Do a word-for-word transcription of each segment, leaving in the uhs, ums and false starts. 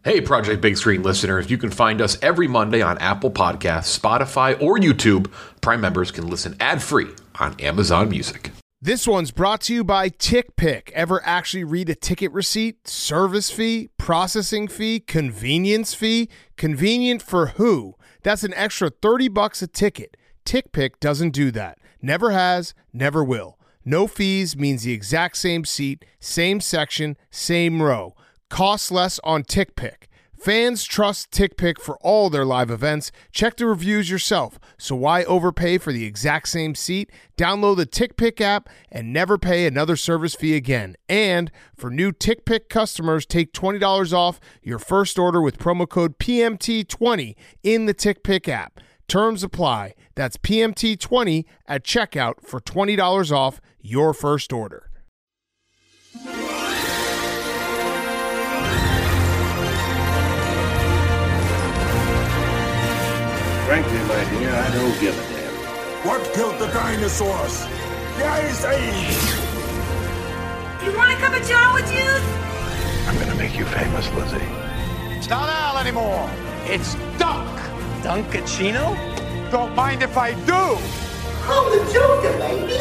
Hey, Project Big Screen listeners, you can find us every Monday on Apple Podcasts, Spotify, or YouTube. Prime members can listen ad-free on Amazon Music. This one's brought to you by TickPick. Ever actually read a ticket receipt? Service fee? Processing fee? Convenience fee? Convenient for who? That's an extra thirty bucks a ticket. TickPick doesn't do that. Never has, never will. No fees means the exact same seat, same section, same row. Costs less on TickPick. Fans trust TickPick for all their live events. Check the reviews yourself. So why overpay for the exact same seat? Download the TickPick app and never pay another service fee again. And for new TickPick customers, take twenty dollars off your first order with promo code P M T twenty in the TickPick app. Terms apply. That's P M T twenty at checkout for twenty dollars off your first order. Frankly, my dear, I don't give a damn. What killed the dinosaurs? The Ice Age! You want a cup of Joe with you? I'm gonna make you famous, Lizzie. It's not Al anymore. It's Dunk. Dunkachino? Don't mind if I do. I'm the Joker, baby.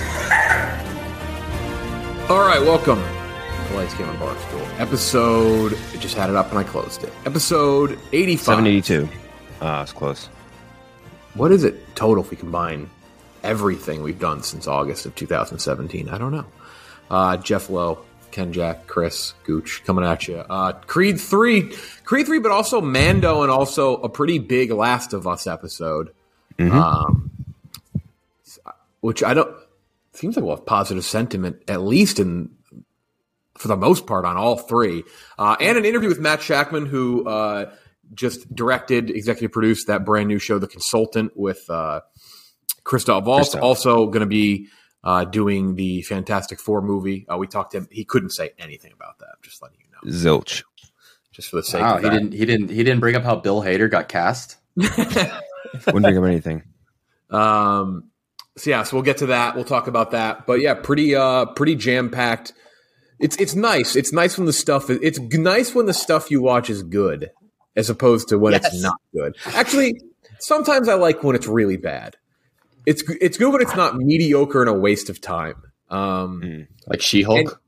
All right, welcome to Lights, Camera, Barstool. Episode, I just had it up and I closed it. Episode eighty-five. seven eighty-two. Ah, uh, it's close. What is it total if we combine everything we've done since August of two thousand seventeen? I don't know. Uh, Jeff Lowe, Ken Jack, Chris, Gooch, coming at you. Uh, Creed three. Creed three, but also Mando and also a pretty big Last of Us episode. Mm-hmm. Um, which I don't... Seems like we'll have positive sentiment, at least in... for the most part, on all three. Uh, and an interview with Matt Shackman, who... Uh, just directed, executive produced that brand new show, The Consultant, with uh, Christoph Waltz. Christoph. Also going to be uh, doing the Fantastic Four movie. Uh, we talked to him. He couldn't say anything about that. Just letting you know. Zilch. Just for the sake wow, of he that. didn't. He didn't. He didn't bring up how Bill Hader got cast. Wouldn't bring up anything. Um. So yeah. So we'll get to that. We'll talk about that. But yeah, pretty uh, pretty jam packed. It's it's nice. It's nice when the stuff. It's nice when the stuff you watch is good, as opposed to when yes. it's not good. Actually, sometimes I like when it's really bad. It's it's good when it's not mediocre and a waste of time. Um, mm. Like She-Hulk?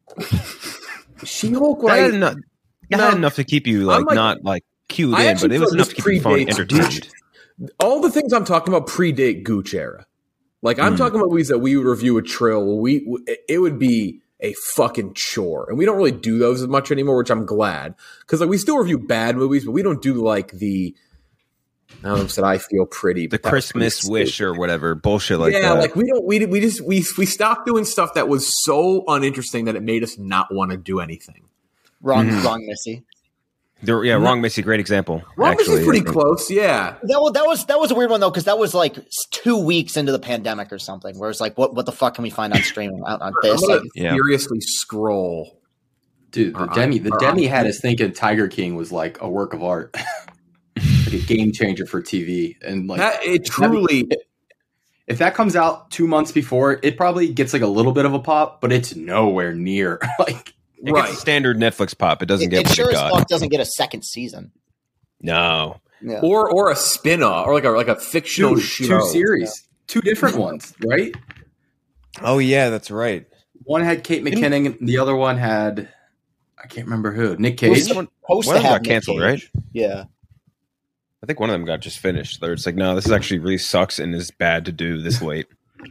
She-Hulk, like, had enough, no, had enough to keep you like, like not like cued in, but it was enough to keep you fun, entertained. All the things I'm talking about predate Gooch era. Like I'm mm. talking about movies that we would review a Trill. We it would be a fucking chore. And we don't really do those as much anymore, which I'm glad. Because like we still review bad movies, but we don't do like the I don't know if I feel pretty. The Christmas wish or whatever bullshit like yeah, that. Yeah, like we don't we we just we we stopped doing stuff that was so uninteresting that it made us not want to do anything. Wrong mm-hmm. wrong Missy. The, yeah, Wrong Missy, great example. Wrong Missy's pretty close, yeah. That was that was that was a weird one though, because that was like two weeks into the pandemic or something. Where it's like, what what the fuck can we find on streaming on, on this? I'm gonna like, yeah. furiously scroll, dude. The Demi, the Demi had us thinking Tiger King was like a work of art, like a game changer for T V, and like that, it truly. If, if that comes out two months before, it probably gets like a little bit of a pop, but it's nowhere near like. It right. gets a standard Netflix pop. It doesn't it, get it what sure it as got. fuck doesn't get a second season. No. Yeah. Or or a spin-off or like a like a fictional two, show. Two series. Yeah. Two different ones, right? Oh yeah, that's right. One had Kate McKinnon and the other one had I can't remember who. Nick Cage. One, one of them got canceled, Cage. Right? Yeah. I think one of them got just finished. It's like, no, this is actually really sucks and is bad to do this late.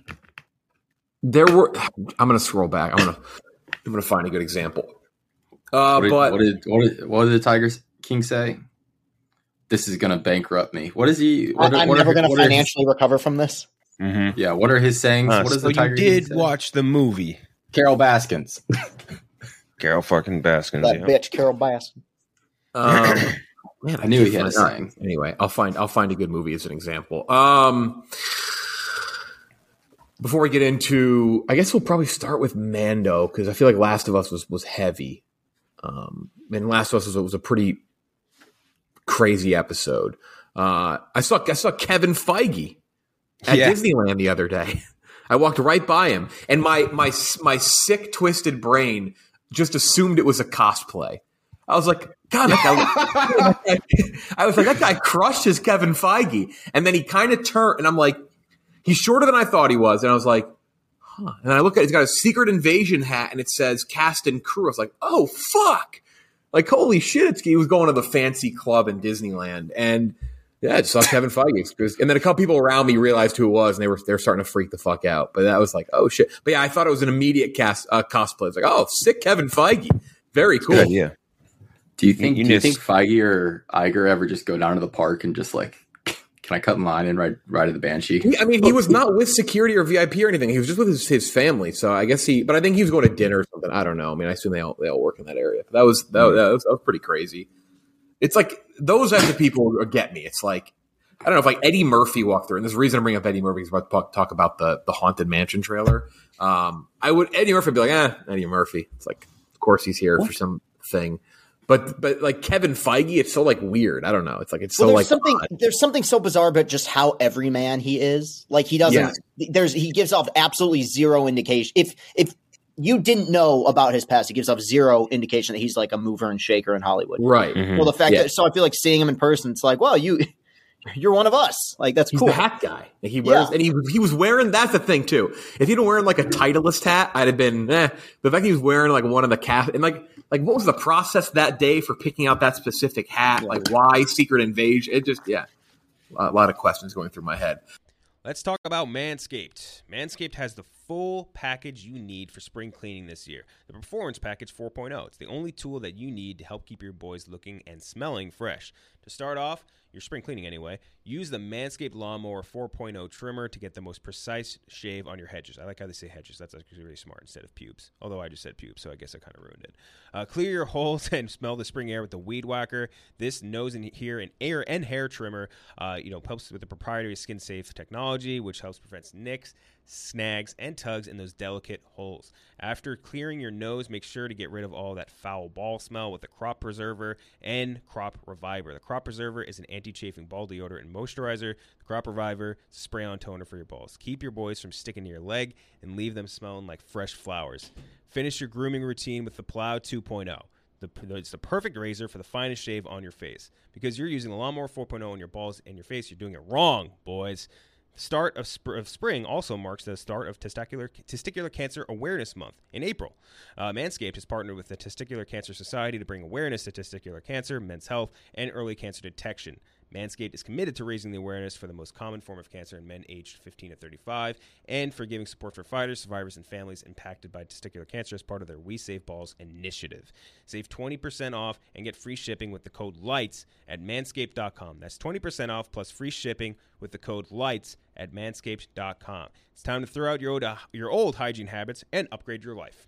There were I'm gonna scroll back. I'm gonna I'm going to find a good example. Uh, what, did, but what did, what did what did the Tiger King say? This is going to bankrupt me. What is he? What, I'm what never are, going to financially his, recover from this. Mm-hmm. Yeah. What are his sayings? Uh, what is so the Tiger you King did say? watch the movie? Carol Baskins. Carol fucking Baskins. That yeah. bitch, Carol Baskins. Um, man, I, I knew he had a saying. Anyway, I'll find I'll find a good movie as an example. Um. Before we get into, I guess we'll probably start with Mando because I feel like Last of Us was was heavy. Um, and Last of Us was, was a pretty crazy episode. Uh, I saw I saw Kevin Feige at yeah. Disneyland the other day. I walked right by him, and my my my sick, twisted brain just assumed it was a cosplay. I was like, God, that guy, I was like, that guy crushed his Kevin Feige. And then he kind of turned, and I'm like, he's shorter than I thought he was. And I was like, huh. And I look at it, he's got a Secret Invasion hat, and it says cast and crew. I was like, oh, fuck. Like, holy shit, it's, he was going to the fancy club in Disneyland. And yeah, I saw Kevin Feige. And then a couple people around me realized who it was, and they were they were starting to freak the fuck out. But that was like, oh, shit. But yeah, I thought it was an immediate cast uh, cosplay. It's like, oh, sick Kevin Feige. Very cool. Yeah. Do you think You do you missed- think Feige or Iger ever just go down to the park and just like, can I cut in line and ride ride at the Banshee? He, I mean, he was not with security or V I P or anything. He was just with his, his family. So I guess he, but I think he was going to dinner or something. I don't know. I mean, I assume they all they all work in that area. But that was that, was- that was that was pretty crazy. It's like those are the people who get me. It's like I don't know if like Eddie Murphy walked through, and there's a reason I bring up Eddie Murphy is about to talk about the the Haunted Mansion trailer. Um, I would Eddie Murphy would be like, eh, Eddie Murphy. It's like, of course he's here what? for some thing. But but like Kevin Feige, it's so like weird. I don't know. It's like it's so well, like there's something odd. there's something so bizarre about just how everyman he is. Like he doesn't. Yeah. There's he gives off absolutely zero indication. If if you didn't know about his past, he gives off zero indication that he's like a mover and shaker in Hollywood. Right. Mm-hmm. Well, the fact yeah. that so I feel like seeing him in person, it's like, well, you. You're one of us. Like that's He's cool. the hat guy. He wears, yeah. and he he was wearing. That's the thing too. If he'd been wearing like a Titleist hat, I'd have been. Eh. The fact he was wearing like one of the cast and like like what was the process that day for picking out that specific hat? Like why Secret Invasion? It just yeah, a lot of questions going through my head. Let's talk about Manscaped. Manscaped has the full package you need for spring cleaning this year. The Performance Package four point oh. It's the only tool that you need to help keep your boys looking and smelling fresh. To start off, your spring cleaning anyway, use the Manscaped Lawnmower four point oh trimmer to get the most precise shave on your hedges. I like how they say hedges. That's actually really smart instead of pubes. Although I just said pubes, so I guess I kind of ruined it. Uh, clear your holes and smell the spring air with the Weed Whacker. This nose and ear and air and hair trimmer, uh, you know, helps with the proprietary skin-safe technology, which helps prevent nicks, snags, and tugs in those delicate holes. After clearing your nose, make sure to get rid of all that foul ball smell with the Crop Preserver and Crop Reviver. The Crop Preserver is an anti-chafing ball deodorant and moisturizer. The Crop Reviver is a spray-on toner for your balls. Keep your boys from sticking to your leg and leave them smelling like fresh flowers. Finish your grooming routine with the Plow two point oh. The, it's the perfect razor for the finest shave on your face. Because you're using the Lawnmower four point oh on your balls and your face, you're doing it wrong, boys. The start of, sp- of spring also marks the start of Testicular, Testicular Cancer Awareness Month in April. Uh, Manscaped has partnered with the Testicular Cancer Society to bring awareness to testicular cancer, men's health, and early cancer detection. Manscaped is committed to raising the awareness for the most common form of cancer in men aged fifteen to thirty-five and for giving support for fighters, survivors, and families impacted by testicular cancer as part of their We Save Balls initiative. Save twenty percent off and get free shipping with the code LIGHTS at manscaped dot com. That's twenty percent off plus free shipping with the code LIGHTS at manscaped dot com. It's time to throw out your old, uh, your old hygiene habits and upgrade your life.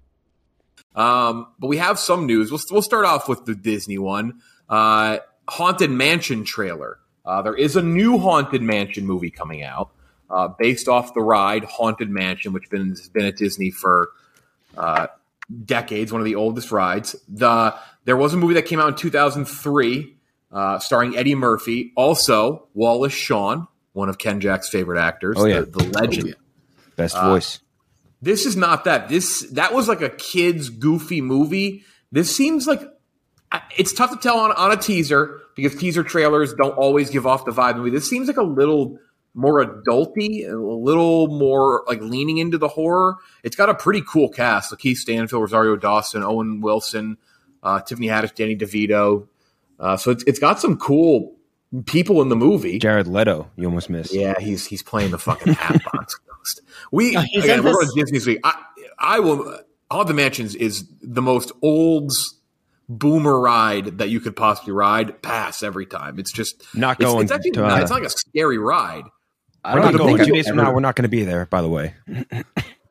Um, but we have some news. We'll, we'll start off with the Disney one. Uh, Haunted Mansion trailer. Uh, there is a new Haunted Mansion movie coming out uh, based off the ride Haunted Mansion, which been, has been at Disney for uh, decades, one of the oldest rides. The There was a movie that came out in two thousand three uh, starring Eddie Murphy. Also, Wallace Shawn, one of Ken Jack's favorite actors, oh, yeah. the, the legend. Oh, yeah. Best uh, voice. This is not that. This That was like a kid's goofy movie. This seems like it's tough to tell on, on a teaser because teaser trailers don't always give off the vibe movie. This seems like a little more adulty, a little more like leaning into the horror. It's got a pretty cool cast. Lakeith Stanfield, Rosario Dawson, Owen Wilson, uh, Tiffany Haddish, Danny DeVito. Uh, so it's it's got some cool people in the movie. Jared Leto, you almost missed. Yeah, he's he's playing the fucking Hatbox Ghost. We uh, again, we're going to Disney this week. I, I will. Haunted Mansions is the most olds boomer ride that you could possibly ride. Pass every time. It's just not going. It's, it's actually to, uh, not, it's not like a scary ride. We're not going. Two days from now, we're not going to be there. By the way, I'm,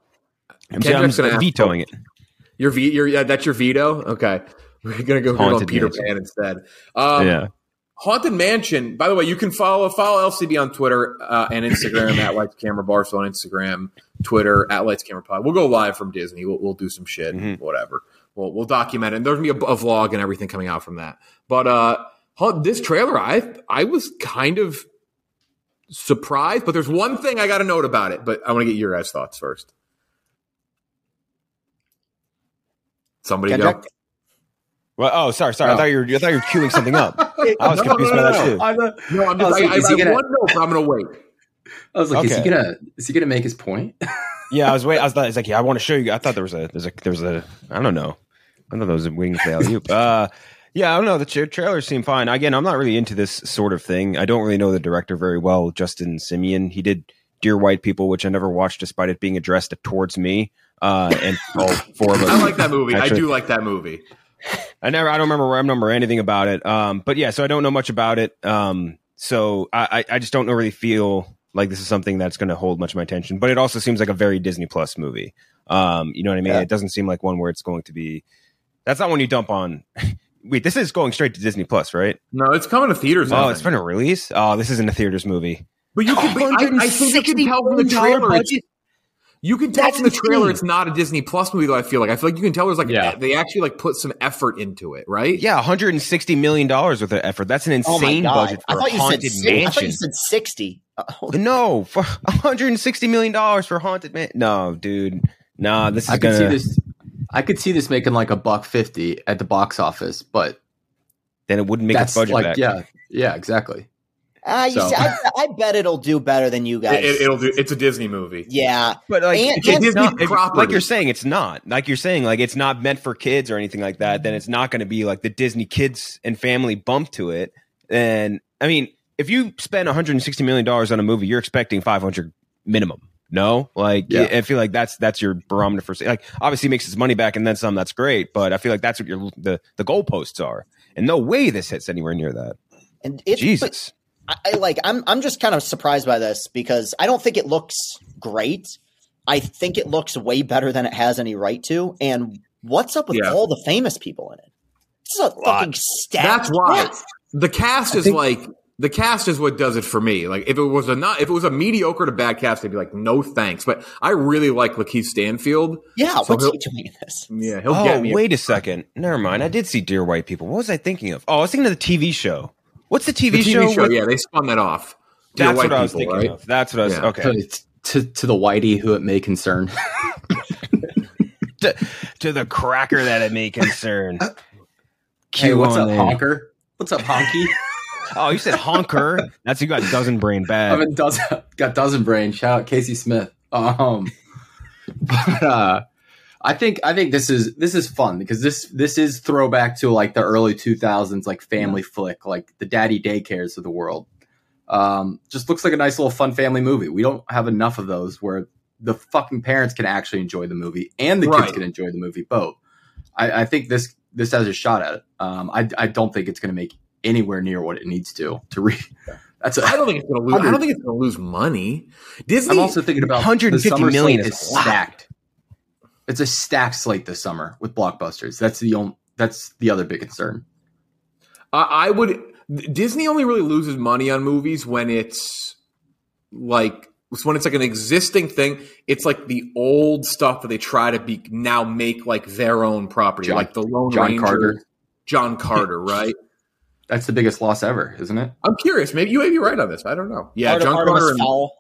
I'm just vetoing it. Your ve- your yeah, that's your veto. Okay, we're gonna go on Peter Mansion. Pan instead. Um, yeah. Haunted Mansion. By the way, you can follow follow L C B on Twitter uh, and Instagram at Lights Camera Barstool on Instagram, Twitter at Lights Camera Pod. We'll go live from Disney. We'll, we'll do some shit, mm-hmm. whatever. We'll we'll document it. And there's gonna be a, a vlog and everything coming out from that. But uh, this trailer, I I was kind of surprised. But there's one thing I got to note about it. But I want to get your guys' thoughts first. Somebody Ken go. Jack? Well, oh, sorry, sorry. Oh. I thought you were. I thought you were queuing something up. I was No, confused no, by no, that no. too. I'm a, No, I'm I was just, I, like, I, is he I, gonna- one note, but I'm gonna wait. I was like, is he Okay. gonna is he gonna make his point? Yeah, I was waiting. I was, I was like, yeah, I want to show you. I thought there was a, there's a, there's a, I don't know. I thought there was a wing for the alley-oop. Uh, yeah, I don't know. The tra- trailers seem fine. Again, I'm not really into this sort of thing. I don't really know the director very well, Justin Simeon. He did Dear White People, which I never watched, despite it being addressed towards me. Uh, and all four of us. I like that movie. Actually, I do like that movie. I never, I don't remember, I don't remember anything about it. Um, but yeah, so I don't know much about it. Um, so I, I just don't really feel like this is something that's going to hold much of my attention. But it also seems like a very Disney Plus movie. Um, you know what I mean? Yeah. It doesn't seem like one where it's going to be. That's not when you dump on. Wait, this is going straight to Disney Plus, right? No, it's coming to theaters. Oh, I it's think. been a release. Oh, this isn't a theaters movie. But you can. But I, I think you can tell from the trailer. It's, you can tell That's from the trailer insane. it's not a Disney Plus movie. Though I feel like I feel like you can tell there's like Yeah. they actually like put some effort into it, right? Yeah, one hundred sixty million dollars worth of effort. That's an Oh my insane god! budget I for a thought you said haunted si- I thought mansion. you said sixty. Oh, No, for one hundred sixty million dollars for haunted man. No, dude. Nah, this is I could gonna. see this. I could see this making like a buck fifty at the box office, but Then it wouldn't make its that's budget like back. yeah, yeah, exactly. Ah, you So- see, I, I bet it'll do better than you guys. It, will do. It's a Disney movie. yeah, But like, And- if and it's not, Disney if- property. like you're saying, it's not. Like you're saying, like it's not meant for kids or anything like that. Then it's not going to be like the Disney kids and family bump to it. And I mean, if you spend one hundred sixty million dollars on a movie, you're expecting five hundred minimum. No, like Yeah. I feel like that's that's your barometer for like obviously makes its money back and then some. That's great, but I feel like that's what your the the goalposts are. And no way this hits anywhere near that. and it's, Jesus. but I, I like. I'm I'm just kind of surprised by this because I don't think it looks great. I think it looks way better than it has any right to. And what's up with Yeah. all the famous people in it? This is a fucking stacked. That's why cast. the cast is think- like the cast is what does it for me. Like if it was a not if it was a mediocre to bad cast, I'd be like, no thanks. But I really like Lakeith Stanfield. Yeah, So what's he'll- he doing in this? Yeah, he'll Oh, get me. wait a second. Never mind. I did see Dear White People. What was I thinking of? Oh, I was thinking of the T V show. What's the T V, the T V show? show, with- yeah, they spun that off. Dear That's White what I was People, thinking right? of. That's what I was. Yeah. Okay. To, to to the whitey who it may concern. to, to the cracker that it may concern. Hey, Q what's on up, in. honker? What's up, honky? Oh, you said honker. That's you got dozen brain I've bad. been dozen, got dozen brain. Shout out Casey Smith. Um, but uh, I think I think this is this is fun because this this is throwback to like the early two thousands, like family flick, like the daddy daycares of the world. Um, just looks like a nice little fun family movie. We don't have enough of those where the fucking parents can actually enjoy the movie and the Right. kids can enjoy the movie both. I, I think this this has a shot at it. Um, I I don't think it's going to make anywhere near what it needs to to read. That's a, I don't think it's gonna lose. I don't think it's gonna lose money. Disney. I'm also thinking about one hundred fifty the summer million slate is is a lot. stacked. It's a stacked slate this summer with blockbusters. That's the only. That's the other big concern. I I would. Disney only really loses money on movies when it's like when it's like an existing thing. It's like the old stuff that they try to be now make like their own property, John- like the Lone John Ranger, Carter. John Carter, right? That's the biggest loss ever, isn't it? I'm curious. Maybe you may be right on this. I don't know. Yeah, Art- John Artemis Carter. And, Fowl.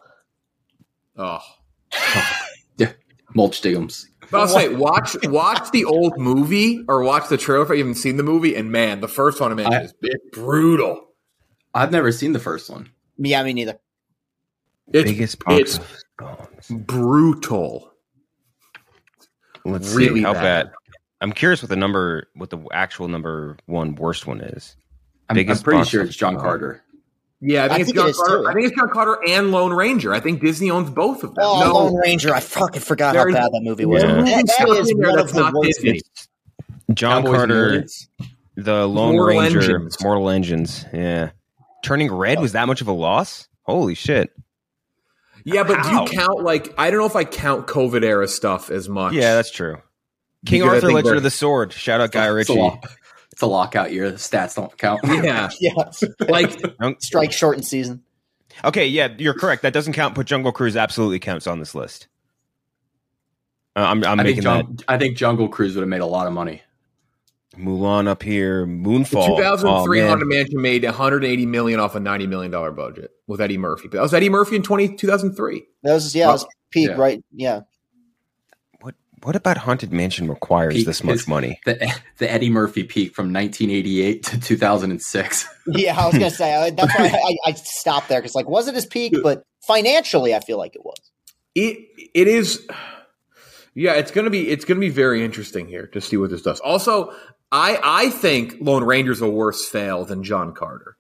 oh, Yeah, mulch diggums. but I'll say watch watch the old movie or watch the trailer if you haven't seen the movie. And man, the first one I mentioned I- is it's brutal. I've never seen the first one. Yeah, me neither. It's Biggest it's box. brutal. Let's really see how bad. bad. I'm curious what the number, what the actual number one worst one is. I'm, I'm Biggest pretty box sure it's office John bomb. Carter. Yeah, I think I it's think John it is, Carter. too. I think it's John Carter and Lone Ranger. I think Disney owns both of them. Oh, no, Lone Ranger! I fucking forgot how There's- bad that movie was. Yeah. That, that Something is in there one that's of the not worst. Disney. movies. John Cowboys and Carter, Aliens? the Lone Mortal Ranger, Engines. Mortal Engines. Yeah. Turning Red was that much of a loss? Holy shit. Yeah, but How? do you count like I don't know if I count COVID era stuff as much. Yeah, that's true. King Because I Arthur think Legend we're- of the Sword. Shout out Guy It's a, Ritchie. lock, it's a lockout year. The stats don't count. yeah. Yes. Like Strike shortened season. Okay, yeah, you're correct. That doesn't count, but Jungle Cruise absolutely counts on this list. Uh, I'm, I'm I think, making Jung- I think Jungle Cruise would have made a lot of money. that. Mulan up here. the Moonfall. two thousand three Oh, man. Haunted Mansion made one hundred eighty million off a ninety million dollar budget with Eddie Murphy. But that was Eddie Murphy in twenty, two thousand three. That was yeah, that was peak, Yeah. right? Yeah. what about Haunted Mansion requires Peak this much is money? The, the Eddie Murphy peak from nineteen eighty-eight to two thousand six. Yeah, I was gonna say I- that's why I, I stopped there because like was it his peak? But financially, I feel like it was. It it is. Yeah, it's gonna be it's gonna be very interesting here to see what this does. Also, I I think Lone Ranger's a worse fail than John Carter.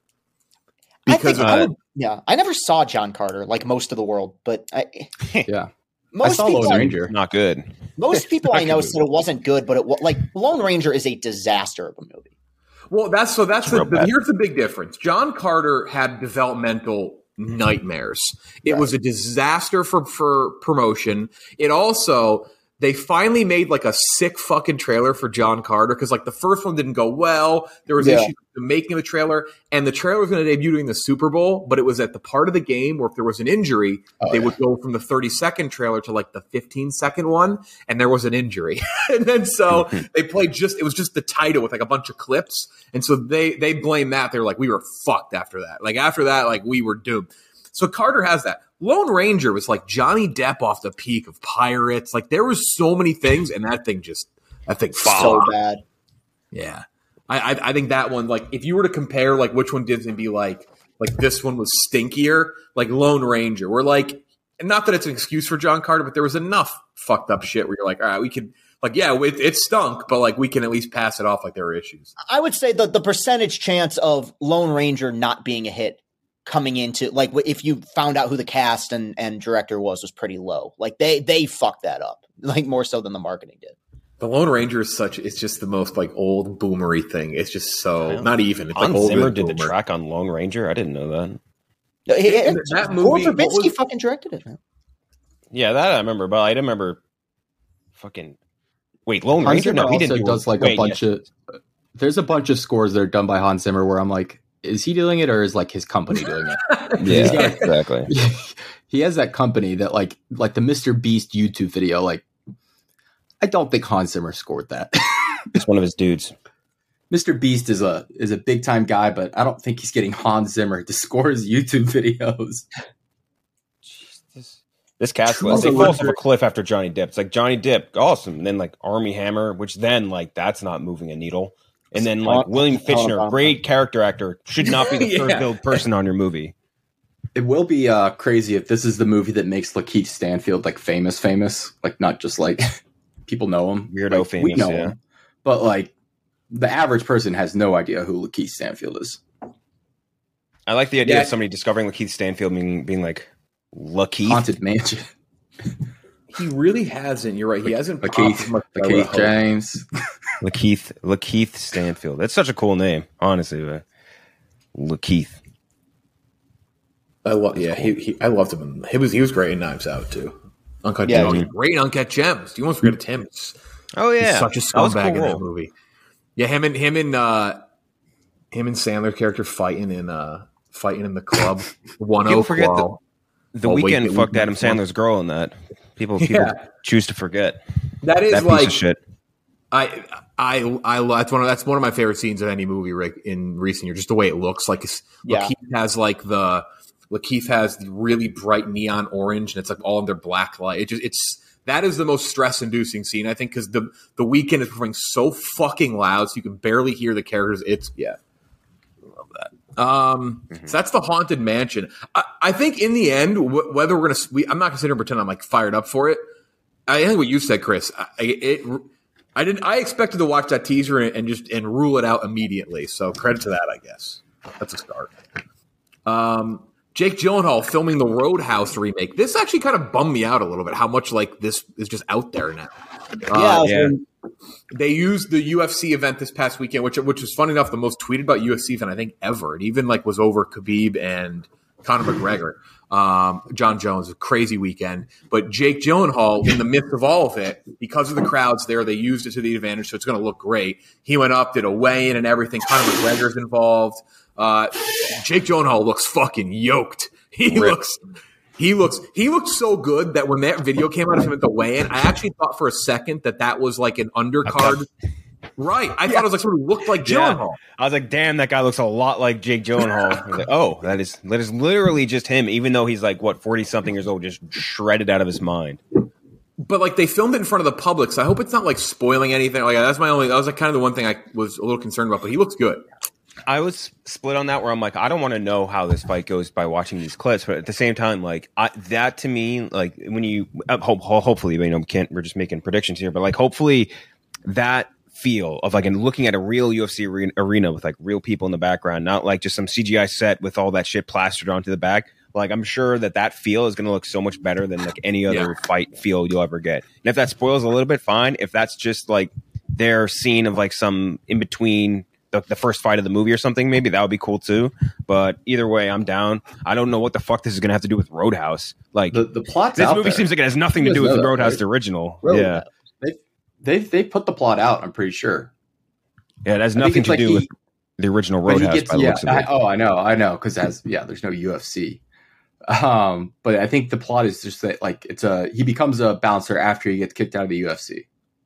Because I think, uh, I would, yeah, I never saw John Carter like most of the world, but I, Yeah. most I saw people, Lone Ranger. Not good. most people I know good. said it wasn't good, but it was like Lone Ranger is a disaster of a movie. Well, that's so that's It's the, real the bad. here's the big difference. John Carter had developmental nightmares. It Right. was a disaster for for promotion. It also they finally made like a sick fucking trailer for John Carter because like the first one didn't go well. There was Yeah. issues with the making of the trailer, and the trailer was going to debut during the Super Bowl, but it was at the part of the game where if there was an injury, Oh, they yeah. would go from the thirty second trailer to like the fifteen second one, and there was an injury, and then so they played just it was just the title with like a bunch of clips, and so they they blamed that. They were like, we were fucked after that. Like after that, like we were doomed. So Carter has that. Lone Ranger was like Johnny Depp off the peak of Pirates. Like there was so many things, and that thing just that thing So bombed. bad. Yeah, I, I I think that one, like, if you were to compare, like, which one did and be like, like this one was stinkier, like Lone Ranger. We're like, and not that it's an excuse for John Carter, but there was enough fucked up shit where you're like, all right, we could, like, yeah, it, it stunk, but like we can at least pass it off like there were issues. I would say that the percentage chance of Lone Ranger not being a hit coming into like if you found out who the cast and, and director was was pretty low. Like they they fucked that up, like more so than the marketing did. The Lone Ranger is such, it's just the most like old boomery thing. It's just so, not even. It's Hans like old Zimmer did the boomer. track on Lone Ranger. I didn't know that. It, it, That Gore movie- what Verbinski was- fucking directed it, man. Yeah, that I remember, but I didn't remember. Fucking wait, Lone Hans Ranger? Zimmer No, he also didn't do does like wait, a bunch of. There's a bunch of scores that are done by Hans Zimmer where I'm like, is he doing it or is like his company doing it? Yeah, He's got- exactly. He has that company that like like the Mister Beast YouTube video. Like, I don't think Hans Zimmer scored that. It's one of his dudes. Mister Beast is a is a big time guy, but I don't think he's getting Hans Zimmer to score his YouTube videos. This, this cast True list, it falls off Electric. a cliff after Johnny Depp. It's like Johnny Depp, awesome. And then like Army Hammer, which then like that's not moving a needle. And then like William Fichtner, great character actor, should not be the third Yeah. billed person on your movie. It will be uh, crazy if this is the movie that makes Lakeith Stanfield like famous, famous, like not just like people know him, Weirdo like, famous, we know yeah. him, but like the average person has no idea who Lakeith Stanfield is. I like the idea Yeah. of somebody discovering Lakeith Stanfield being, being like, Lakeith? Haunted Mansion, He really hasn't. You're right. He hasn't. popped Lakeith, as much as I would've Lakeith hoped. James. Lakeith, Lakeith Stanfield. That's such a cool name, honestly. But Lakeith. I love. Yeah, he, he. I loved him. In, he was. He was great in Knives Out too. Uncut Yeah, Gems. he- He was great in Uncut Gems. You almost forget Tim. He's Oh, yeah. such a That was a scumbag cool in that role. movie. Yeah, him and him and uh, him and Sandler character fighting in uh fighting in the club. One People oh forget Qual. The Oh, wait, Weeknd the fucked Weeknd Adam fucked- Sandler's girl in that. People, people Yeah. choose to forget. That is That piece like of shit. I I I lo- that's one of that's one of my favorite scenes of any movie, Rick, in recent years. Just the way it looks. Like it's, Yeah. Lakeith has like the Lakeith has the really bright neon orange, and it's like all under black light. It just it's that is the most stress inducing scene, I think, because the the Weeknd is performing so fucking loud, so you can barely hear the characters. It's yeah, love that. Um, Mm-hmm. so that's the Haunted Mansion. I, I think in the end, w- whether we're gonna, we, I'm not gonna sit here and pretend I'm like fired up for it. I think what you said, Chris. I, it, I didn't. I expected to watch that teaser and, and just and rule it out immediately. So credit to that, I guess. That's a start. Um, Jake Gyllenhaal filming the Roadhouse remake. This actually kind of bummed me out a little bit. How much like this is just out there now. Uh, Yeah, Yeah. they used the U F C event this past weekend, which which was funny enough the most tweeted about U F C event I think ever. It even like was over Khabib and Conor McGregor. Um, John Jones, a crazy weekend. But Jake Gyllenhaal, in the midst of all of it, because of the crowds there, they used it to the advantage, so it's going to look great. He went up, did a weigh-in and everything. Conor McGregor's involved. Uh, Jake Gyllenhaal looks fucking yoked. He Rip. looks. He looks he looked so good that when that video came out of him at the weigh-in, I actually thought for a second that that was like an undercard. Right. I thought it was like somebody who looked like Yeah. Gyllenhaal. I was like, damn, that guy looks a lot like Jake Gyllenhaal. I was like, oh, that is that is literally just him, even though he's like, what, forty-something years old, just shredded out of his mind. but like they filmed it in front of the public, so I hope it's not like spoiling anything. Like that's my only. That was like kind of the one thing I was a little concerned about. But he looks good. I was split on that where I'm like, I don't want to know how this fight goes by watching these clips, but at the same time, like I, that to me, like when you hope, hopefully, you know, can't we're just making predictions here, but like hopefully that feel of like and looking at a real U F C arena, arena with like real people in the background, not like just some C G I set with all that shit plastered onto the back. Like I'm sure that that feel is going to look so much better than like any other yeah. fight feel you'll ever get. And if that spoils a little bit, fine. If that's just like their scene of like some in between. The, the first fight of the movie or something, maybe that would be cool too. But either way, I'm down. I don't know what the fuck this is going to have to do with Roadhouse. Like the, the plot's this out movie there. Seems like it has nothing to do with the Roadhouse, right? The original. Roadhouse. Yeah, they've they've they put the plot out. I'm pretty sure. Yeah, it has nothing to like do he, with the original Roadhouse. Gets, by the yeah, looks of it. I, oh, I know, I know, because as yeah, there's no U F C. Um, but I think the plot is just that like it's a he becomes a bouncer after he gets kicked out of the U F C.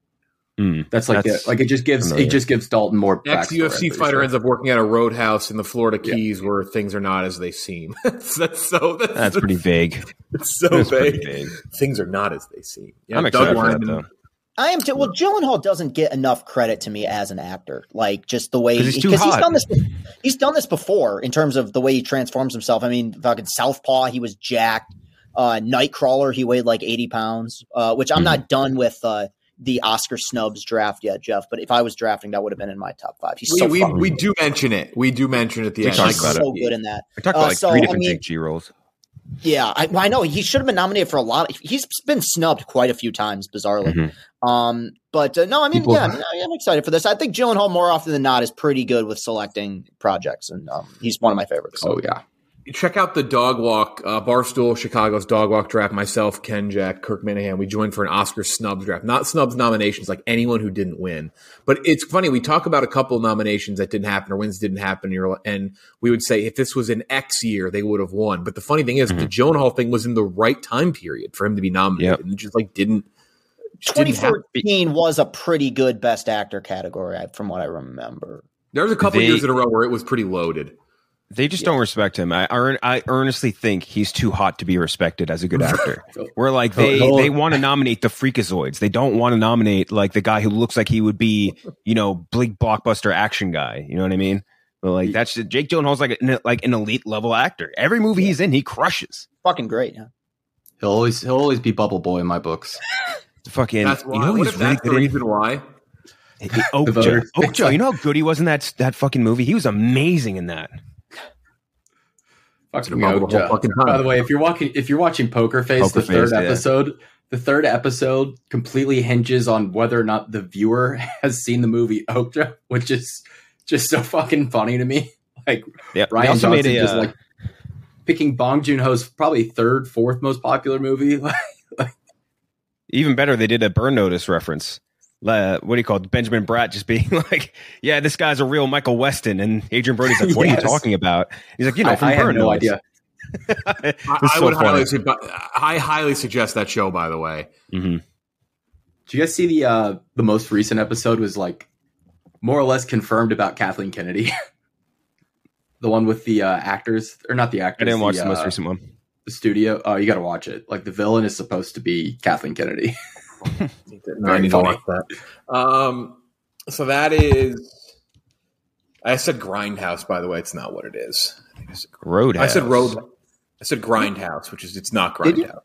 Mm, that's like that's the, like it just gives familiar. It just gives Dalton more. Ex U F C fighter sure. ends up working at a roadhouse in the Florida Keys yeah. where things are not as they seem. that's, that's so. That's, that's pretty vague. It's so that's vague. vague. Things are not as they seem. Yeah, I'm excited for that though. I am too. Well, Gyllenhaal doesn't get enough credit to me as an actor. Like just the way he's because he's done this. He's done this before in terms of the way he transforms himself. I mean, fucking Southpaw, he was jacked. Uh, Nightcrawler, he weighed like eighty pounds. Uh, which I'm mm-hmm. not done with. Uh, the Oscar snubs draft yet, Jeff. But if I was drafting, that would have been in my top five. He's we, so we, fucking we good. do mention it. We do mention it at the we end. He's about so it. good in that. We talked about uh, like so, three different I mean, Jake G roles. Yeah, I, well, I know he should have been nominated for a lot. Of, he's been snubbed quite a few times, bizarrely. Mm-hmm. Um, but uh, no, I mean, People, yeah, I mean, I'm excited for this. I think Gyllenhaal more often than not is pretty good with selecting projects, and um, he's one of my favorites. So. Oh yeah. Check out the Dog Walk, uh, Barstool, Chicago's Dog Walk draft. Myself, Ken Jack, Kirk Minahan. We joined for an Oscar snubs draft. Not snubs nominations, like anyone who didn't win. But it's funny. We talk about a couple of nominations that didn't happen or wins didn't happen. And we would say if this was an X year, they would have won. But the funny thing is, mm-hmm. the Gyllenhaal thing was in the right time period for him to be nominated. Yep. And it just like didn't. Just twenty fourteen didn't was a pretty good Best Actor category, from what I remember. There was a couple they, years in a row where it was pretty loaded. They just yeah. don't respect him. I I earnestly think he's too hot to be respected as a good actor. Where like they, they want to nominate the freakazoids. They don't want to nominate like the guy who looks like he would be, you know, big blockbuster action guy. You know what I mean? But like that's just, Jake Gyllenhaal's like an, like an elite level actor. Every movie yeah. he's in, he crushes. Fucking great. Yeah. He'll always he'll always be Bubble Boy in my books. Fucking. That's why. You know what he's if really that's the reason why? Oakja. Oakja. You know how good he was in that that fucking movie? He was amazing in that. Fucking the whole fucking time. By the way, if you're watching if you're watching Poker Face, Poker the third Face, episode, yeah. the third episode completely hinges on whether or not the viewer has seen the movie Okja, which is just so fucking funny to me. Like yeah, Ryan Johnson made a, just uh, like picking Bong Joon-ho's probably third, fourth most popular movie. Even better, they did a Burn Notice reference. Uh, what do you call it? Benjamin Bratt just being like, yeah, this guy's a real Michael Weston. And Adrian Brody's like, what yes. are you talking about? He's like, you know, from I, Burn I no Notice. idea. I, I, so would highly, I highly suggest that show, by the way. Mm-hmm. Did you guys see the uh, the most recent episode was like more or less confirmed about Kathleen Kennedy? The one with the uh, actors, or not the actors. I didn't watch the, the most uh, recent one. The studio. Oh, you got to watch it. Like the villain is supposed to be Kathleen Kennedy. No, I need to watch that. Um, so that is. I said Grindhouse. By the way, it's not what it is. It's, Roadhouse. I said Road. I said Grindhouse, which is it's not Grindhouse.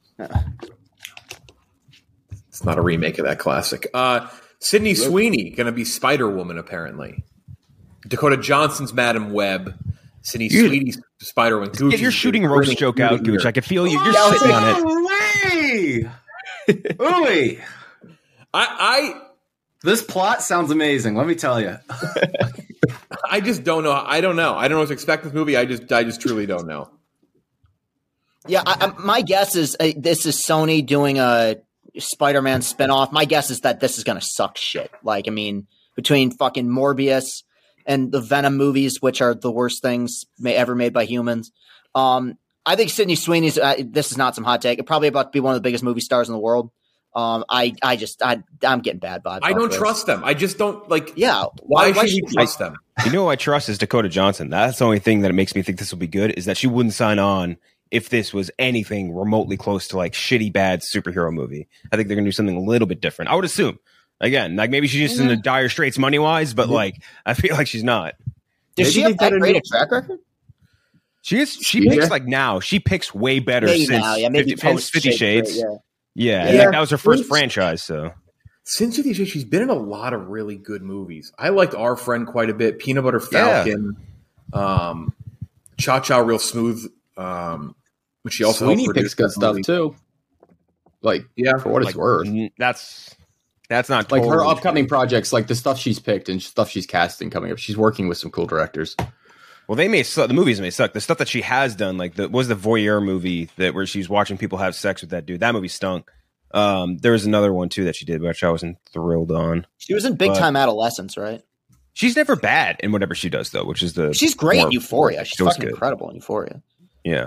It's not a remake of that classic. Uh, Sydney Sweeney going to be Spider Woman apparently. Dakota Johnson's Madam Web. Sydney Dude, Sweeney's Spider Woman. Get your shooting roast joke out, Gooch. I can feel you. You're oh, sitting on it. Ooh, I, I, this plot sounds amazing. Let me tell you. I just don't know. I don't know. I don't know what to expect this movie. I just, I just truly don't know. Yeah, I, I, my guess is uh, this is Sony doing a Spider-Man spinoff. My guess is that this is going to suck shit. Like, I mean, between fucking Morbius and the Venom movies, which are the worst things may, ever made by humans. Um, I think Sydney Sweeney's. Uh, this is not some hot take. Probably about to be one of the biggest movie stars in the world. Um, I, I just, I, I'm getting bad vibes. I don't trust them. I just don't like. Yeah, why, why should you trust them? You know who I trust is Dakota Johnson. That's the only thing that makes me think this will be good. Is that she wouldn't sign on if this was anything remotely close to like shitty bad superhero movie. I think they're gonna do something a little bit different. I would assume. Again, like maybe she's just mm-hmm. in the dire straits money wise, but like I feel like she's not. Does maybe she have that great a track record? She is. She yeah. picks like now. She picks way better maybe since now, yeah, maybe fifty, fifty Shades. Yeah, yeah, yeah. Like that was her first franchise. So since Fifty Shades, she's been in a lot of really good movies. I liked Our Friend quite a bit. Peanut Butter Falcon, yeah. um, Cha Cha Real Smooth. Um, which she also Sweeney picks good stuff movie. too. Like yeah, for what like, it's worth. That's. That's not like totally her upcoming true. projects, like the stuff she's picked and stuff she's casting coming up. She's working with some cool directors. Well, they may suck. The movies may suck. The stuff that she has done, like the what was the voyeur movie that where she's watching people have sex with that dude. That movie stunk. Um, there was another one too that she did, which I wasn't thrilled on. She was in Big Time Adolescence, right? She's never bad in whatever she does, though, which is the she's great in Euphoria. She's fucking good. incredible in Euphoria. Yeah.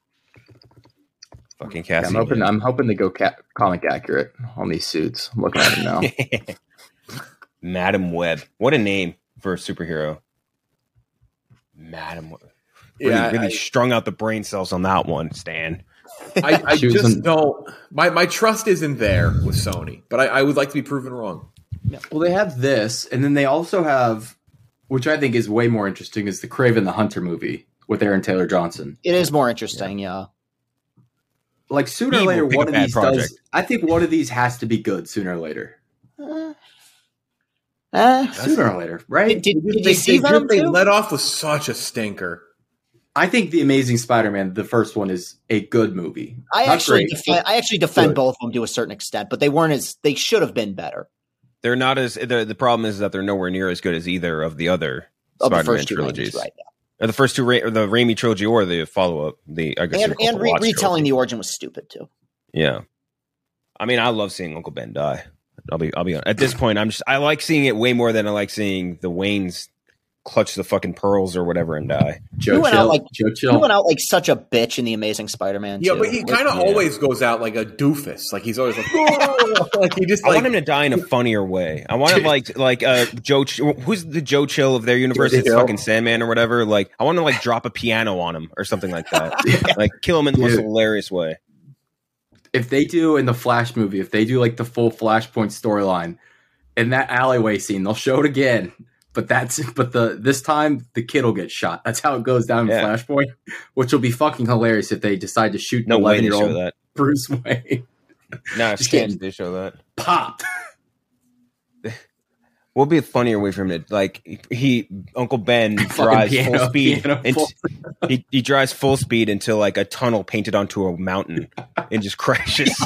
Fucking Cassie. Yeah, I'm hoping. I'm hoping to go ca- comic accurate on these suits. I'm looking at them now. Madam Web. What a name for a superhero. Madam Web. Really, yeah, really I, strung out the brain cells on that one, Stan. I, I just in, don't. My my trust isn't there with Sony, but I, I would like to be proven wrong. Yeah. Well, they have this, and then they also have, which I think is way more interesting, is the Kraven the Hunter movie with Aaron Taylor Johnson. It is more interesting, yeah. yeah. Like sooner or later, one of these project. does. I think one of these has to be good sooner or later. Uh, uh, sooner or later, right? Did, did, did they, you see they, them? They let off with such a stinker. I think the Amazing Spider-Man, the first one, is a good movie. I Not actually, great, defend, I actually defend good. both of them to a certain extent, but they weren't as. They should have been better. They're not as. The, the problem is that they're nowhere near as good as either of the other of Spider-Man the first trilogies. Two right now. Or the first two, or the Raimi trilogy, or the follow-up. The I guess and, and re- retelling trilogy. The origin was stupid too. Yeah, I mean, I love seeing Uncle Ben die. I'll be, I'll be honest. At this point, I'm just, I like seeing it way more than I like seeing the Waynes clutch the fucking pearls or whatever and die. Joe he went Chill. out like Joe Chill. He went out like such a bitch in the Amazing Spider-Man. Yeah, too. but he kind of yeah. always goes out like a doofus. Like he's always like, oh! like he just. I like, want him to die in a funnier way. I want him like like uh Joe. Ch- who's the Joe Chill of their universe? It's fucking Sandman or whatever. Like I want to like drop a piano on him or something like that. yeah. Like kill him in the most Dude. hilarious way. If they do in the Flash movie, if they do like the full Flashpoint storyline in that alleyway scene, they'll show it again. But that's but the this time the kid will get shot. That's how it goes down in yeah. Flashpoint, which will be fucking hilarious if they decide to shoot no an eleven year old that. Bruce Wayne. No, it's kids they show that popped. What would be a funnier way for him to like he Uncle Ben drives piano, full speed and he, he drives full speed into like a tunnel painted onto a mountain and just crashes.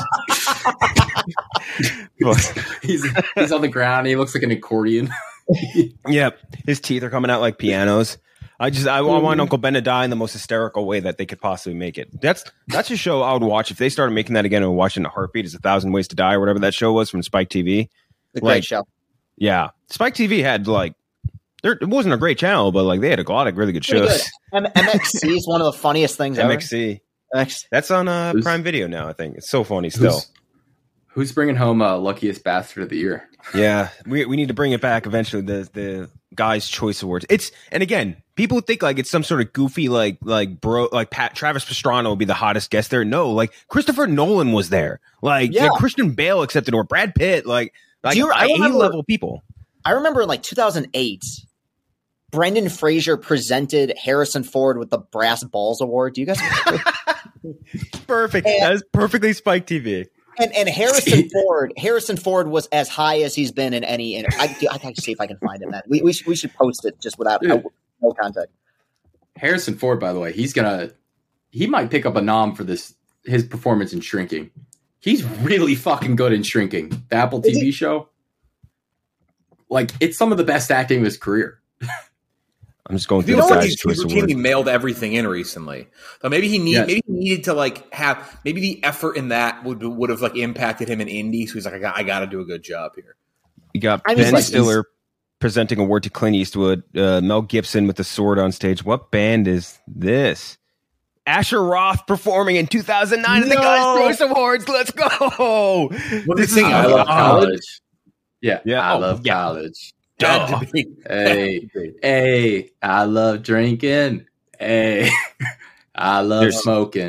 he's he's on the ground. He looks like an accordion. Yep, his teeth are coming out like pianos. I just I, I want Uncle Ben to die in the most hysterical way that they could possibly make it. That's that's a show I would watch if they started making that again and watching a heartbeat. Is a Thousand Ways to Die or whatever that show was from Spike T V. The great like, show. Yeah, Spike T V had like there. It wasn't a great channel, but like they had a lot of really good shows. Good. M- M X C is one of the funniest things ever. M X C. That's on uh, Prime Video now. I think it's so funny still. Who's, who's bringing home uh, Luckiest Bastard of the Year? Yeah, we we need to bring it back eventually. The the Guys' Choice Awards. It's and again, people think like it's some sort of goofy like like bro like Pat Travis Pastrana will be the hottest guest there. No, like Christopher Nolan was there. Like yeah. Yeah, Christian Bale accepted or Brad Pitt. Like like you, A level people. I remember in like two thousand eight, Brendan Fraser presented Harrison Ford with the Brass Balls Award. Do you guys remember? Perfect. And, that is perfectly Spike T V. And and Harrison Ford, Harrison Ford was as high as he's been in any. In, I I can see if I can find it, man. We we should, we should post it just without no, no context. Harrison Ford, by the way, he's gonna he might pick up a nom for this his performance in Shrinking. He's really fucking good in Shrinking, the Apple T V show. Like it's some of the best acting of his career. I'm just going through the Guys' Choice Awards. He mailed everything in recently, so maybe he need yes. maybe he needed to like have maybe the effort in that would would have like impacted him in indie. So he's like, I got I got to do a good job here. You got I Ben like, Stiller presenting award to Clint Eastwood, uh, Mel Gibson with the sword on stage. What band is this? Asher Roth performing in two thousand nine no. at the Guys' Choice Awards. Let's go! What this is I love college. Yeah, yeah, I oh, love yeah. college. Hey, hey, I love drinking. Hey, I love There's, smoking.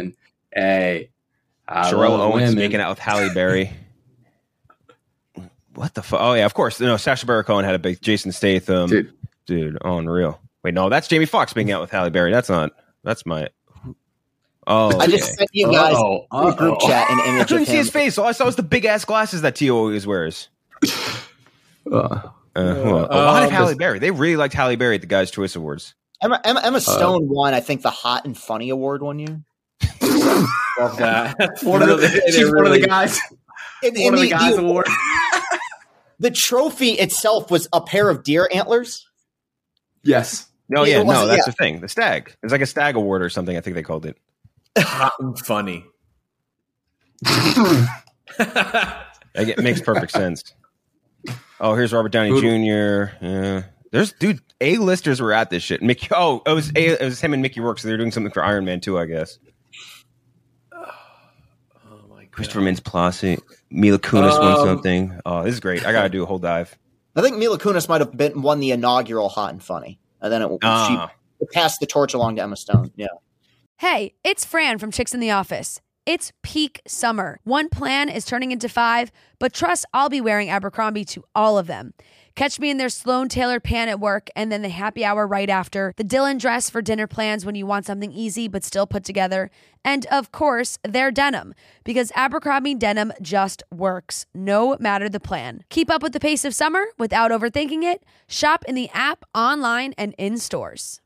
Hey, I Sherelle love Owens women. making out with Halle Berry. What the fuck? Oh yeah, of course. No, Sacha Baron Cohen had a big Jason Statham. Dude. Dude, unreal. Wait, no, that's Jamie Foxx making out with Halle Berry. That's not. That's my. Oh, I just okay. sent you guys Uh-oh, in the group uh-oh. chat an I image couldn't of see his him. face. All I saw was the big ass glasses that Tio always wears. Uh, Uh, well, a lot of um, Halle Berry. They really liked Halle Berry at the Guys' Choice Awards. Emma, Emma, Emma Stone won, I think, the Hot and Funny Award one year. Love that. one of the, she's one of the guys. And, One and of the the, guys the, award. the trophy itself was a pair of deer antlers. Yes. No, Yeah, yeah, it no, wasn't- that's yeah. the thing. The stag. It's like a stag award or something. I think they called it. Hot and funny. Like, it makes perfect sense. Oh, here's Robert Downey Junior Yeah. There's dude, A-listers were at this shit. Mickey, oh, it was a, it was him and Mickey Rourke, so they were doing something for Iron Man too, I guess. Oh my god. Christopher Mintz-Plasse, Mila Kunis Um, won something. Oh, this is great. I gotta do a whole dive. I think Mila Kunis might have been won the inaugural Hot and Funny, and then it, Ah. she passed the torch along to Emma Stone. Yeah. Hey, it's Fran from Chicks in the Office. It's peak summer. One plan is turning into five, but trust I'll be wearing Abercrombie to all of them. Catch me in their Sloan tailored pant at work and then the happy hour right after, the Dylan dress for dinner plans when you want something easy but still put together, and of course, their denim, because Abercrombie denim just works, no matter the plan. Keep up with the pace of summer without overthinking it. Shop in the app, online, and in stores.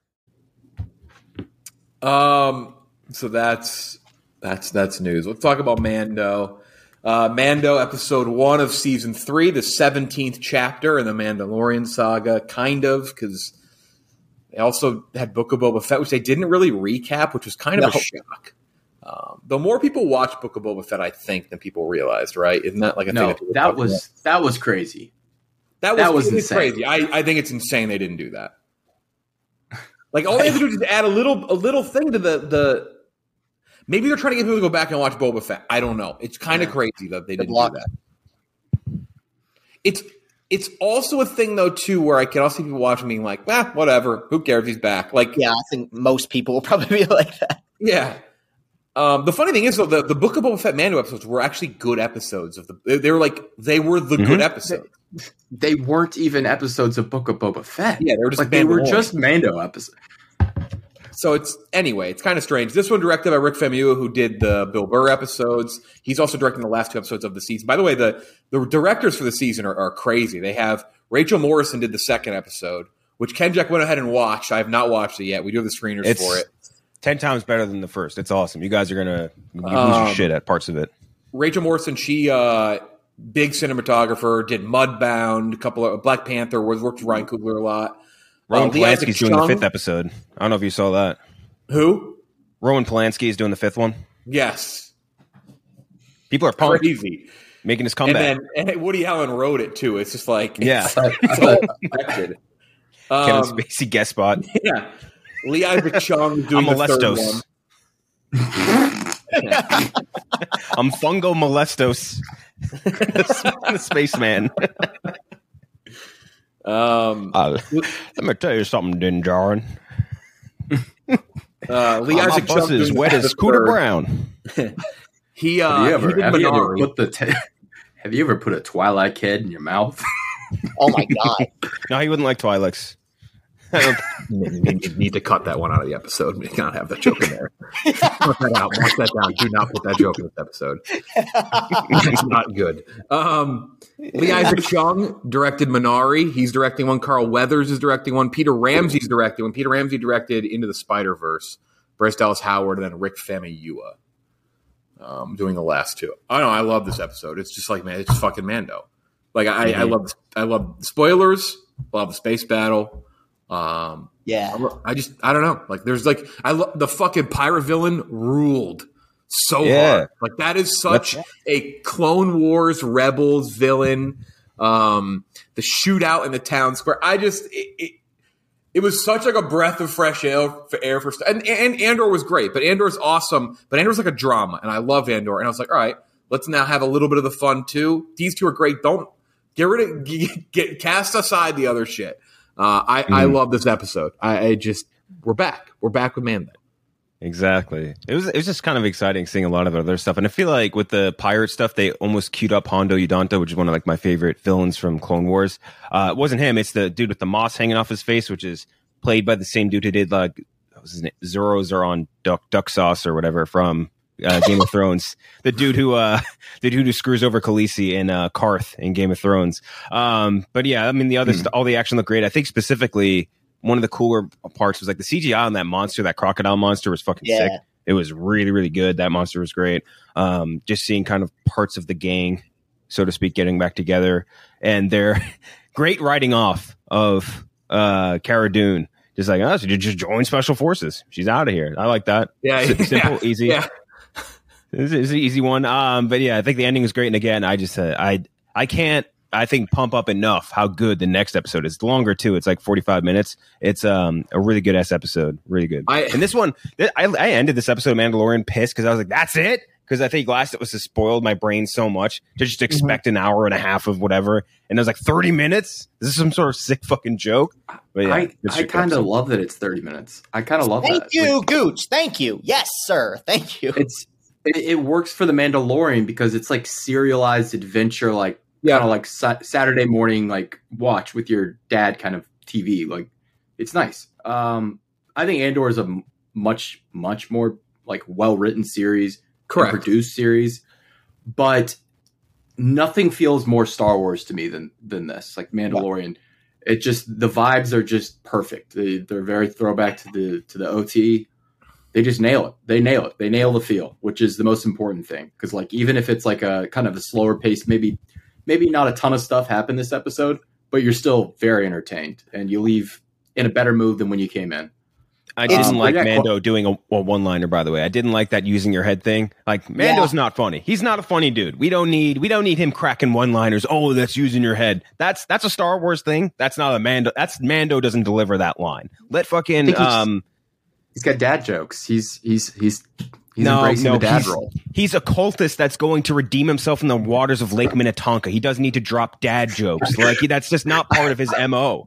Um. So that's that's that's news. Let's talk about Mando. Uh, Mando episode one of season three, the seventeenth chapter in the Mandalorian saga, kind of, because they also had Book of Boba Fett, which they didn't really recap, which was kind of No. a shock. Um, though more people watch Book of Boba Fett, I think, than people realized, right? Isn't that like a thing? No, that, people that talk was about? that was crazy. that was, that was it is insane. crazy. I, I think it's insane they didn't do that. Like all they have to do is just add a little a little thing to the the. Maybe they're trying to get people to go back and watch Boba Fett. I don't know. It's kind of Yeah. crazy that they Good didn't luck. do that. It's it's also a thing though too where I can also see people watching being like, ah, whatever. Who cares? He's back. Like, Yeah, I think most people will probably be like that. yeah. Um, the funny thing is though, the, the Book of Boba Fett Mando episodes were actually good episodes of the. They, they were like they were the Mhm. good episodes. They weren't even episodes of Book of Boba Fett. Yeah, they were just like they were Mandalorian. just Mando episodes. So it's anyway, it's kind of strange. This one directed by Rick Famuyiwa, who did the Bill Burr episodes. He's also directing the last two episodes of the season. By the way, the the directors for the season are, are crazy. They have Rachel Morrison did the second episode, which Ken Jack went ahead and watched. I have not watched it yet. We do have the screeners It's for it. ten times better than the first. It's awesome. You guys are gonna you lose Um, your shit at parts of it. Rachel Morrison, she uh, big cinematographer, did Mudbound, a couple of Black Panther, was worked with Ryan Coogler a lot. Roman uh, Lee Isaac Polanski's doing the Chung. fifth episode. I don't know if you saw that. Who? Roman Polanski is doing the fifth one. Yes, People are pumped, crazy. making his And comeback. then and Woody Allen wrote it too. It's just like Yeah. it's, it's all expected. Kevin Um, Spacey guest spot. Yeah. Lee Isaac Chung is doing I'm the third molestos. one. I'm fungo molestos. the spaceman. Um, Uh, let me tell you something, Din Djarin. uh, Lee My Isaac bus Chung is doing wet the as Cooter third. Brown. He uh, Have you he ever, did have you ever Minari. put the t- Have you ever put a Twilight Kid in your mouth? Oh my god! No, he wouldn't like Twi'leks. You need, need to cut that one out of the episode. We cannot have that joke in there. Cut that out. Mark that down. Do not put that joke in this episode. It's not good. Um, Lee Isaac Chung directed Minari. He's directing one. Carl Weathers is directing one. Peter Ramsey's directing one. Peter Ramsey directed Into the Spider-Verse. Bryce Dallas Howard, and then Rick Famuyiwa um, doing the last two. I don't know. I love this episode. It's just like, man, it's fucking Mando. Like I, Mm-hmm. I love, I love the spoilers. Love the space battle. Um, Yeah, I just, I don't know. Like, there's like, I love the fucking pirate villain ruled so Yeah. hard. Like, that is such a Clone Wars Rebels villain. Um, the shootout in the town square. I just, it, it, it was such like a breath of fresh air for air for and, and Andor was great, but Andor's awesome. But Andor's like a drama, and I love Andor. And I was like, all right, let's now have a little bit of the fun too. These two are great. Don't get rid of get, get cast aside the other shit. Uh, I, Mm-hmm. I love this episode. I, I just we're back. We're back with Mando. Exactly. It was it was just kind of exciting seeing a lot of other stuff. And I feel like with the pirate stuff, they almost queued up Hondo Udonto, which is one of like my favorite villains from Clone Wars. Uh, it wasn't him. It's the dude with the moss hanging off his face, which is played by the same dude who did like what was his name? Zoro Zoran Duck Duck Sauce or whatever from uh, Game of Thrones. The dude who uh, the dude who screws over Khaleesi in uh, Karth in Game of Thrones. Um, but yeah, I mean the other mm. st- all the action looked great. I think specifically one of the cooler parts was like the C G I on that monster, that crocodile monster was fucking yeah. sick. It was really, really good. That monster was great. Um, just seeing kind of parts of the gang, so to speak, getting back together, and their great writing off of uh, Cara Dune. Just like, oh, so you just join Special Forces. She's out of here. I like that. Yeah, S- simple, yeah, easy. Yeah. It's, it's an easy one. Um, but yeah, I think the ending was great. And again, I just, uh, I, I can't. I think pump up enough how good the next episode is. It's longer too. It's like forty-five minutes. It's um a really good ass episode. Really good. I, and this one, I, I ended this episode of Mandalorian pissed because I was like, that's it? Because I think last it was just spoiled my brain so much to just expect mm-hmm. an hour and a half of whatever. And it was like thirty minutes? This is some sort of sick fucking joke. But yeah, I, I kind of love that it's thirty minutes. I kind of love Thank that. Thank you, like, Gooch. Thank you. Yes, sir. Thank you. It's it, it works for the Mandalorian because it's like serialized adventure, like yeah. kind of like sa- Saturday morning, like watch with your dad kind of T V. Like it's nice. Um, I think Andor is a m- much, much more like well-written series, correct, produced series, but nothing feels more Star Wars to me than, than this, like Mandalorian. Yeah. It just, the vibes are just perfect. They, they're very throwback to the, to the O T. They just nail it. They nail it. They nail the feel, which is the most important thing. Cause like, even if it's like a kind of a slower pace, maybe, Maybe not a ton of stuff happened this episode, but you're still very entertained, and you leave in a better mood than when you came in. I didn't um, like Mando qu- doing a, a one-liner, by the way. I didn't like that using your head thing. Like Mando's yeah. not funny. He's not a funny dude. We don't need we don't need him cracking one-liners. Oh, that's using your head. That's that's a Star Wars thing. That's not a Mando. That's Mando doesn't deliver that line. Let fucking he's, um. He's got dad jokes. He's he's he's. He's no, embracing no, the dad he's, role. He's a cultist that's going to redeem himself in the waters of Lake Minnetonka. He doesn't need to drop dad jokes. Like he, that's just not part of his M O.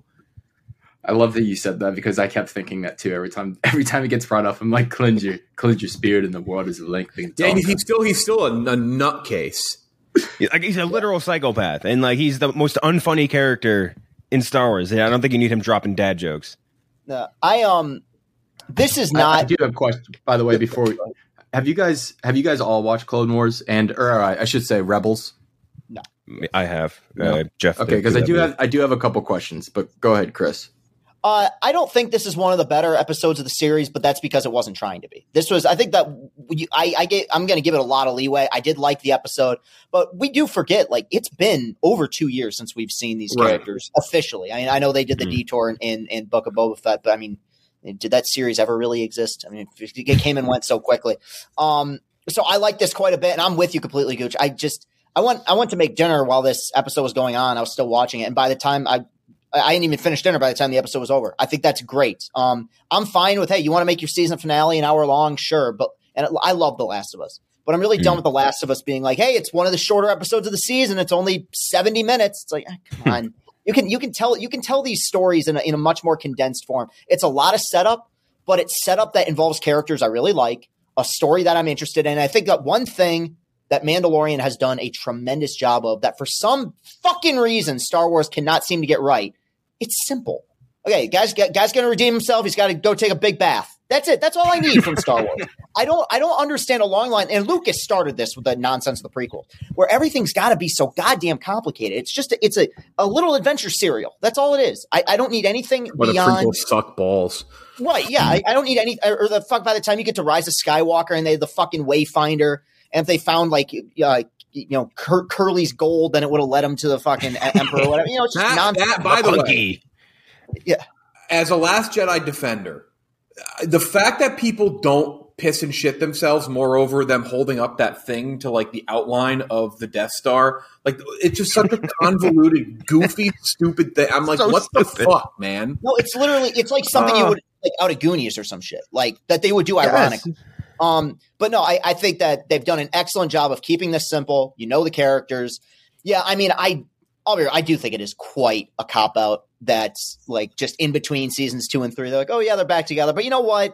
I love that you said that because I kept thinking that too. Every time, every time he gets brought up, I'm like, cleanse your, cleanse your spirit in the waters of Lake Minnetonka. Yeah, he's still, he's still a, a nutcase. Like he's a literal psychopath, and like he's the most unfunny character in Star Wars. I don't think you need him dropping dad jokes. No, I um, this is not. I, I do have a question, by the way. Before we, have you guys have you guys all watched Clone Wars and or I should say Rebels? No, I have. No. Uh, Jeff. Okay, because I do have I do have a couple questions, but go ahead, Chris. Uh, I don't think this is one of the better episodes of the series, but that's because it wasn't trying to be. This was, I think that you, I, I gave, I'm going to give it a lot of leeway. I did like the episode, but we do forget, like, it's been over two years since we've seen these right. characters officially. I mean, I know they did the mm-hmm. detour in, in, in Book of Boba Fett, but I mean, did that series ever really exist? I mean, it came and went so quickly. Um, so I like this quite a bit, and I'm with you completely, Gooch. I just, I went, I went to make dinner while this episode was going on. I was still watching it, and by the time I, I didn't even finish dinner by the time the episode was over. I think that's great. Um, I'm fine with, hey, you want to make your season finale an hour long? Sure. But, and I love The Last of Us, but I'm really mm. done with The Last of Us being like, hey, it's one of the shorter episodes of the season. It's only seventy minutes. It's like, eh, come on. You can, you can tell, you can tell these stories in a, in a much more condensed form. It's a lot of setup, but it's setup that involves characters I really like, a story that I'm interested in. And I think that one thing that Mandalorian has done a tremendous job of that for some fucking reason Star Wars cannot seem to get right. It's simple. Okay, guys, guy's going to redeem himself. He's got to go take a big bath. That's it. That's all I need from Star Wars. I don't I don't understand a long line. And Lucas started this with the nonsense of the prequel, where everything's got to be so goddamn complicated. It's just a, it's a, a little adventure serial. That's all it is. I, I don't need anything what beyond. What a prequel suck balls. Right, yeah. I, I don't need any – or the fuck by the time you get to Rise of Skywalker and they have the fucking Wayfinder, and if they found like uh, – you know, Cur- Curly's gold, then it would have led him to the fucking Emperor or whatever. You know, it's just that, nonsense. that, by the way, yeah. As a Last Jedi defender, the fact that people don't piss and shit themselves, moreover, them holding up that thing to like the outline of the Death Star, like it's just such a convoluted, goofy, stupid thing. I'm like, so what stupid. the fuck, man? No, it's literally, it's like something uh, you would like out of Goonies or some shit, like that they would do ironically. Yes. Um, but no, I, I think that they've done an excellent job of keeping this simple. You know the characters. Yeah, I mean, I I'll be, I do think it is quite a cop out that's like just in between seasons two and three. They're like, oh yeah, they're back together. But you know what?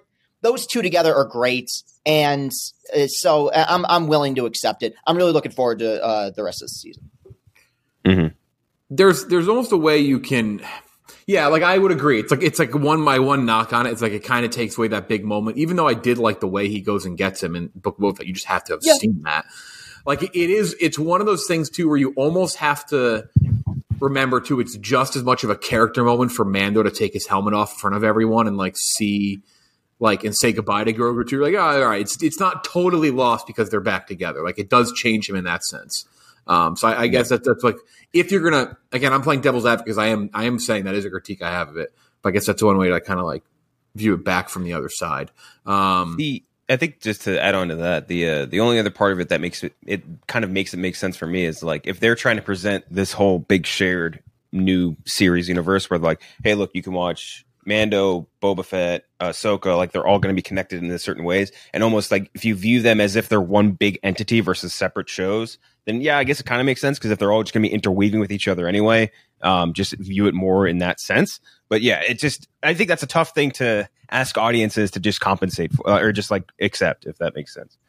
those two together are great, and uh, so I'm I'm willing to accept it. I'm really looking forward to uh, the rest of the season. Mm-hmm. There's there's almost a way you can, yeah, like I would agree. It's like it's like one my one knock on it. It's like it kind of takes away that big moment. Even though I did like the way he goes and gets him in Book of Boba Fett, you just have to have yeah. seen that. Like it is, it's one of those things too where you almost have to remember too. It's just as much of a character moment for Mando to take his helmet off in front of everyone and like see, like, and say goodbye to Grogu too. Like, oh, all right, it's it's not totally lost because they're back together. Like it does change him in that sense. Um, so I, I guess that's that's like if you're gonna again, I'm playing devil's advocate because I am I am saying that is a critique I have of it. But I guess that's one way to kind of like view it back from the other side. Um, the I think just to add on to that, the uh, the only other part of it that makes it it kind of makes it make sense for me is like if they're trying to present this whole big shared new series universe where like, hey, look, you can watch Mando, Boba Fett, uh, Ahsoka, like they're all going to be connected in certain ways, and almost like if you view them as if they're one big entity versus separate shows, then yeah, I guess it kind of makes sense because if they're all just going to be interweaving with each other anyway, um, just view it more in that sense. But yeah, it just I think that's a tough thing to ask audiences to just compensate for, uh, or just like accept, if that makes sense.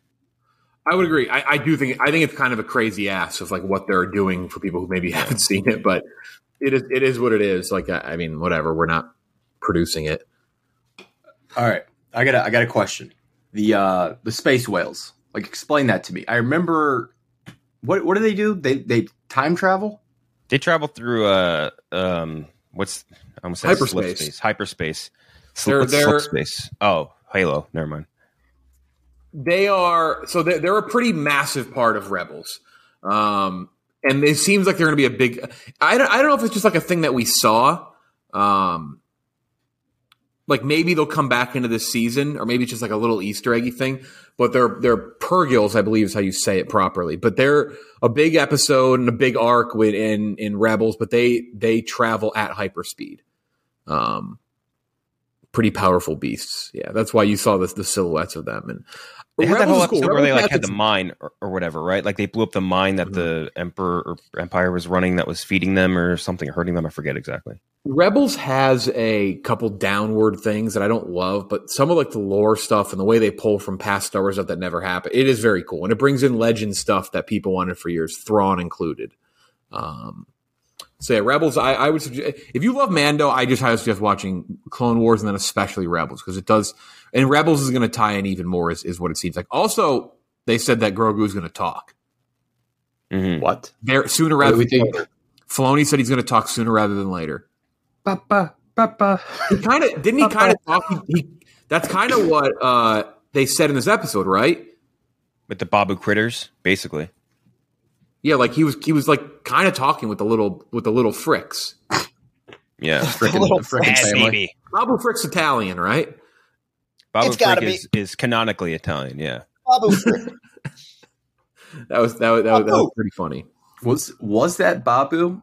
I would agree. I, I do think I think it's kind of a crazy ass of like what they're doing for people who maybe haven't seen it, but it is it is what it is. Like I, I mean, whatever. We're not producing it. All right, I got a, I got a question. The uh, the space whales. Like, explain that to me. I remember. What what do they do? They they time travel. They travel through uh um what's I almost said hyperspace. Space. Hyperspace. They're, they're, space. Oh, Halo. Never mind. They are so they're, they're a pretty massive part of Rebels, um, and it seems like they're going to be a big. I don't I don't know if it's just like a thing that we saw. Um, like maybe they'll come back into this season, or maybe it's just like a little Easter eggy thing. But they're they're Purgils, I believe is how you say it properly. But they're a big episode and a big arc in in Rebels. But they they travel at hyperspeed. Um, pretty powerful beasts. Yeah, that's why you saw this the silhouettes of them. And they had that whole episode cool. where they like had its- the mine or, or whatever, right? Like they blew up the mine that mm-hmm. the Emperor or Empire was running that was feeding them or something, hurting them. I forget exactly. Rebels has a couple downward things that I don't love, but some of like the lore stuff and the way they pull from past Star Wars stuff that never happened, it is very cool. And it brings in legend stuff that people wanted for years, Thrawn included. Um, so yeah, Rebels, I, I would suggest, if you love Mando, I just highly suggest watching Clone Wars and then especially Rebels, because it does, and Rebels is going to tie in even more is, is what it seems like. Also, they said that Grogu is going to talk. Mm-hmm. What? There, sooner rather than later. Filoni said he's going to talk sooner rather than later. Papa, Papa. He kind of didn't. He kind of talk. He, he, that's kind of what uh, they said in this episode, right? With the Babu critters, basically. Yeah, like he was. He was like kind of talking with the little with the little Fricks. Yeah, frickin', the frickin' family. Babu Frick's Italian, right? Babu It's gotta Frick be. is, is canonically Italian. Yeah, Babu Frick. That was that was, that was, that was pretty funny. Was was that Babu?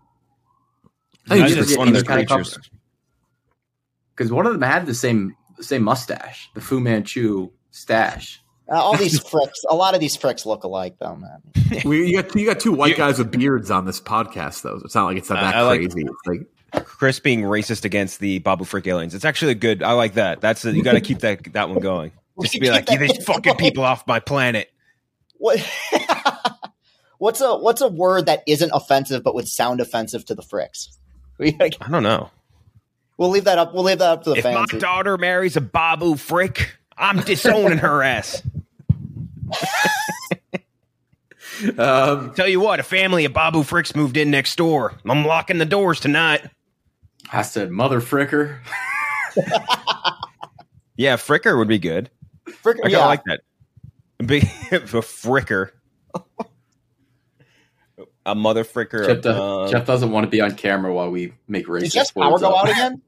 I think That's just just one of their creatures. Because one of them had the same the same mustache, the Fu Manchu stash. Uh, all these fricks, a lot of these fricks look alike, though, man. We, you got you got two white guys with beards on this podcast, though. It's not like it's not that I like- crazy. It's like Chris being racist against the Babu Frick aliens. It's actually a good. I like that. That's a, you got to keep that that one going. Just to be like, get these fucking people off my planet. What? what's a what's a word that isn't offensive but would sound offensive to the fricks? We, I don't know. We'll leave that up. We'll leave that up to the If fans. my daughter marries a Babu Frick, I'm disowning her ass. um, Tell you what, a family of Babu Fricks moved in next door. I'm locking the doors tonight. I said, mother fricker. Yeah, Fricker would be good. Frick, I kind of yeah. like that. A big a Fricker. A mother Fricker. Jeff, does, um, Jeff doesn't want to be on camera while we make racist Did Jeff's words power go up. out again?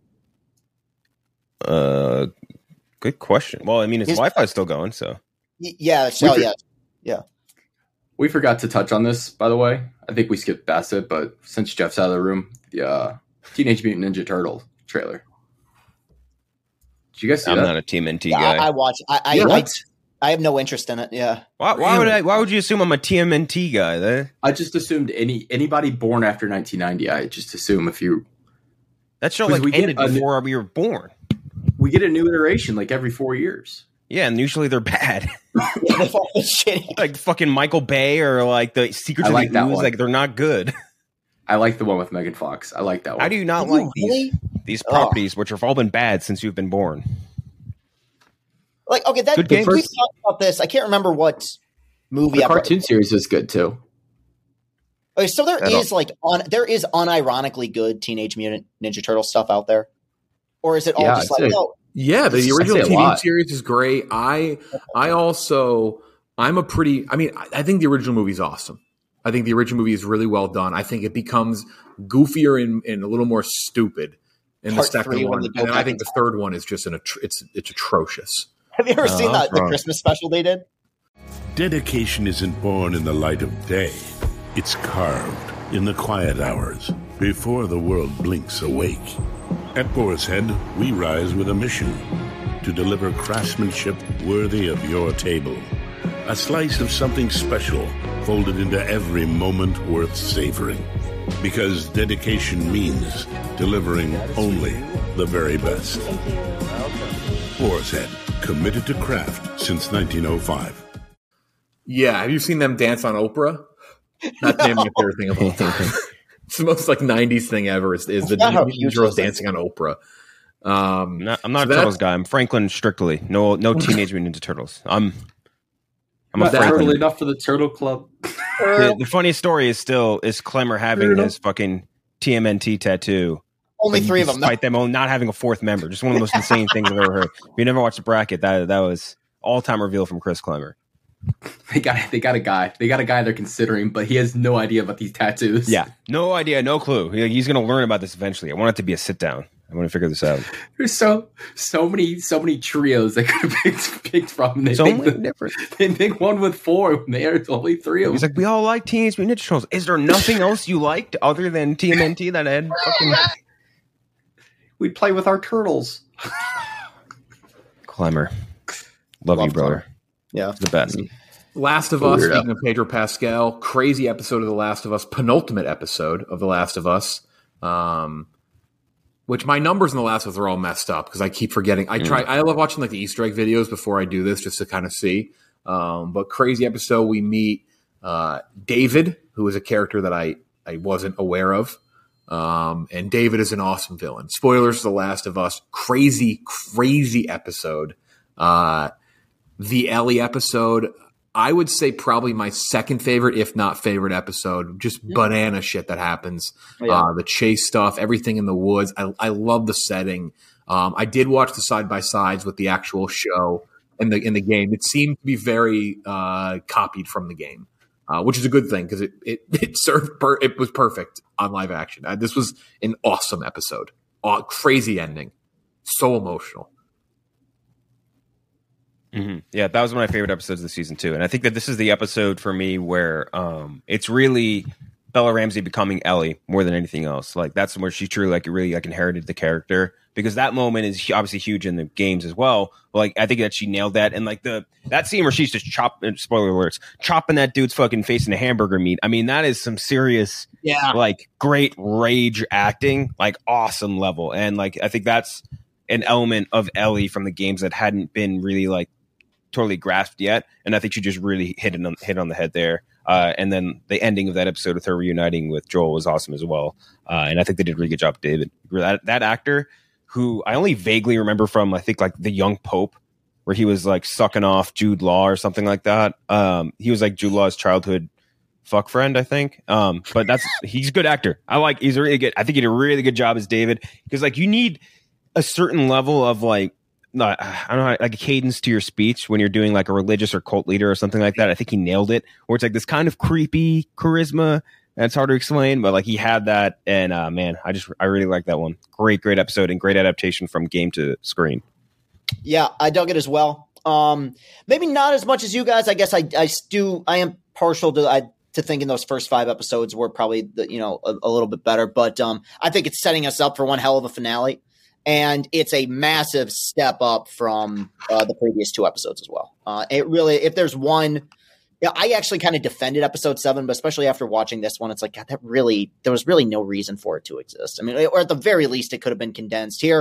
Uh, good question. Well, I mean, his His- Wi-Fi is still going, so. Y- Yeah. So, We- yeah. Yeah. We forgot to touch on this, by the way. I think we skipped past it, but since Jeff's out of the room, the uh, Teenage Mutant Ninja Turtle trailer. Did you guys see I'm that? not a Team N T Yeah, guy. I, I watch. I I, Yeah, I what? I have no interest in it. Yeah. why, why would I? Why would you assume I'm a T M N T guy? There, I just assumed any anybody born after nineteen ninety. I just assume if you that show Because like we get ended a new- before we were born. we get a new iteration like every four years. Yeah, and usually they're bad. Yeah, they've all been shitty. Like fucking Michael Bay or like the Secrets I of like the that Ooze. one. Like they're not good. I like the one with Megan Fox. I like that one. How do you not Did like you these really? these Oh. properties, which have all been bad since you've been born? Like, okay, that Good we game. talked about this. I can't remember what movie. The I- cartoon series was good too. Okay, so there I don't- is like on there is unironically good Teenage Mutant Ninja Turtle stuff out there, or is it all Yeah, just I'd like, say- oh, Yeah, the I'd original say a T V lot. series is great. I I also I'm a pretty I mean I, I think the original movie is awesome. I think the original movie is really well done. I think it becomes goofier and, and a little more stupid in Part the second three when one, they and go then I back think in the third one is just an atro- it's it's atrocious. have you ever No, seen that's that the wrong. Christmas special they did? Dedication isn't born in the light of day. It's carved in the quiet hours before the world blinks awake. At Boar's Head, we rise with a mission to deliver craftsmanship worthy of your table. A slice of something special folded into every moment worth savoring. Because dedication means delivering only the very best. Boar's Head, committed to craft since nineteen oh five. Yeah, have you seen them dance on Oprah? That's maybe my favorite thing of all time. It's the most like nineties thing ever. Is, is the forgot how Ninja huge Turtles those dancing on Oprah? Um, I'm not, I'm not so a Turtles that's- guy. I'm Franklin strictly. No, no Teenage Mutant Ninja Turtles. I'm, I'm a Not Franklin. turtle enough for the Turtle Club. The, the funniest story is still is Clemmer having Turtle. his fucking T M N T tattoo. Only three of them. Despite them all not having a fourth member. Just one of the most insane things I've ever heard. If you never watched the bracket, that that was all time reveal from Chris Clemmer. They got they got a guy. They got a guy they're considering, but he has no idea about these tattoos. Yeah, no idea, no clue. He- He's going to learn about this eventually. I want it to be a sit down. I want to figure this out. There's so so many so many trios that could have picked, picked from. They So picked many the- different. They picked one with four. when There's only three of He's them. like, we all like Teenage Mutant Ninja Turtles. Is there nothing else you liked other than T M N T that had fucking We play with our turtles. Clemmer? Love, Love you, brother. Yeah. The best. Last of Us, Weirdo. speaking of Pedro Pascal, crazy episode of The Last of Us, penultimate episode of The Last of Us. Um, which my numbers in The Last of Us are all messed up because I keep forgetting. I try. I love watching like the Easter egg videos before I do this just to kind of see. Um, but crazy episode. We meet uh, David, who is a character that I I wasn't aware of. Um, and David is an awesome villain. Spoilers for The Last of Us. Crazy, crazy episode. Uh, the Ellie episode, I would say probably my second favorite, if not favorite episode. Just banana shit that happens. Yeah. Uh, the chase stuff, everything in the woods. I, I love the setting. Um, I did watch the side by sides with the actual show and the in the game. It seemed to be very uh, copied from the game, uh, which is a good thing because it it it served. Per- it was perfect on live action. Uh, this was an awesome episode. Uh, crazy ending, so emotional. hmm Yeah, that was one of my favorite episodes of the season too, and I think that this is the episode for me where um, it's really Bella Ramsey becoming Ellie more than anything else. Like that's where she truly like really like inherited the character because that moment is obviously huge in the games as well. But, like I think that she nailed that, and like the that scene where she's just chopping spoiler alerts chopping that dude's fucking face into hamburger meat. I mean that is some serious Yeah. like great rage acting, like awesome level, and like I think that's an element of Ellie from the games that hadn't been really like totally grasped yet, and I think she just really hit it on, hit on the head there. Uh, and then the ending of that episode with her reuniting with Joel was awesome as well. Uh, and I think they did a really good job, David. That that actor, who I only vaguely remember from, I think like The Young Pope, where he was like sucking off Jude Law or something like that. Um, he was like Jude Law's childhood fuck friend, I think. Um, but that's he's a good actor. I like he's a really good. I think he did a really good job as David because like you need a certain level of like. No, I don't know, like a cadence to your speech when you're doing like a religious or cult leader or something like that. I think he nailed it. Where it's like this kind of creepy charisma. And it's hard to explain, but like he had that. And uh, man, I just, I really like that one. Great, great episode and great adaptation from game to screen. Yeah, I dug it as well. Um, maybe not as much as you guys. I guess I, I do. I am partial to I, to thinking those first five episodes were probably the, you know a, a little bit better, but um, I think it's setting us up for one hell of a finale. And it's a massive step up from uh, the previous two episodes as well. Uh, it really, if there's one, yeah, I actually kind of defended episode seven, but especially after watching this one, it's like, God, that really, there was really no reason for it to exist. I mean, or at the very least, it could have been condensed here.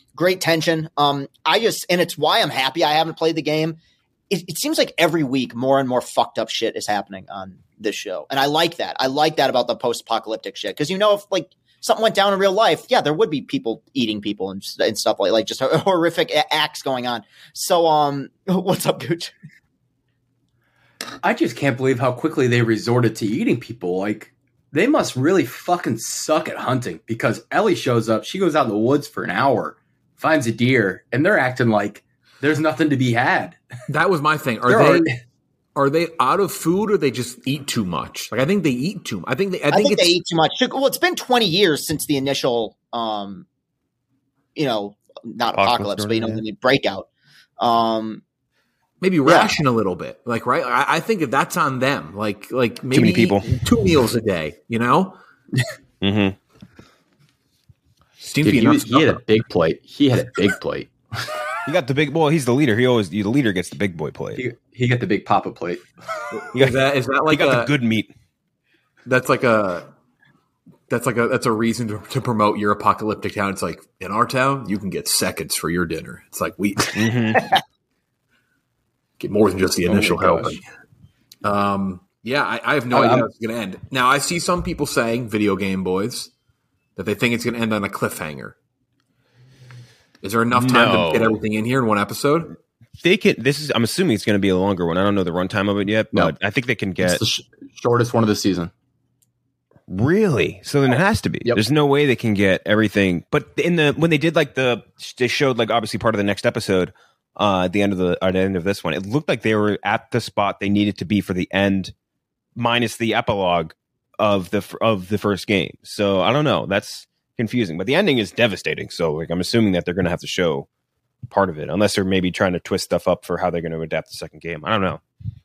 great tension. Um, I just, and it's why I'm happy I haven't played the game. It, it seems like every week more and more fucked up shit is happening on this show. And I like that. I like that about the post-apocalyptic shit. Cause you know, if like something went down in real life, yeah, there would be people eating people and, and stuff like, like just horrific acts going on. So, um, what's up, Gooch? I just can't believe how quickly they resorted to eating people. Like, they must really fucking suck at hunting, because Ellie shows up. She goes out in the woods for an hour, finds a deer, and they're acting like there's nothing to be had. That was my thing. Are There they are they out of food, or they just eat too much? Like, I think they eat too. I think they. I I think, think it's, they eat too much. Well, it's been twenty years since the initial, um, you know, not Apocalypse apocalypse, but you know, yeah. the breakout. Um, maybe ration a little bit. Like, right? I, I think that that's on them. Like, like maybe many people. eat two meals a day. You know. Mm-hmm. Seems Dude, to be he, enough was- he had a stuff. big plate. He had a big plate. You got the big boy. He's the leader. He always the leader gets the big boy plate. He, he got the big papa plate. You Is that is that He like got a, the good meat. That's like a. That's like a that's a reason to, to promote your apocalyptic town. It's like, in our town, you can get seconds for your dinner. It's like we Mm-hmm. get more than just the Oh initial my help. gosh. Um, yeah, I, I have no I- idea I'm- how it's going to end. Now, I see some people saying, video game boys, that they think it's going to end on a cliffhanger. Is there enough time No. to get everything in here in one episode? They can. This is. I'm assuming it's going to be a longer one. I don't know the runtime of it yet, No. but I think they can It's get the sh- shortest one of the season. really. So then it has to be. Yep. There's no way they can get everything. But in the when they did like the they showed like obviously part of the next episode uh, at the end of the at the end of this one, it looked like they were at the spot they needed to be for the end, minus the epilogue of the of the first game. So I don't know. That's confusing, but the ending is devastating. So like I'm assuming that they're going to have to show part of it, unless they're maybe trying to twist stuff up for how they're going to adapt the second game. I don't know.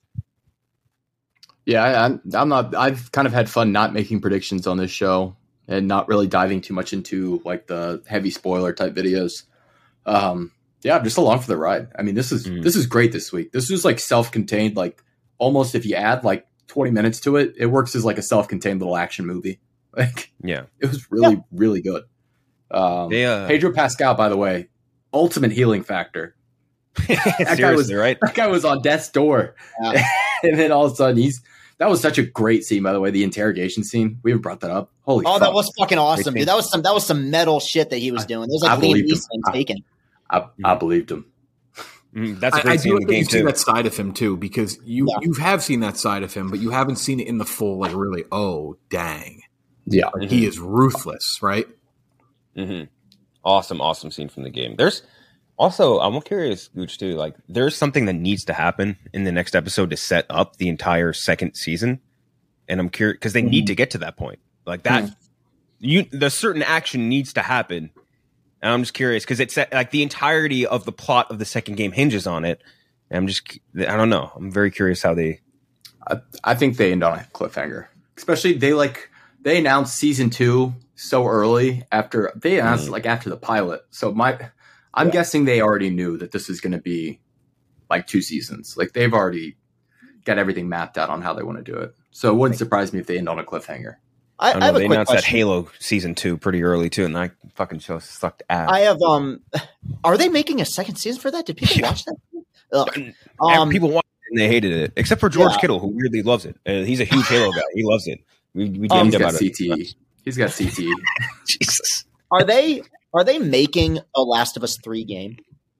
Yeah, I, I'm. I'm not. I've kind of had fun not making predictions on this show and not really diving too much into like the heavy spoiler type videos. Um, yeah, I'm just along for the ride. I mean, this is Mm. this is great this week. This was like self-contained. Like almost if you add like twenty minutes to it, it works as like a self-contained little action movie. Like Yeah, it was really really good. Um, They, uh, Pedro Pascal, by the way, ultimate healing factor. seriously, guy was- right? That guy was on death's door. Yeah. And then all of a sudden he's that was such a great scene, by the way, the interrogation scene. We haven't brought that up. Holy oh, fuck. that was fucking awesome, Great dude. That was some that was some metal shit that he was doing. It was I like Liam believed him. Neeson I- taken. I, I believed him. Mm, that's a I, great I scene do in the think game you've seen too. that side of him, too, because you, Yeah. you have seen that side of him, but you haven't seen it in the full, like, really, oh, dang. Yeah. Like, he is ruthless, right? Mm-hmm. Awesome, awesome scene from the game. There's also, I'm curious, Gooch, too. Like, there's something that needs to happen in the next episode to set up the entire second season, and I'm curious because they Mm-hmm. need to get to that point. Like that, you the certain action needs to happen, and I'm just curious because it's like the entirety of the plot of the second game hinges on it. And I'm just, I don't know. I'm very curious how they. I, I think they end on a cliffhanger. Especially they like they announced season two so early after they announced Mm. it, like after the pilot. So my I'm guessing they already knew that this is gonna be like two seasons. Like they've already got everything mapped out on how they want to do it. So it wouldn't surprise me if they end on a cliffhanger. I, I don't I know. have a They quick announced that question. Halo season two pretty early too, and that fucking show sucked ass. I have um. Are they making a second season for that? Did people Yeah. watch that? Ugh. And Um, people watched it and they hated it, except for George Yeah. Kittle, who weirdly loves it. Uh, he's a huge Halo guy. He loves it. We we Um, DM'd He's got about C it. T E. He's got C T E. Jesus. Are they are they making a Last of Us three game?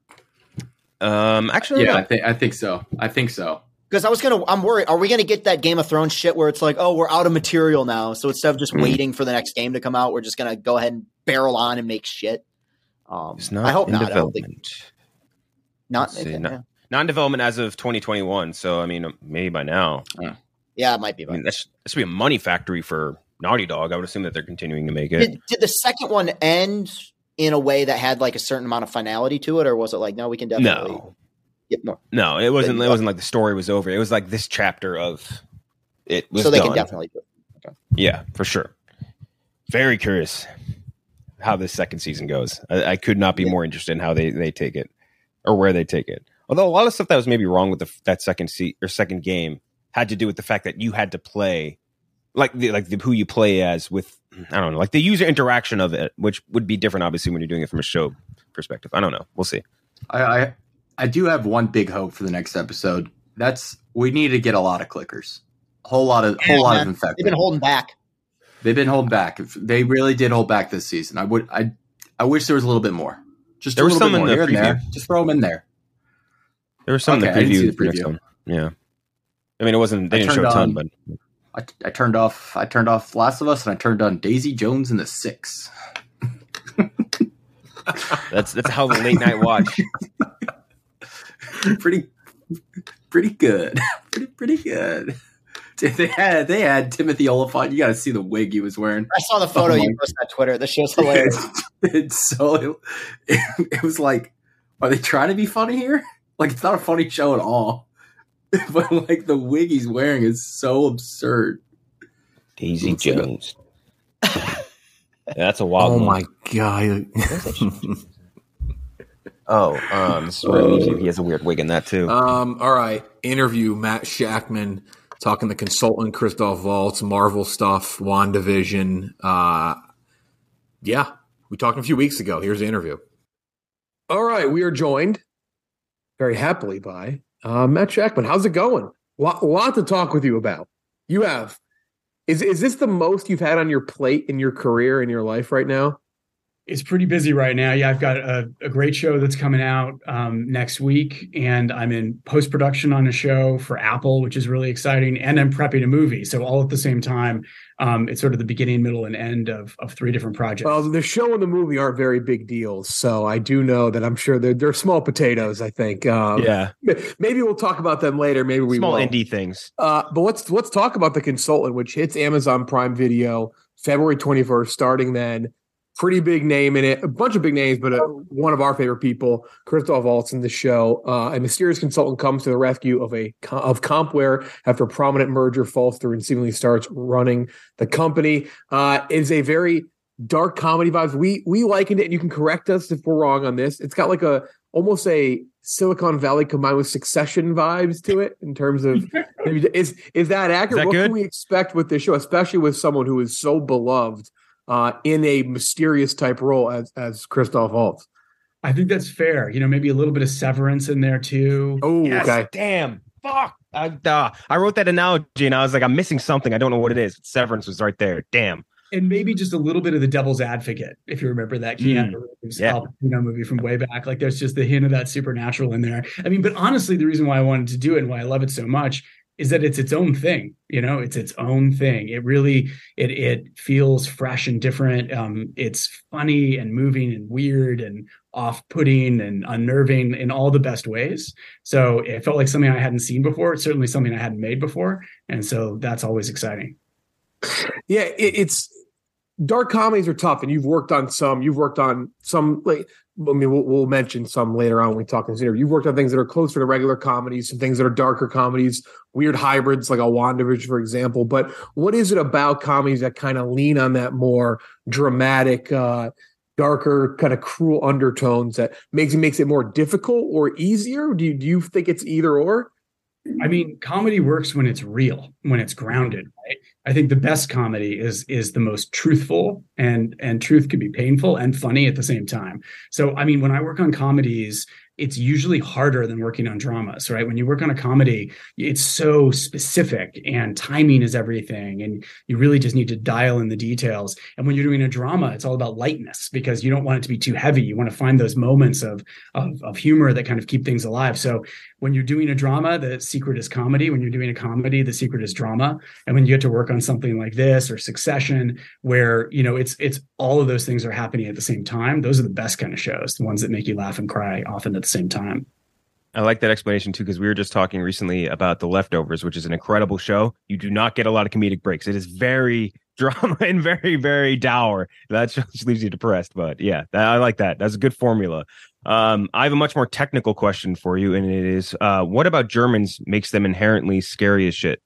Um, actually, Yeah, no. I think I think so. I think so. Because I was gonna, I'm worried. Are we gonna get that Game of Thrones shit where it's like, oh, we're out of material now, so instead of just Mm. waiting for the next game to come out, we're just gonna go ahead and barrel on and make shit. Um, It's not I hope in not. I don't think development. not. Let's see, okay, not- yeah. Non-development as of twenty twenty-one. So I mean, maybe by now. Yeah, it might be. I mean, that's that should be a money factory for Naughty Dog. I would assume that they're continuing to make it. Did, did the second one end in a way that had like a certain amount of finality to it, or was it like, no, we can definitely No, get more? no, it wasn't. Then- It wasn't like the story was over. It was like this chapter of it was So they done. can definitely do it. Yeah, for sure. Very curious how this second season goes. I, I could not be Yeah. more interested in how they, they take it or where they take it. Although a lot of stuff that was maybe wrong with the, that second seat or second game had to do with the fact that you had to play like the, like the, who you play as with, I don't know, like the user interaction of it, which would be different obviously when you're doing it from a show perspective. I don't know. We'll see. I, I I do have one big hope for the next episode. That's we need to get a lot of clickers, a whole lot of whole Yeah, lot man. of infected. They've been holding back. They've been holding back. If they really did hold back this season. I would. I I wish there was a little bit more. Just There a was little some bit in more the here and there. preview. Just throw them in there. There was some Okay, in I the didn't preview. see the for next preview. one. Yeah. I mean, it wasn't. They I didn't show turned a ton, on- but I, I turned off. I turned off Last of Us, and I turned on Daisy Jones and the Six. that's that's how the late night watch. pretty, pretty good. pretty, pretty good. They had they had Timothy Oliphant. You got to see the wig he was wearing. I saw the photo Oh you my- posted on Twitter. This show's hilarious. It's so it, it was like, are they trying to be funny here? Like, it's not a funny show at all. But like the wig he's wearing is so absurd. Daisy Looks like a- Jones. Yeah, that's a wild Oh one. my god! Oh, um, this is where he has a weird wig in that too. um, all right. Interview Matt Shackman talking to consultant Christoph Waltz, Marvel stuff, WandaVision. Uh, yeah, we talked a few weeks ago. Here's the interview. All right, we are joined very happily by uh, Matt Shackman. How's it going? Lot, lot to talk with you about. You have is is this the most you've had on your plate in your career in your life right now? It's pretty busy right now. Yeah, I've got a, a great show that's coming out um, next week, and I'm in post-production on a show for Apple, which is really exciting, and I'm prepping a movie. So all at the same time, um, it's sort of the beginning, middle, and end of, of three different projects. Well, the show and the movie aren't very big deals, so I do know that I'm sure they're, they're small potatoes, I think. Um, yeah. Maybe we'll talk about them later. Maybe we Small won't. indie things. Uh, but let's let's talk about The Consultant, which hits Amazon Prime Video February twenty-first, starting then. Pretty big name in it, a bunch of big names, but uh, one of our favorite people, Christoph Waltz, in the show. Uh, a mysterious consultant comes to the rescue of a of Compware after a prominent merger falls through and seemingly starts running the company. Uh, it is a very dark comedy vibes. We we likened it, and you can correct us if we're wrong on this. It's got like a almost a Silicon Valley combined with Succession vibes to it in terms of maybe is is that accurate? Is that what good? can we expect with this show, especially with someone who is so beloved uh, in a mysterious type role as as Christoph Waltz? I think that's fair. You know, maybe a little bit of Severance in there too. Oh, Yes, okay. damn. Fuck. I, uh, I wrote that analogy and I was like, I'm missing something. I don't know what it is. Severance was right there. Damn. And maybe just a little bit of the Devil's Advocate, if you remember that Keanu Mm, Reeves yeah. Al Pacino movie from way back. Like, there's just the hint of that supernatural in there. I mean, but honestly, the reason why I wanted to do it and why I love it so much is that it's its own thing. You know, it's its own thing. It really, it it feels fresh and different. Um, it's funny and moving and weird and off-putting and unnerving in all the best ways. So it felt like something I hadn't seen before. It's certainly something I hadn't made before, and so that's always exciting. Yeah, it, it's dark comedies are tough, and you've worked on some. You've worked on some. Like, I mean, we'll, we'll mention some later on when we talk in this interview. You've worked on things that are closer to regular comedies, some things that are darker comedies, weird hybrids like a WandaVision, for example. But what is it about comedies that kind of lean on that more dramatic, uh, darker, kind of cruel undertones that makes it makes it more difficult or easier? Do you, do you think it's either or? I mean, comedy works when it's real, when it's grounded, right? I think the best comedy is is the most truthful, and and truth can be painful and funny at the same time. So, I mean, when I work on comedies, it's usually harder than working on dramas, right? When you work on a comedy, it's so specific and timing is everything, and you really just need to dial in the details. And when you're doing a drama, it's all about lightness because you don't want it to be too heavy. You want to find those moments of of, of humor that kind of keep things alive. So when you're doing a drama, the secret is comedy. When you're doing a comedy, the secret is drama. And when you get to work on something like this or Succession, where, you know, it's it's all of those things are happening at the same time, those are the best kind of shows, the ones that make you laugh and cry often at the same time. I like that explanation too, because we were just talking recently about The Leftovers, which is an incredible show. You do not get a lot of comedic breaks. It is very drama and very, very dour. That just leaves you depressed. But yeah, that, I like that. That's a good formula. Um, I have a much more technical question for you, and it is, uh, what about Germans makes them inherently scary as shit?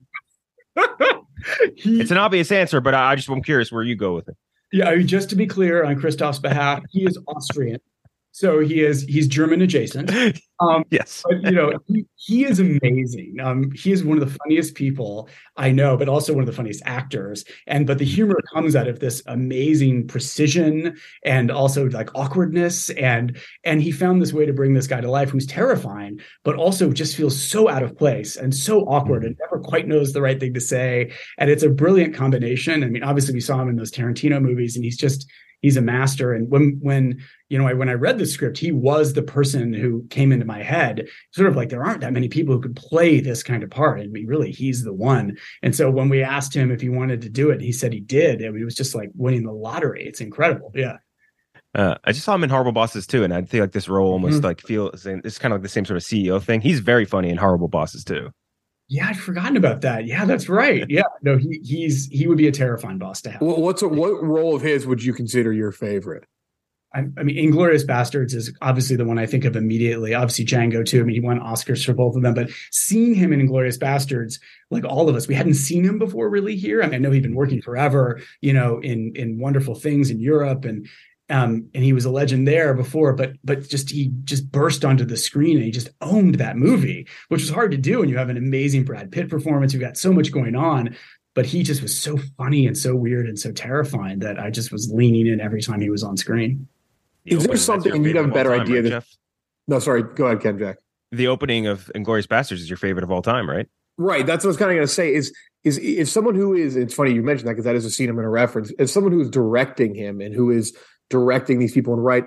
he, it's an obvious answer, but I, I just I'm curious where you go with it. Yeah, I mean, just to be clear on Christoph's behalf, he is Austrian. So he is he's German adjacent. Um, yes, but you know he, he is amazing. Um, he is one of the funniest people I know, but also one of the funniest actors. And but the humor comes out of this amazing precision and also like awkwardness. And and he found this way to bring this guy to life, who's terrifying, but also just feels so out of place and so awkward and never quite knows the right thing to say. And it's a brilliant combination. I mean, obviously we saw him in those Tarantino movies, and he's just. He's a master. And when, when, you know, I, when I read the script, he was the person who came into my head, sort of like, there aren't that many people who could play this kind of part. And really, he's the one. And so when we asked him if he wanted to do it, he said he did. I mean, it was just like winning the lottery. It's incredible. Yeah. Uh, I just saw him in Horrible Bosses too. And I feel like this role almost mm-hmm. like feels, it's kind of like the same sort of C E O thing. He's very funny in Horrible Bosses too. Yeah, I'd forgotten about that. Yeah, that's right. Yeah, no, he he's he would be a terrifying boss to have. Well, what's a, what role of his would you consider your favorite? I, I mean, Inglourious Bastards is obviously the one I think of immediately. Obviously, Django too. I mean, he won Oscars for both of them. But seeing him in Inglourious Bastards, like all of us, we hadn't seen him before really here. I mean, I know he'd been working forever, you know, in in Wonderful Things in Europe, and Um, and he was a legend there before, but but just he just burst onto the screen and he just owned that movie, which was hard to do. And you have an amazing Brad Pitt performance. You've got so much going on, but he just was so funny and so weird and so terrifying that I just was leaning in every time he was on screen. The Is there something, and you'd have a better time, idea right, that, Jeff? No, sorry, go ahead, Ken Jack. The opening of Inglourious Bastards is your favorite of all time, right? Right. That's what I was kind of going to say is, is if someone who is, it's funny you mentioned that because that is a scene I'm going to reference, if someone who is directing him and who is directing these people and right,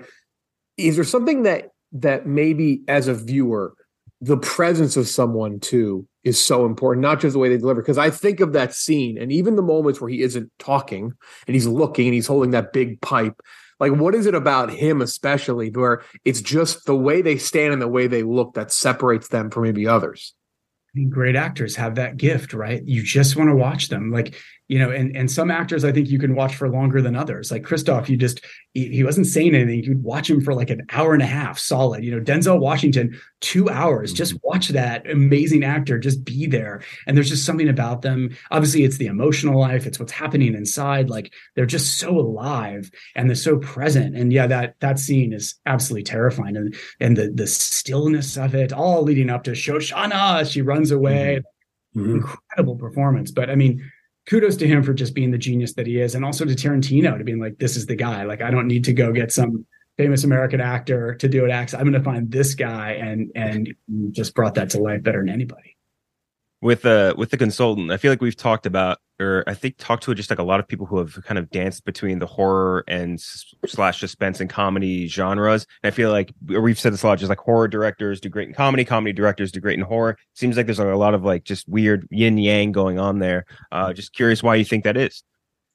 is there something that that maybe as a viewer, the presence of someone too is so important, not just the way they deliver? Because I think of that scene and even the moments where he isn't talking and he's looking and he's holding that big pipe. Like, what is it about him especially where it's just the way they stand and the way they look that separates them from maybe others? I mean, great actors have that gift, right? You just want to watch them. Like, you know, and, and some actors I think you can watch for longer than others. Like Christoph, you just, he, he wasn't saying anything. You'd watch him for like an hour and a half solid. You know, Denzel Washington, two hours. Just watch that amazing actor just be there. And there's just something about them. Obviously, it's the emotional life. It's what's happening inside. Like they're just so alive and they're so present. And yeah, that that scene is absolutely terrifying. And and the the stillness of it, all leading up to Shoshana, she runs away. Mm-hmm. Incredible performance. But I mean, kudos to him for just being the genius that he is, and also to Tarantino to being like, this is the guy. Like, I don't need to go get some famous American actor to do it. I'm going to find this guy, and and just brought that to life better than anybody. With uh with the consultant, I feel like we've talked about, or I think talked to just like a lot of people who have kind of danced between the horror and slash suspense and comedy genres. And I feel like we've said this a lot, just like horror directors do great in comedy, comedy directors do great in horror. Seems like there's like a lot of like just weird yin yang going on there. Uh, just curious why you think that is.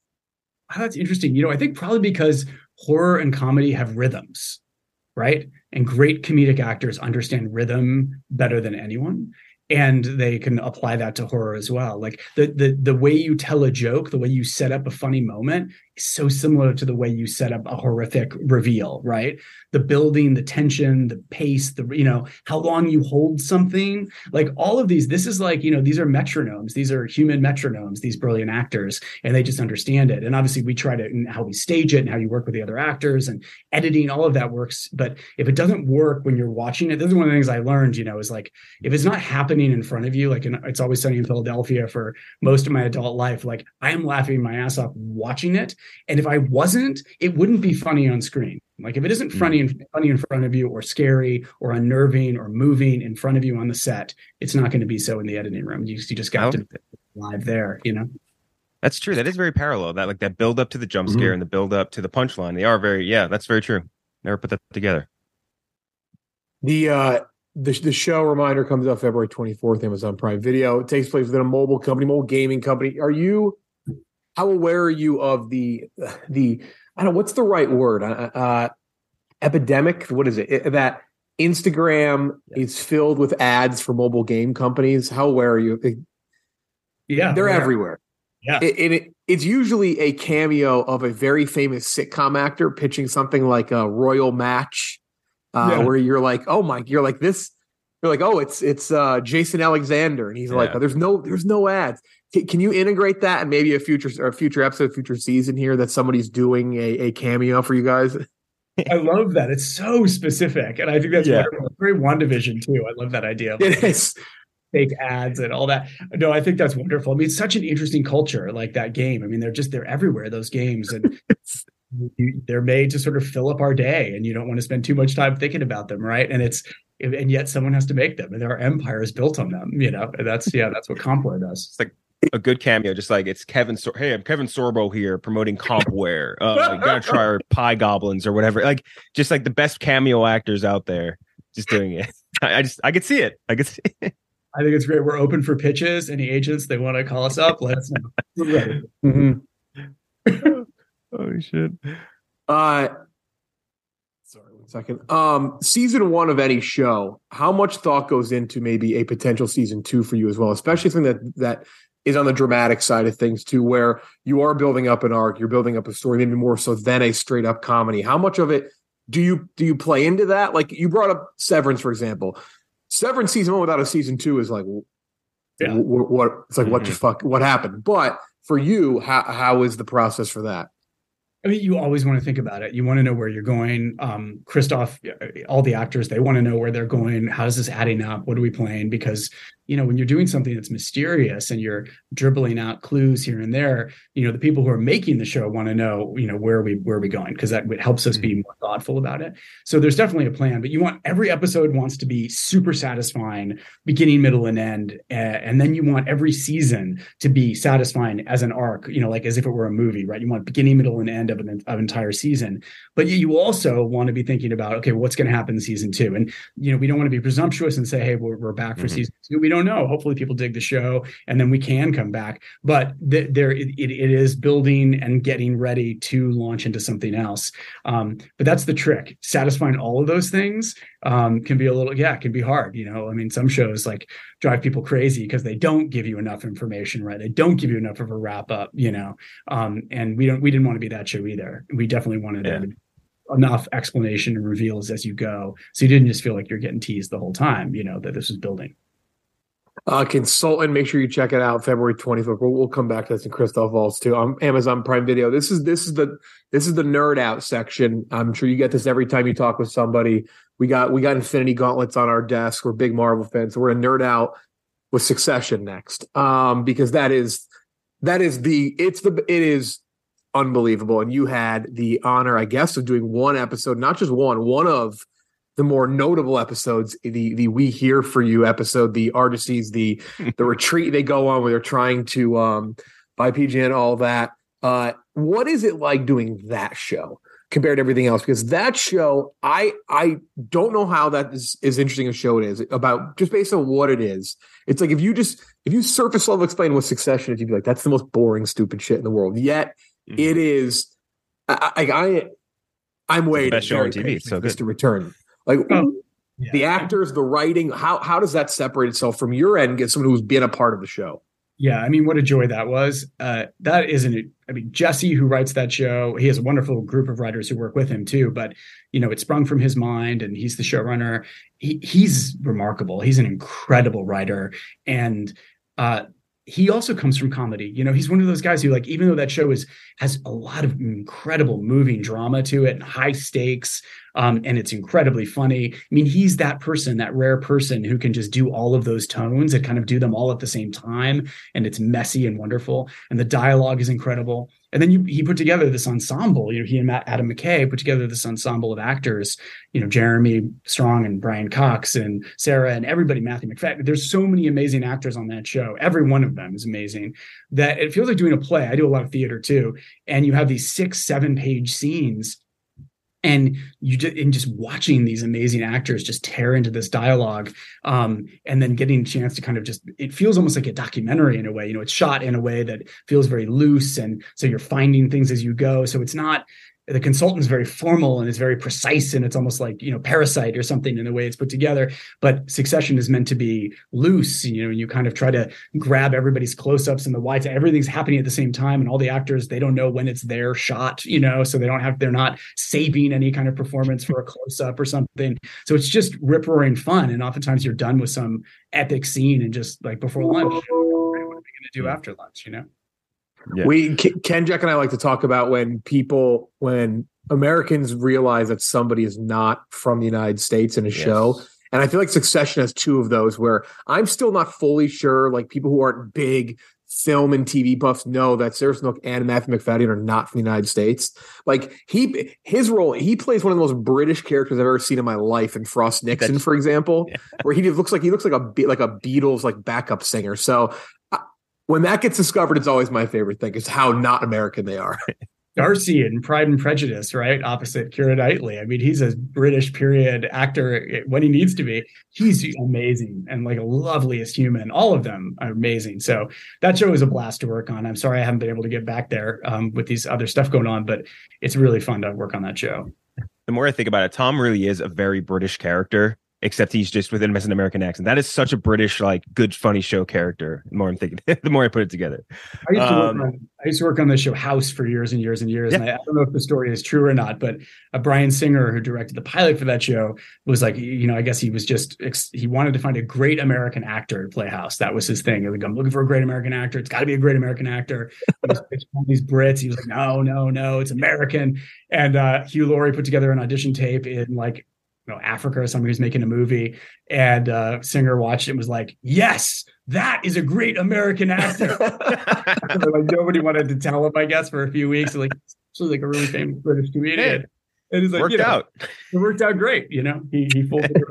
Oh, that's interesting. You know, I think probably because horror and comedy have rhythms, right? And great comedic actors understand rhythm better than anyone. And they can apply that to horror as well. Like the the the way you tell a joke, the way you set up a funny moment is so similar to the way you set up a horrific reveal, right? The building, the tension, the pace, the, you know, how long you hold something, like all of these, this is like, you know, these are metronomes. These are human metronomes, these brilliant actors, and they just understand it. And obviously we try to, how we stage it and how you work with the other actors and editing, all of that works. But if it doesn't work when you're watching it, this is one of the things I learned, you know, is like, if it's not happening in front of you, like in It's Always Sunny in Philadelphia for most of my adult life, like I am laughing my ass off watching it. And if I wasn't, it wouldn't be funny on screen. Like if it isn't funny and funny in front of you, or scary or unnerving or moving in front of you on the set, it's not going to be so in the editing room. You, you just got oh. to be live there, you know? That's true. That is very parallel. That like that build up to the jump scare mm-hmm. and the build up to the punchline. They are very, yeah, that's very true. Never put that together. The, uh, The, the show, reminder, comes out February twenty-fourth, Amazon Prime Video. It takes place within a mobile company, mobile gaming company. Are you, how aware are you of the, the I don't know, what's the right word? Uh, uh, epidemic? What is it? it that Instagram yeah. is filled with ads for mobile game companies. How aware are you? It, yeah. They're yeah. everywhere. Yeah. It, it, it, it's usually a cameo of a very famous sitcom actor pitching something like a Royal Match. Uh, yeah. Where you're like, oh my, you're like this, you're like, oh, it's it's uh, Jason Alexander, and he's yeah. like, oh, there's no, there's no ads. Can, can you integrate that and maybe a future, or a future episode, future season here that somebody's doing a, a cameo for you guys? I love that. It's so specific. And I think that's Yeah. wonderful. Very WandaVision too. I love that idea. Of It is. fake ads and all that. No, I think that's wonderful. I mean, it's such an interesting culture, like that game. I mean, they're just, they're everywhere, those games. And you, they're made to sort of fill up our day, and you don't want to spend too much time thinking about them. Right. And it's, and yet someone has to make them, and there are empires built on them, you know, and that's, yeah, that's what Compware does. It's like a good cameo, just like it's Kevin. Sor- hey, I'm Kevin Sorbo here promoting Compware. Uh, you gotta try our Pie Goblins or whatever. Like, just like the best cameo actors out there, just doing it. I, I just, I could see it. I could see it. I think it's great. We're open for pitches. Any agents they want to call us up, let us know. We're ready. Mm-hmm. Oh shit. Uh, sorry, one second. Um, season one of any show, how much thought goes into maybe a potential season two for you as well, especially something that that is on the dramatic side of things too, where you are building up an arc, you're building up a story, maybe more so than a straight up comedy. How much of it do you do you play into that? Like you brought up Severance, for example. Severance season one without a season two is like, yeah. what, what it's like, mm-hmm. what the fuck, what happened? But for you, how how is the process for that? I mean, you always want to think about it. You want to know where you're going. Um, Christoph, all the actors, they want to know where they're going. How is this adding up? What are we playing? Because, you know, when you're doing something that's mysterious and you're dribbling out clues here and there, you know, the people who are making the show want to know, you know, where are we, where are we going? Because that helps us be more thoughtful about it. So there's definitely a plan, but you want every episode wants to be super satisfying, beginning, middle, and end. Uh, and then you want every season to be satisfying as an arc, you know, like as if it were a movie, right? You want beginning, middle, and end of an of entire season. But you also want to be thinking about, okay, what's going to happen in season two? And, you know, we don't want to be presumptuous and say, hey, we're, we're back for mm-hmm. season two. We don't know. Hopefully people dig the show and then we can come back. But th- there it, it is building and getting ready to launch into something else. Um, but that's the trick. Satisfying all of those things um, can be a little, yeah, it can be hard. You know, I mean, some shows like drive people crazy because they don't give you enough information, right? They don't give you enough of a wrap up, you know, um, and we don't, we didn't want to be that show either. We definitely wanted yeah. to enough explanation and reveals as you go. So you didn't just feel like you're getting teased the whole time, you know, that this was building. Uh, Consultant, make sure you check it out. February twenty-fifth. We'll, we'll come back to this in Christoph Waltz too on Amazon Prime Video. This is this is the this is the nerd out section. I'm sure you get this every time you talk with somebody. We got we got Infinity Gauntlets on our desk. We're big Marvel fans, so we're gonna nerd out with Succession next, um, because that is that is the it's the it is unbelievable. And you had the honor, I guess, of doing one episode, not just one, one of the more notable episodes, the the We Here For You episode, the artistes, the the retreat they go on where they're trying to um, buy P G N, all that. Uh, what is it like doing that show compared to everything else? Because that show, I I don't know how that is as interesting a show it is about just based on what it is. It's like if you just if you surface level explain what Succession is, you'd be like, that's the most boring, stupid shit in the world. Yet mm-hmm. it is. I I, I I'm waiting. Best show on T V. It's so good to return. Like oh, yeah. the actors, the writing, how how does that separate itself from your end? Get someone who's been a part of the show. Yeah, I mean, what a joy that was. Uh, that isn't. I mean, Jesse, who writes that show, he has a wonderful group of writers who work with him too. But you know, it sprung from his mind, and he's the showrunner. He, he's remarkable. He's an incredible writer, and uh, he also comes from comedy. You know, he's one of those guys who, like, even though that show is has a lot of incredible moving drama to it and high stakes. Um, and it's incredibly funny. I mean, he's that person, that rare person who can just do all of those tones and kind of do them all at the same time. And it's messy and wonderful. And the dialogue is incredible. And then you, he put together this ensemble. You know, he and Matt, Adam McKay put together this ensemble of actors. You know, Jeremy Strong and Brian Cox and Sarah and everybody. Matthew McFadden. There's so many amazing actors on that show. Every one of them is amazing. That it feels like doing a play. I do a lot of theater too, and you have these six, seven page scenes. And you just in just watching these amazing actors just tear into this dialogue, um, and then getting a chance to kind of just it feels almost like a documentary in a way. You know, it's shot in a way that feels very loose, and so you're finding things as you go. So it's not the consultant's very formal and it's very precise, and it's almost like, you know, Parasite or something in the way it's put together. But Succession is meant to be loose, you know, and you kind of try to grab everybody's close-ups and the wides. Everything's happening at the same time, and all the actors, they don't know when it's their shot, you know, so they don't have, they're not saving any kind of performance for a close-up or something. So it's just rip-roaring fun, and oftentimes you're done with some epic scene and just like before lunch, what are we going to do after lunch, you know? Yeah. We Ken, Jack, and I like to talk about when people when Americans realize that somebody is not from the United States in a yes. show. And I feel like Succession has two of those where I'm still not fully sure, like people who aren't big film and T V buffs know that Sarah Snook and Matthew McFadden are not from the United States. Like he, his role, he plays one of the most British characters I've ever seen in my life in Frost Nixon, That's, for example, yeah. where he looks like he looks like a like a Beatles like backup singer. So uh, when that gets discovered, it's always my favorite thing is how not American they are. Darcy in Pride and Prejudice, right? Opposite Keira Knightley. I mean, he's a British period actor when he needs to be. He's amazing and like a loveliest human. All of them are amazing. So that show is a blast to work on. I'm sorry I haven't been able to get back there um, with these other stuff going on, but it's really fun to work on that show. The more I think about it, Tom really is a very British character, except he's just with him as an American accent. That is such a British, like, good, funny show character. The more I'm thinking, the more I put it together. I used, to um, work on, I used to work on the show House for years and years and years. Yeah. And I, I don't know if the story is true or not, but uh, Bryan Singer, who directed the pilot for that show, was like, you know, I guess he was just, he wanted to find a great American actor to play House. That was his thing. Like, I'm looking for a great American actor. It's got to be a great American actor. He was pitching all these Brits. He was like, no, no, no, it's American. And uh, Hugh Laurie put together an audition tape in like, you know, Africa or somebody who's making a movie, and uh, Singer watched it and was like, yes, that is a great American actor. Like nobody wanted to tell him, I guess, for a few weeks. Like, so like a really famous British comedian. And it's like, worked you know, out. It worked out great. You know, he, he fooled it.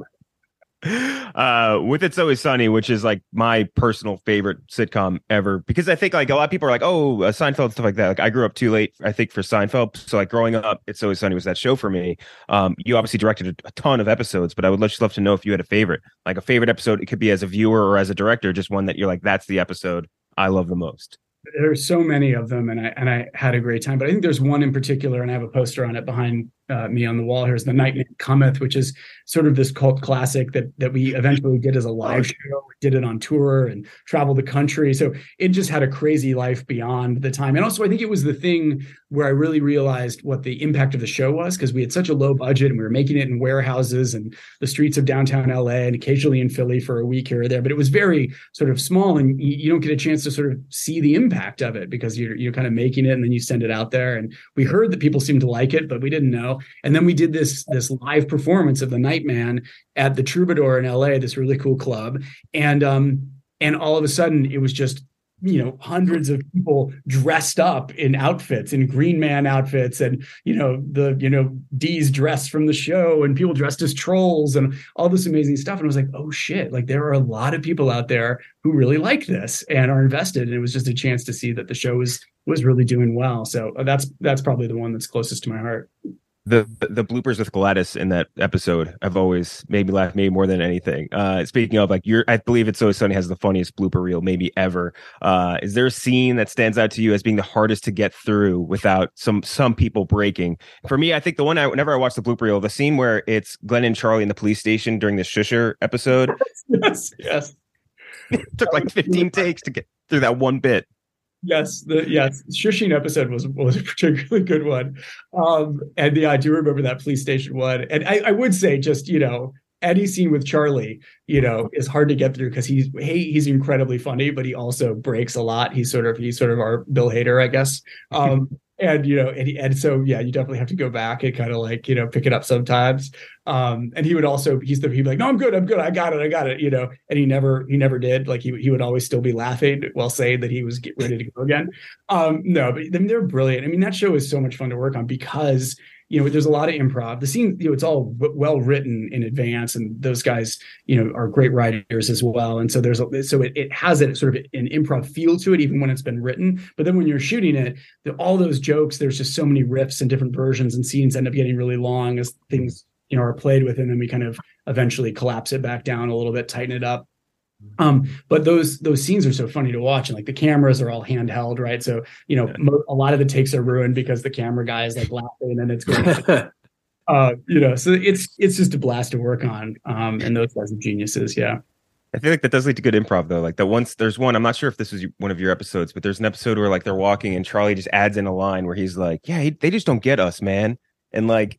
Uh, with It's Always Sunny, which is like my personal favorite sitcom ever, because I think like a lot of people are like, oh, uh, Seinfeld and stuff like that. Like I grew up too late, I think, for Seinfeld. So like growing up, It's Always Sunny was that show for me. Um, you obviously directed a, a ton of episodes, but I would just love to know if you had a favorite, like a favorite episode. It could be as a viewer or as a director, just one that you're like, that's the episode I love the most. There's so many of them, and I and I had a great time. But I think there's one in particular, and I have a poster on it behind uh, me on the wall. Here's The Night Man Cometh, which is sort of this cult classic that that we eventually did as a live show. We did it on tour and traveled the country. So it just had a crazy life beyond the time. And also, I think it was the thing where I really realized what the impact of the show was, because we had such a low budget and we were making it in warehouses and the streets of downtown L A and occasionally in Philly for a week here or there. But it was very sort of small, and you, you don't get a chance to sort of see the impact of it because you're you're kind of making it and then you send it out there. And we heard that people seemed to like it, but we didn't know. And then we did this this live performance of The Night Man at the Troubadour in L A, this really cool club. And um and all of a sudden it was just, you know, hundreds of people dressed up in outfits, in Green Man outfits, and, you know, the, you know, Dee's dressed from the show, and people dressed as trolls and all this amazing stuff. And I was like, oh shit, like there are a lot of people out there who really like this and are invested. And it was just a chance to see that the show was, was really doing well. So that's, that's probably the one that's closest to my heart. The the bloopers with Gladys in that episode have always made me laugh, maybe more than anything. Uh, speaking of, like, you're, I believe It's Always Sunny has the funniest blooper reel maybe ever. Uh, is there a scene that stands out to you as being the hardest to get through without some some people breaking? For me, I think the one I whenever I watch the blooper reel, the scene where it's Glenn and Charlie in the police station during the Shusher episode. Yes, yes. It took like fifteen takes to get through that one bit. Yes, the yes, Shushing episode was was a particularly good one, um, and yeah, I do remember that police station one. And I, I would say, just, you know, any scene with Charlie, you know, is hard to get through because he's hey he's incredibly funny, but he also breaks a lot. He's sort of he's sort of our Bill Hader, I guess. Um, and you know, and, he, and so yeah, you definitely have to go back and kind of like, you know, pick it up sometimes. Um, and he would also he's the he'd be like, no, I'm good, I'm good, I got it, I got it, you know. And he never he never did. Like he he would always still be laughing while saying that he was get ready to go again. Um, no, but I mean, they're brilliant. I mean, that show is so much fun to work on because, you know, there's a lot of improv. The scene, you know, it's all w- well written in advance, and those guys, you know, are great writers as well. And so there's a, so it, it has a sort of an improv feel to it, even when it's been written. But then when you're shooting it, the, all those jokes, there's just so many riffs and different versions, and scenes end up getting really long as things, you know, are played with, and then we kind of eventually collapse it back down a little bit, tighten it up. Um, but those those scenes are so funny to watch, and like the cameras are all handheld, right? So, you know, mo- a lot of the takes are ruined because the camera guy is like laughing and it's going, uh, you know, so it's it's just a blast to work on. Um, and those guys are geniuses, yeah. I feel like that does lead to good improv, though. Like the once there's one, I'm not sure if this was one of your episodes, but there's an episode where like they're walking and Charlie just adds in a line where he's like, "Yeah, he, they just don't get us, man," and like.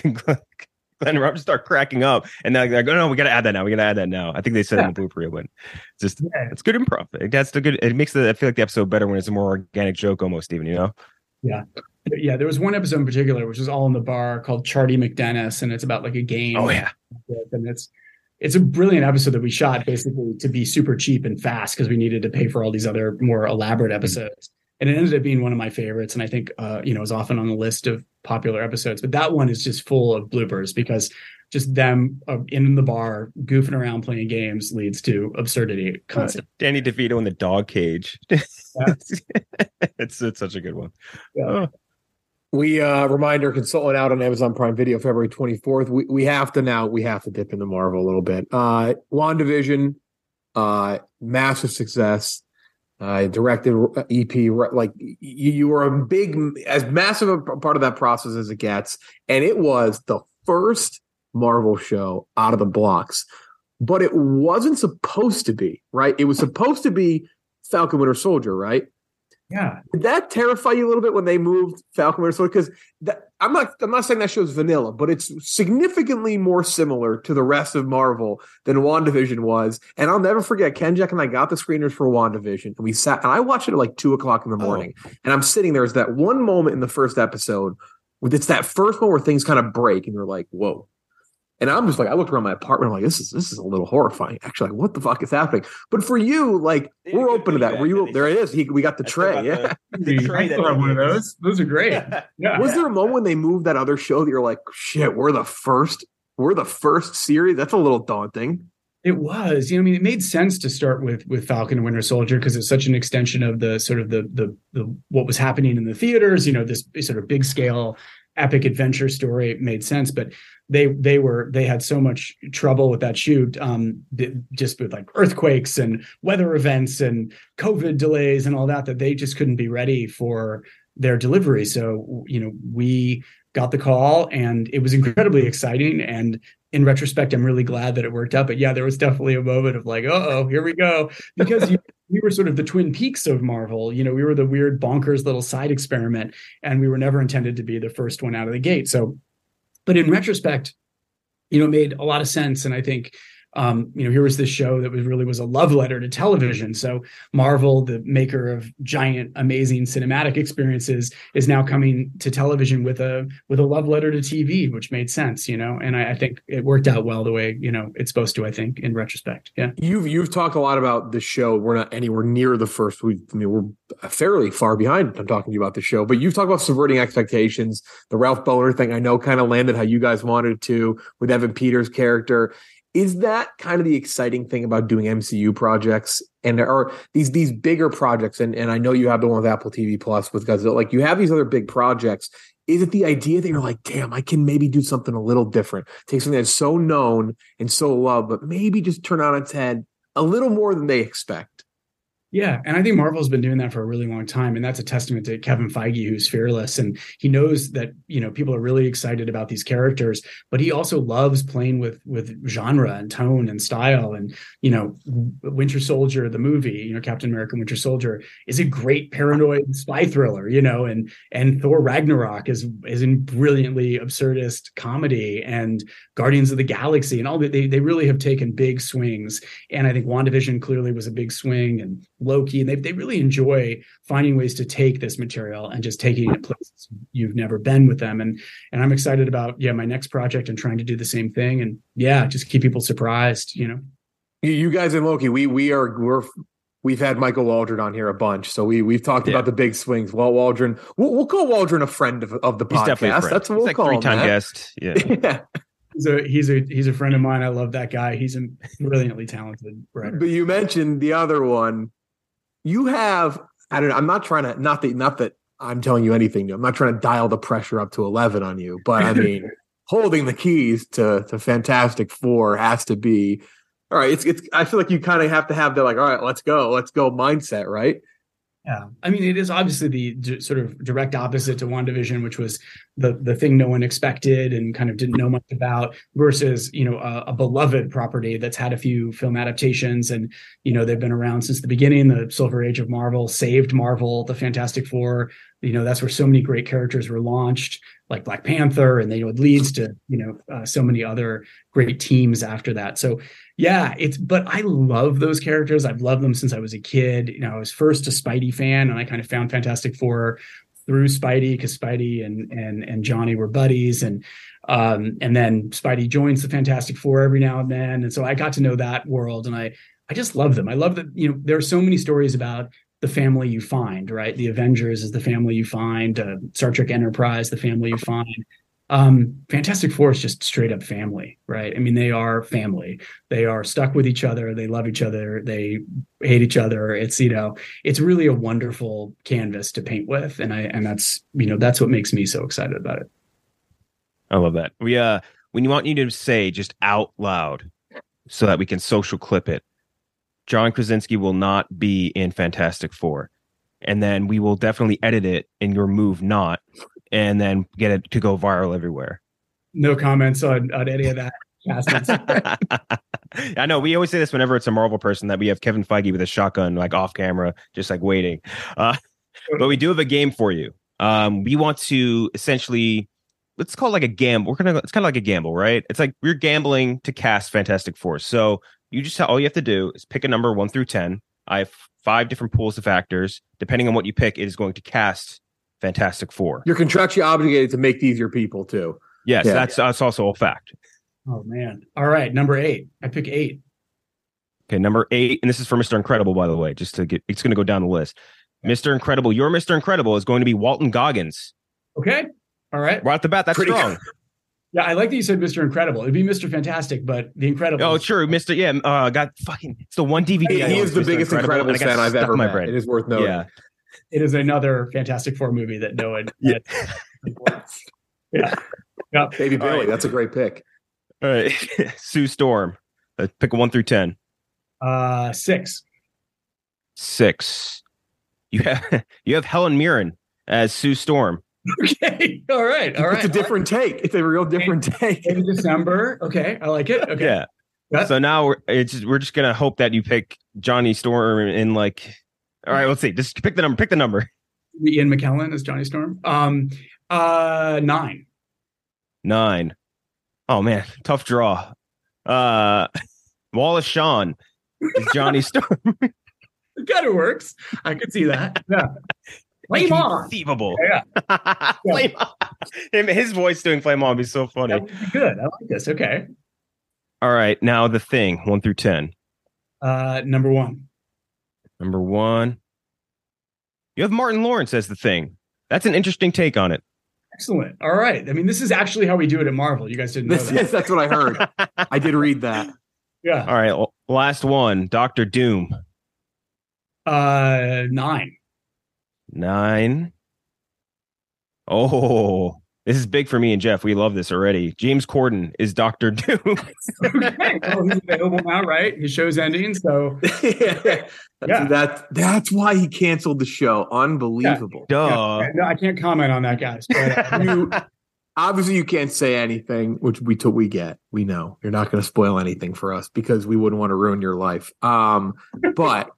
Glenn and Robert start cracking up, and they're like, "Oh no, we got to add that now. We got to add that now." I think they said yeah. in the blooper reel, but it's just yeah. it's good improv. That's the good. It makes the I feel like the episode better when it's a more organic joke, almost even, you know. Yeah, yeah, there was one episode in particular which was all in the bar called Charlie McDennis, and it's about like a game. Oh yeah, and it's it's a brilliant episode that we shot basically to be super cheap and fast because we needed to pay for all these other more elaborate episodes. And it ended up being one of my favorites, and I think uh, you know is often on the list of popular episodes. But that one is just full of bloopers because just them uh, in the bar goofing around playing games leads to absurdity constantly. Uh, Danny DeVito in the dog cage. Yeah. it's it's such a good one. Yeah. Oh. We uh reminder consultant out on Amazon Prime Video February twenty-fourth. We we have to now we have to dip into Marvel a little bit. Uh WandaVision, uh massive success. I uh, directed E P, like you, you were a big, as massive a part of that process as it gets. And it was the first Marvel show out of the blocks, but it wasn't supposed to be, right? It was supposed to be Falcon Winter Soldier, right? Yeah. Did that terrify you a little bit when they moved Falcon Winter Soldier? Because I'm not, I'm not saying that show's vanilla, but it's significantly more similar to the rest of Marvel than WandaVision was. And I'll never forget, Ken Jack and I got the screeners for WandaVision, and we sat, and I watched it at like two o'clock in the morning. Oh. And I'm sitting there. There's that one moment in the first episode, it's that first one where things kind of break, and you're like, whoa. And I'm just like, I looked around my apartment. I'm like, this is this is a little horrifying. Actually, like, what the fuck is happening? But for you, like, we're open to that. Were you? There it is. He, we got the tray. Yeah, the tray. One of those. Those are great. Yeah. Was there a moment when they moved that other show that you're like, shit, we're the first, we're the first series? That's a little daunting. It was. You know, I mean, it made sense to start with with Falcon and Winter Soldier because it's such an extension of the sort of the the the what was happening in the theaters. You know, this sort of big scale epic adventure story made sense, but they they were they had so much trouble with that shoot, um, just with like earthquakes and weather events and COVID delays and all that, that they just couldn't be ready for their delivery. So, you know, we got the call, and it was incredibly exciting. And in retrospect, I'm really glad that it worked out. But yeah, there was definitely a moment of like, uh oh, here we go, because you, we were sort of the Twin Peaks of Marvel. You know, we were the weird bonkers little side experiment, and we were never intended to be the first one out of the gate. So. But in retrospect, you know, it made a lot of sense. And I think, um, you know, here was this show that was really was a love letter to television. So Marvel, the maker of giant, amazing cinematic experiences, is now coming to television with a with a love letter to T V, which made sense, you know. And I, I think it worked out well the way, you know, it's supposed to, I think, in retrospect. Yeah. You've you've talked a lot about the show. We're not anywhere near the first. We I mean, we're fairly far behind. I'm talking to you about the show, but you've talked about subverting expectations. The Ralph Boner thing, I know, kind of landed how you guys wanted it to with Evan Peters' character. Is that kind of the exciting thing about doing M C U projects? And there are these these bigger projects, and, and I know you have the one with Apple T V Plus with Godzilla. Like, you have these other big projects. Is it the idea that you're like, damn, I can maybe do something a little different? Take something that's so known and so loved, but maybe just turn on its head a little more than they expect? Yeah. And I think Marvel's been doing that for a really long time. And that's a testament to Kevin Feige, who's fearless. And he knows that, you know, people are really excited about these characters, but he also loves playing with, with genre and tone and style. And, you know, Winter Soldier, the movie, you know, Captain America, Winter Soldier is a great paranoid spy thriller, you know, and, and Thor Ragnarok is, is a brilliantly absurdist comedy, and Guardians of the Galaxy and all that. They, they really have taken big swings. And I think WandaVision clearly was a big swing, and Loki, and they they really enjoy finding ways to take this material and just taking it places you've never been with them. And and I'm excited about yeah my next project and trying to do the same thing, and yeah just keep people surprised. You know, you guys in Loki, we we are we're we've had Michael Waldron on here a bunch, so we we've talked yeah. about the big swings. Well, Waldron, we'll, we'll call Waldron a friend of, of the He's podcast. That's what we'll like call him. Three-time guest. Yeah. yeah. He's a he's a he's a friend of mine. I love that guy. He's a brilliantly talented writer. But you mentioned the other one. You have, I don't know, I'm not trying to, not that, not that I'm telling you anything new. I'm not trying to dial the pressure up to eleven on you, but I mean, holding the keys to, to Fantastic Four has to be, all right. It's, it's, I feel like you kind of have to have the like, all right, let's go, let's go mindset, right? Yeah. I mean, it is obviously the d- sort of direct opposite to WandaVision, which was the the thing no one expected and kind of didn't know much about, versus, you know, a, a beloved property that's had a few film adaptations, and, you know, they've been around since the beginning. The Silver Age of Marvel saved Marvel, the Fantastic Four. You know, that's where so many great characters were launched, like Black Panther, and they, you know, it leads to, you know, uh, so many other great teams after that. So yeah, it's, but I love those characters. I've loved them since I was a kid. You know, I was first a Spidey fan, and I kind of found Fantastic Four through Spidey, because Spidey and and and Johnny were buddies, and um, and then Spidey joins the Fantastic Four every now and then, and so I got to know that world, and I I just love them. I love that, you know, there are so many stories about the family you find, right? The Avengers is the family you find, uh, Star Trek Enterprise, the family you find. Um, Fantastic Four is just straight up family, right? I mean, they are family. They are stuck with each other. They love each other. They hate each other. It's, you know, it's really a wonderful canvas to paint with. And I, and that's, you know, that's what makes me so excited about it. I love that. We, uh, when you want you to say just out loud so that we can social clip it, John Krasinski will not be in Fantastic Four. And then we will definitely edit it and remove not, and then get it to go viral everywhere. No comments on, on any of that. I know we always say this whenever it's a Marvel person, that we have Kevin Feige with a shotgun, like off camera, just like waiting. Uh, but we do have a game for you. Um, we want to essentially, let's call it like a gamble. We're gonna, it's kind of like a gamble, right? It's like we're gambling to cast Fantastic Four. So you just, all you have to do is pick a number one through ten. I have five different pools of actors. Depending on what you pick, it is going to cast Fantastic Four. You're contractually obligated to make these your people too. Yes, yeah. that's that's also a fact. Oh man! All right, number eight. I pick eight. Okay, number eight, and this is for Mister Incredible, by the way. Just to get, it's going to go down the list. Mister Incredible, your Mister Incredible is going to be Walton Goggins. Okay, all right. Right off the bat, that's Pretty strong. Good. Yeah, I like that you said Mister Incredible. It'd be Mister Fantastic, but the Incredible. Oh, true, Mister Yeah, uh, got fucking. It's the one D V D. He, he is the biggest Incredible, Incredible fan I've ever met. Brain. It is worth noting. Yeah, it is another Fantastic Four movie that no one. Yeah, yeah. yeah. Baby Billy. Right. That's a great pick. All right, Sue Storm. Uh, pick a one through ten. Uh, six. Six. You have you have Helen Mirren as Sue Storm. Okay. All right. All right. It's a different take. It's a real different take. In December. Okay. I like it. Okay. Yeah. yeah. So now we're it's we're just gonna hope that you pick Johnny Storm in like. All right. Let's see. Just pick the number. Pick the number. Ian McKellen as Johnny Storm. Um. Uh. Nine. Nine. Oh man, tough draw. Uh, Wallace Shawn is Johnny Storm. It kind of works. I could see that. Yeah. Flame on. Conceivable. Yeah. yeah. Flame on. Him, his voice doing Flame on would be so funny. That would be good. I like this. Okay. All right. Now the Thing, one through ten. Uh, number one. Number one. You have Martin Lawrence as the Thing. That's an interesting take on it. Excellent. All right. I mean, this is actually how we do it at Marvel. You guys didn't know this, that. Yes, that's what I heard. I did read that. Yeah. All right. Last one. Doctor Doom. Uh, nine. Nine. Oh, this is big for me and Jeff. We love this already. James Corden is Doctor Doom. Okay. Oh, he's available now, right? His show's ending, so yeah. That's, yeah. That's that's why he canceled the show. Unbelievable. Yeah. Duh. Yeah. No, I can't comment on that, guys. But, uh, you obviously you can't say anything, which we t- we get. We know you're not going to spoil anything for us because we wouldn't want to ruin your life. Um, but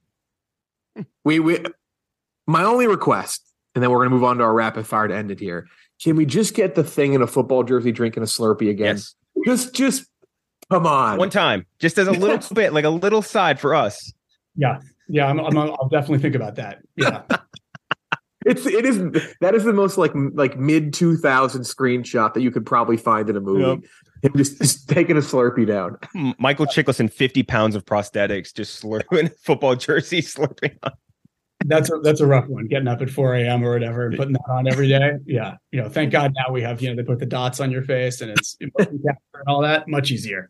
we we my only request, and then we're going to move on to our rapid fire to end it here. Can we just get the Thing in a football jersey drinking a Slurpee again? Yes. Just, just come on. One time, just as a little bit, like a little side for us. Yeah. Yeah. I'm, I'm, I'll definitely think about that. Yeah. It's, it is, that is the most like, like mid two thousand screenshot that you could probably find in a movie. Yep. Him just, just taking a Slurpee down. Michael Chiklis, fifty pounds of prosthetics, just slurping a football jersey, slurping on. That's a, that's a rough one, getting up at four a.m. or whatever and putting that on every day. Yeah. You know, thank God now we have, you know, they put the dots on your face and it's and all that. Much easier.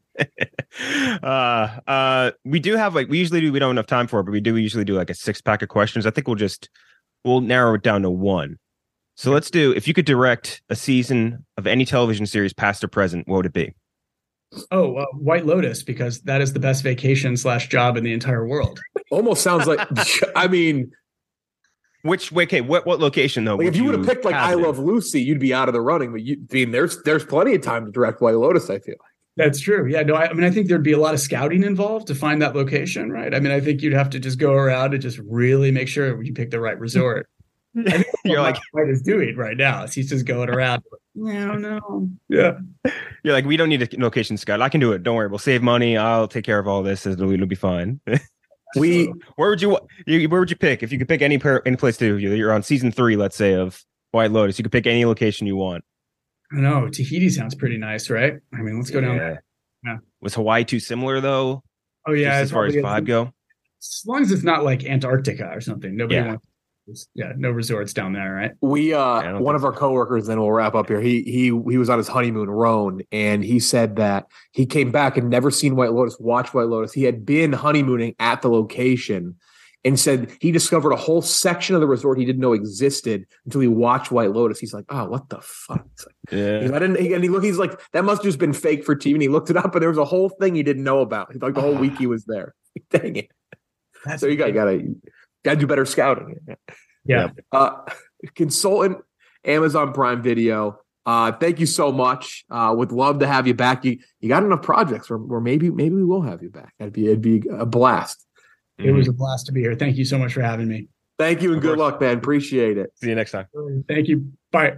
uh, uh, we do have like, we usually do, we don't have enough time for it, but we do usually do like a six pack of questions. I think we'll just, we'll narrow it down to one. So let's do, if you could direct a season of any television series, past or present, what would it be? Oh, uh, White Lotus, because that is the best vacation slash job in the entire world. Almost sounds like, I mean, Which okay, what what location though? Like if you would have picked like I Love Lucy, you'd be out of the running. But you, I mean, there's there's plenty of time to direct White Lotus. I feel like that's trure. Yeah, no, I, I mean, I think there'd be a lot of scouting involved to find that location, right? I mean, I think you'd have to just go around and just really make sure you pick the right resort. You're like what is doing right now. He's just going around. No, no, yeah. You're like, we don't need a location scout. I can do it. Don't worry. We'll save money. I'll take care of all this. It'll, it'll be fine. We where would you, you where would you pick if you could pick any per, any place to you're on season three, let's say, of White Lotus. You could pick any location you want. I know Tahiti sounds pretty nice, right? I mean, let's go down Yeah. there. Yeah. Was Hawaii too similar though? Oh yeah, Just as it's far as probably- vibe go. As long as it's not like Antarctica or something. Nobody Yeah. wants. Yeah, no resorts down there, right? We I uh don't one think of our coworkers, then we'll wrap up here. He he he was on his honeymoon, Roan, and he said that he came back and never seen White Lotus, watched White Lotus. He had been honeymooning at the location and said he discovered a whole section of the resort he didn't know existed until he watched White Lotus. He's like, oh, what the fuck? It's like, Yeah. I didn't he, and he look he's like, that must have just been fake for T V. And he looked it up and there was a whole thing he didn't know about. Like the whole week he was there. Dang it. That's So you got gotta gotta do better scouting. Yeah. Uh, consultant, Amazon Prime Video. Uh, thank you so much. Uh, would love to have you back. You you got enough projects where, where maybe maybe we will have you back. That'd be it'd be a blast. It was a blast to be here. Thank you so much for having me. Thank you and Of good course. luck, man. Appreciate it. See you next time. Thank you. Bye.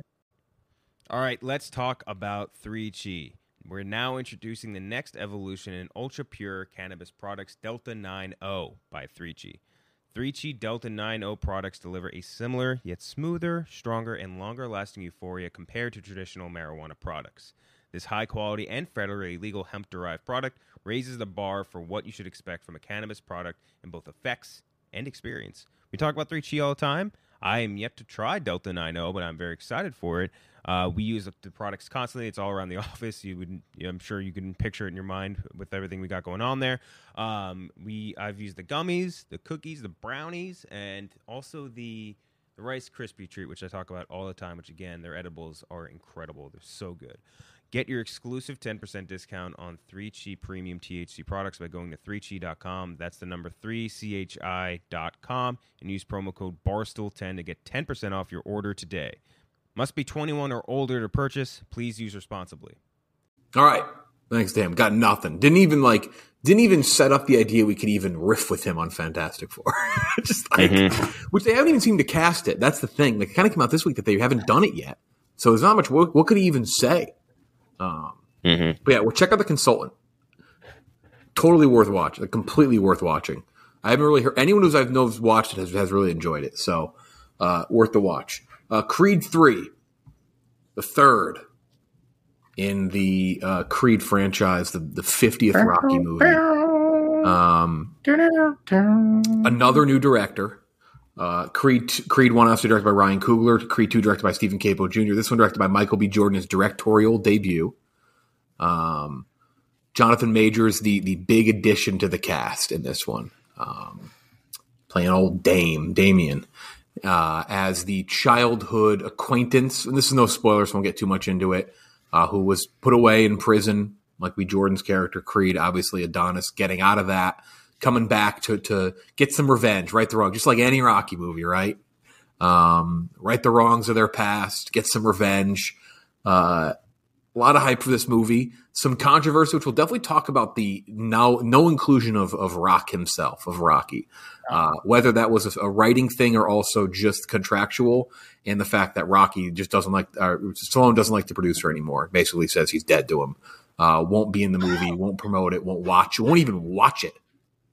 All right, let's talk about three Chi. We're now introducing the next evolution in ultra pure cannabis products, Delta nine O by three Chi. three Chi Delta nine O products deliver a similar yet smoother, stronger, and longer lasting euphoria compared to traditional marijuana products. This high quality and federally legal hemp derived product raises the bar for what you should expect from a cannabis product in both effects and experience. We talk about three Chi all the time. I am yet to try Delta nine O, but I'm very excited for it. Uh, we use the products constantly. It's all around the office. You would, I'm sure you can picture it in your mind with everything we got going on there. Um, we, I've used the gummies, the cookies, the brownies, and also the the Rice Krispie treat, which I talk about all the time. Which again, their edibles are incredible. They're so good. Get your exclusive ten percent discount on three Chi Premium T H C products by going to three chi dot com. That's the number three chi dot com and use promo code barstool ten to get ten percent off your order today. Must be twenty-one or older to purchase. Please use responsibly. All right. Thanks, Dan. Got nothing. Didn't even like, didn't even set up the idea we could even riff with him on Fantastic Four. Just like, Mhm. which they haven't even seemed to cast it. That's the thing. Like, it kind of came out this week that they haven't done it yet. So there's not much. What, what could he even say? Um, Mhm. But yeah, well, check out The Consultant. Totally worth watching. Like, completely worth watching. I haven't really heard anyone who's I've know who's watched it has, has really enjoyed it. So uh, worth the watch. Uh, Creed three, the third in the uh, Creed franchise, the, the fiftieth Rocky movie. Um, another new director. Uh, Creed Creed one also directed by Ryan Coogler. Creed two directed by Stephen Capo Junior This one directed by Michael B. Jordan, his directorial debut. Um, Jonathan Majors, the the big addition to the cast in this one, um, playing old Dame Damien uh, as the childhood acquaintance. And this is no spoilers, so I won't get too much into it. Uh, who was put away in prison, like we Jordan's character Creed, obviously Adonis, getting out of that, coming back to to get some revenge, right the wrong, just like any Rocky movie, right? Um, right the wrongs of their past, get some revenge. Uh, a lot of hype for this movie. Some controversy, which we'll definitely talk about the no, no inclusion of, of Rock himself, of Rocky. Uh, whether that was a, a writing thing or also just contractual, and the fact that Rocky just doesn't like, uh, Stallone doesn't like the producer anymore. Basically says he's dead to him. Uh, won't be in the movie, won't promote it, won't watch it, won't even watch it.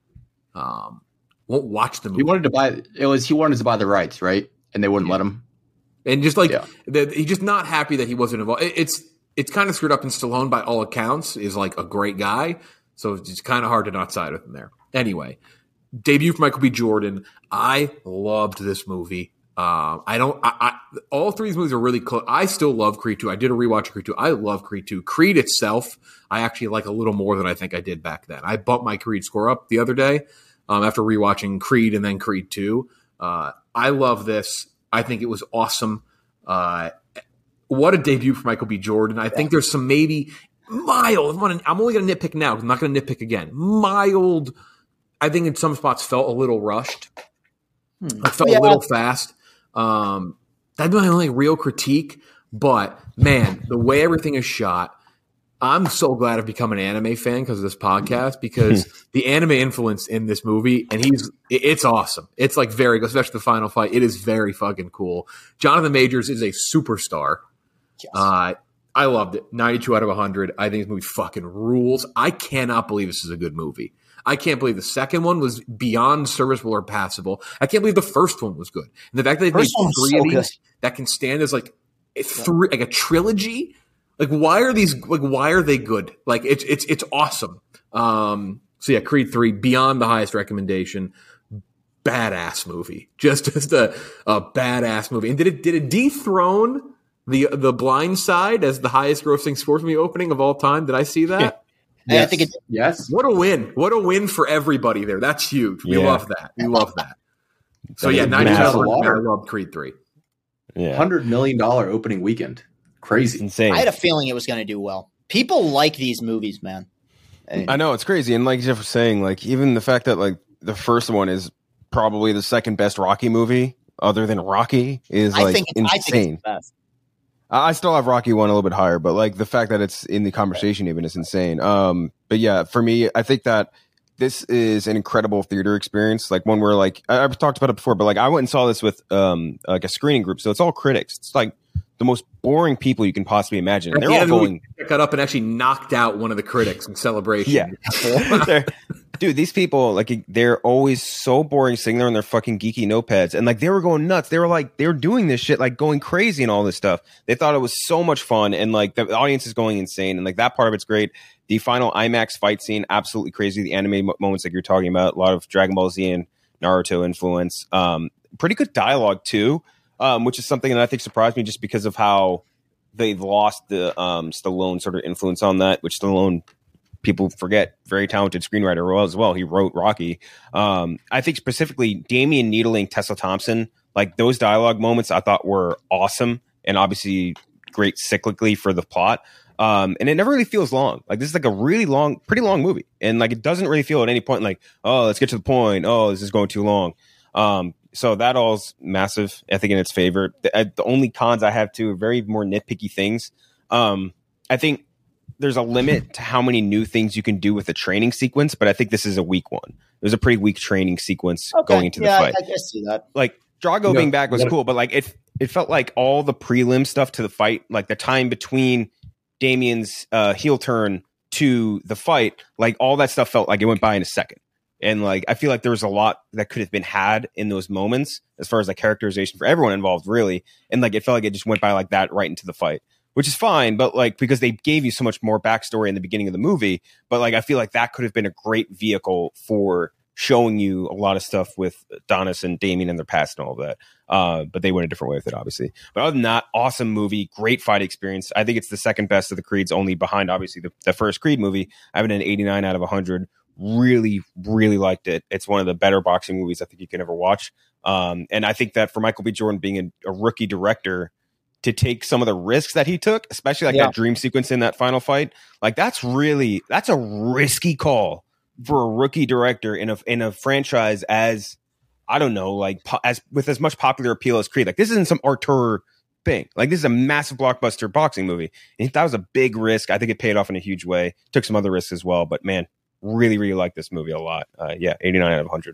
Um, won't watch the movie. He wanted to buy it was he wanted to buy the rights, right? And they wouldn't Yeah. let him. And just like Yeah. the, he's just not happy that he wasn't involved. It, it's it's kind of screwed up. And Stallone, by all accounts, is like a great guy. So it's kind of hard to not side with him there. Anyway, debut for Michael B. Jordan. I loved this movie. Uh, I don't. I, I, all three of these movies are really close. I still love Creed two. I did a rewatch of Creed two. I love Creed two. Creed itself, I actually like a little more than I think I did back then. I bumped my Creed score up the other day um, after rewatching Creed and then Creed two. Uh, I love this. I think it was awesome. Uh, what a debut for Michael B. Jordan. I think there's some maybe mild. I'm, gonna, I'm only going to nitpick now. I'm not going to nitpick again. Mild. I think in some spots felt a little rushed. Hmm. I felt Yeah. a little fast. Um, that's my only real critique. But man, the way everything is shot, I'm so glad I've become an anime fan because of this podcast, because the anime influence in this movie, and he's it- it's awesome. It's like very good, especially the final fight. It is very fucking cool. Jonathan Majors is a superstar. Yes. Uh, I loved it. ninety-two out of one hundred. I think this movie fucking rules. I cannot believe this is a good movie. I can't believe the second one was beyond serviceable or passable. I can't believe the first one was good. And the fact that they made three so of these good. that can stand as like three, like a trilogy. Like, why are these? Like, why are they good? Like, it's it's it's awesome. Um, so yeah, Creed three, beyond the highest recommendation. Badass movie, just just a, a badass movie. And did it did it dethrone the the Blind Side as the highest grossing sports movie opening of all time? Did I see that? Yeah. Yes. I think it, yes. What a win! What a win for everybody there. That's huge. We Yeah. love that. We love that. So That yeah, is ninety massive. percent I love Creed three. Yeah, Hundred million dollar opening weekend. Crazy. insane. I had a feeling it was going to do well. People like these movies, man. And I know it's crazy, and like Jeff was saying, like even the fact that like the first one is probably the second best Rocky movie, other than Rocky, is I like think it's, insane. I think it's the best. I I still have Rocky one a little bit higher, but like the fact that it's in the conversation even is insane. Um, but yeah, for me, I think that this is an incredible theater experience. Like one where like I, I've talked about it before, but like I went and saw this with um like a screening group, so it's all critics. It's like the most boring people you can possibly imagine. And they're Yeah, all the going. movie got up and actually knocked out one of the critics in celebration. Yeah. They're- dude, these people, like, they're always so boring sitting there on their fucking geeky notepads. And, like, they were going nuts. They were, like, they were doing this shit, like, going crazy and all this stuff. They thought it was so much fun. And, like, the audience is going insane. And, like, that part of it's great. The final IMAX fight scene, absolutely crazy. The anime mo- moments, like you're talking about, a lot of Dragon Ball Z and Naruto influence. Um, pretty good dialogue, too, um, which is something that I think surprised me just because of how they've lost the um, Stallone sort of influence on that, which Stallone, people forget, very talented screenwriter as well. He wrote Rocky. Um, I think specifically Damian needling Tessa Thompson, like those dialogue moments I thought were awesome and obviously great cyclically for the plot. Um, and it never really feels long. Like this is like a really long, pretty long movie. And like, it doesn't really feel at any point like, oh, let's get to the point. Oh, this is going too long. Um, so that all's massive, I think, in its favor. The, the only cons I have too are very more nitpicky things. Um, I think there's a limit to how many new things you can do with a training sequence, but I think this is a weak one. It was a pretty weak training sequence Okay. going into the yeah, fight. I, I see that. Like Drago You know, being back was what- cool, but like it, it felt like all the prelim stuff to the fight, like the time between Damien's uh, heel turn to the fight, like all that stuff felt like it went by in a second. And like, I feel like there was a lot that could have been had in those moments as far as like characterization for everyone involved, really. And like, it felt like it just went by like that right into the fight, which is fine. But like, because they gave you so much more backstory in the beginning of the movie, but like, I feel like that could have been a great vehicle for showing you a lot of stuff with Adonis and Damien and their past and all of that. Uh, but they went a different way with it, obviously. But other than that, awesome movie, great fight experience. I think it's the second best of the Creeds, only behind, obviously, the, the first Creed movie. I have it an eighty-nine out of one hundred. Really, really liked it. It's one of the better boxing movies I think you can ever watch. Um, and I think that for Michael B. Jordan being a, a rookie director, to take some of the risks that he took, especially like Yeah. that dream sequence in that final fight, like that's really, that's a risky call for a rookie director in a in a franchise as, I don't know, like po- as with as much popular appeal as Creed. Like this isn't some Artur thing. Like this is a massive blockbuster boxing movie. And that was a big risk. I think it paid off in a huge way. Took some other risks as well, but man, really, really like this movie a lot. Uh, yeah, eighty-nine out of one hundred.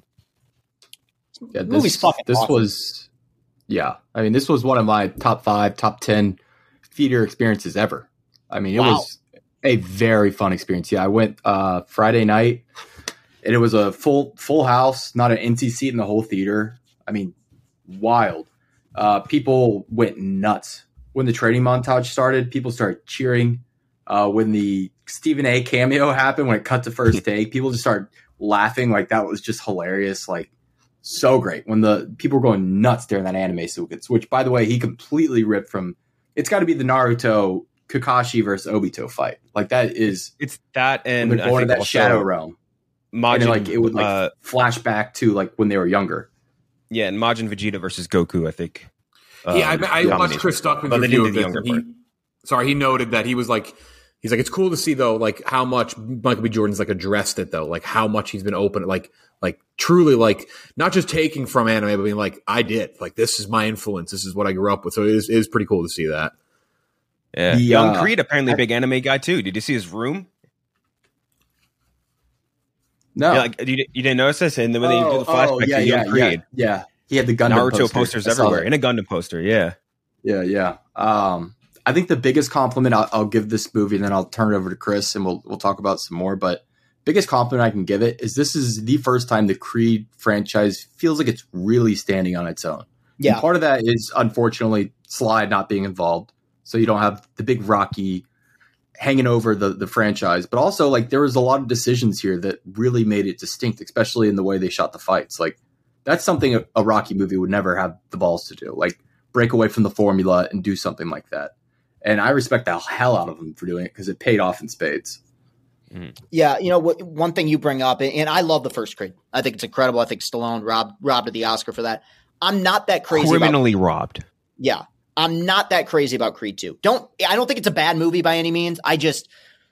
Yeah, this, Movie's fucking this awesome. was, yeah. I mean, this was one of my top five, top ten theater experiences ever. I mean, it Wow. was a very fun experience. Yeah, I went uh, Friday night, and it was a full full house, not an empty seat in the whole theater. I mean, wild. Uh, people went nuts when the training montage started. People started cheering. Uh, when the Stephen A. cameo happened, when it cut to first take, people just started laughing like that was just hilarious. Like, so great. When the people were going nuts during that anime sequence, which, by the way, he completely ripped from. It's got to be the Naruto Kakashi versus Obito fight. Like that is It's that and when they're I going to think that also shadow realm. Majin, And then, like it would like uh, flash back to like when they were younger. yeah, and Majin Vegeta versus Goku, I think. Yeah, Um, I, I dominated. watched Chris Stuckman's But they review didn't of do this. the and younger he, sorry, he noted that he was like, he's like, it's cool to see though, like how much Michael B. Jordan's like addressed it though, like how much he's been open, like, like truly, like not just taking from anime, but being like, I did, like this is my influence, this is what I grew up with. So it is, it is pretty cool to see that. Yeah, The, Young uh, Creed apparently a big anime guy too. Did you see his room? No, Yeah, like you, you didn't notice this, and then when they do the flashback oh, yeah, to Young yeah, Creed, yeah, yeah. He had the Gundam Naruto poster. posters I saw everywhere, that. and a Gundam poster. Yeah, Yeah, yeah. Um, I think the biggest compliment I'll, I'll give this movie, and then I'll turn it over to Chris, and we'll we'll talk about some more. But biggest compliment I can give it is this is the first time the Creed franchise feels like it's really standing on its own. Yeah. And part of that is unfortunately Sly not being involved. So you don't have the big Rocky hanging over the, the franchise, but also like there was a lot of decisions here that really made it distinct, especially in the way they shot the fights. Like that's something a, a Rocky movie would never have the balls to do, like break away from the formula and do something like that. And I respect the hell out of them for doing it because it paid off in spades. Yeah, you know, what, one thing you bring up, and I love the first Creed. I think it's incredible. I think Stallone robbed robbed of the Oscar for that. I'm not that crazy. Criminally about, robbed. Yeah, I'm not that crazy about Creed two. Don't I don't think it's a bad movie by any means. I just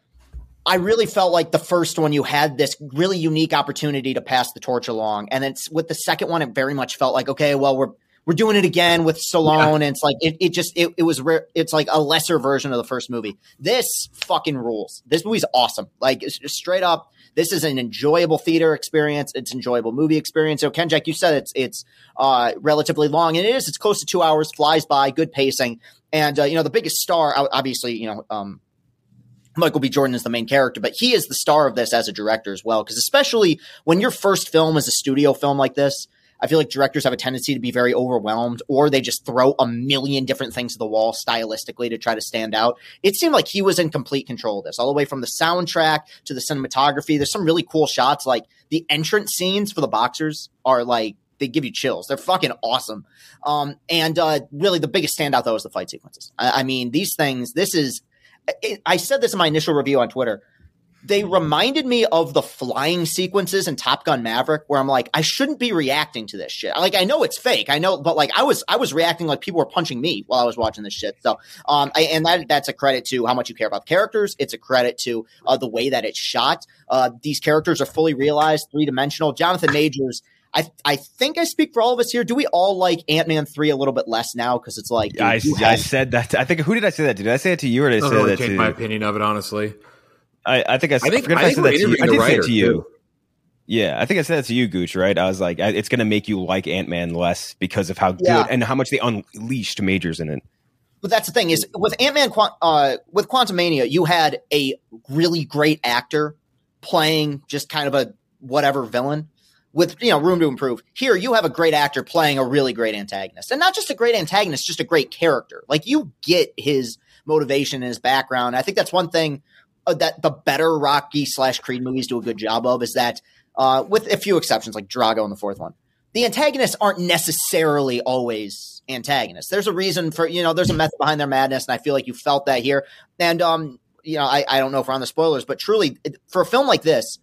I really felt like the first one you had this really unique opportunity to pass the torch along, and it's with the second one it very much felt like okay, well we're we're doing it again with Stallone, yeah. and it's like it, it just it, it was rare. It's like a lesser version of the first movie. This fucking rules. This movie's awesome. Like it's just straight up, this is an enjoyable theater experience. It's an enjoyable movie experience. So Ken Jack, you said it's it's uh, relatively long, and it is. It's close to two hours, flies by, good pacing, and uh, you know the biggest star, obviously, you know. Um, Michael B. Jordan is the main character, but he is the star of this as a director as well. Because especially when your first film is a studio film like this, I feel like directors have a tendency to be very overwhelmed, or they just throw a million different things to the wall stylistically to try to stand out. It seemed like he was in complete control of this, all the way from the soundtrack to the cinematography. There's some really cool shots, like the entrance scenes for the boxers are like, they give you chills. They're fucking awesome. Um, and uh, really the biggest standout, though, is the fight sequences. I, I mean, these things, this is, it, I said this in my initial review on Twitter. They reminded me of the flying sequences in Top Gun Maverick, where I'm like, I shouldn't be reacting to this shit. Like, I know it's fake. I know, but like, I was, I was reacting like people were punching me while I was watching this shit. So, um, I, and that, that's a credit to how much you care about the characters. It's a credit to uh, the way that it's shot. Uh, these characters are fully realized, three dimensional. Jonathan Majors, I, I think I speak for all of us here. Do we all like Ant-Man three a little bit less now? Cause it's like, dude, I, have- I said that. I think, who did I say that to? Did I say it to you or did I, I say don't really that change to my opinion of it, honestly. I, I think I, I think, I, I I think said we're that to you. I interviewing did the say it writer, to you. too. Yeah, I think I said that to you, Gooch, right? I was like, I, it's going to make you like Ant-Man less because of how good Yeah. and how much they unleashed Majors in it. But that's the thing is with Ant-Man, uh, with Quantumania, you had a really great actor playing just kind of a whatever villain with, you know, room to improve. Here, you have a great actor playing a really great antagonist, and not just a great antagonist, just a great character. Like you get his motivation and his background. I think that's one thing uh, that the better Rocky slash Creed movies do a good job of is that, uh, with a few exceptions like Drago in the fourth one, the antagonists aren't necessarily always antagonists. There's a reason for, you know, there's a method behind their madness, and I feel like you felt that here. And, um, you know, I, I don't know if we're on the spoilers, but truly, it, for a film like this,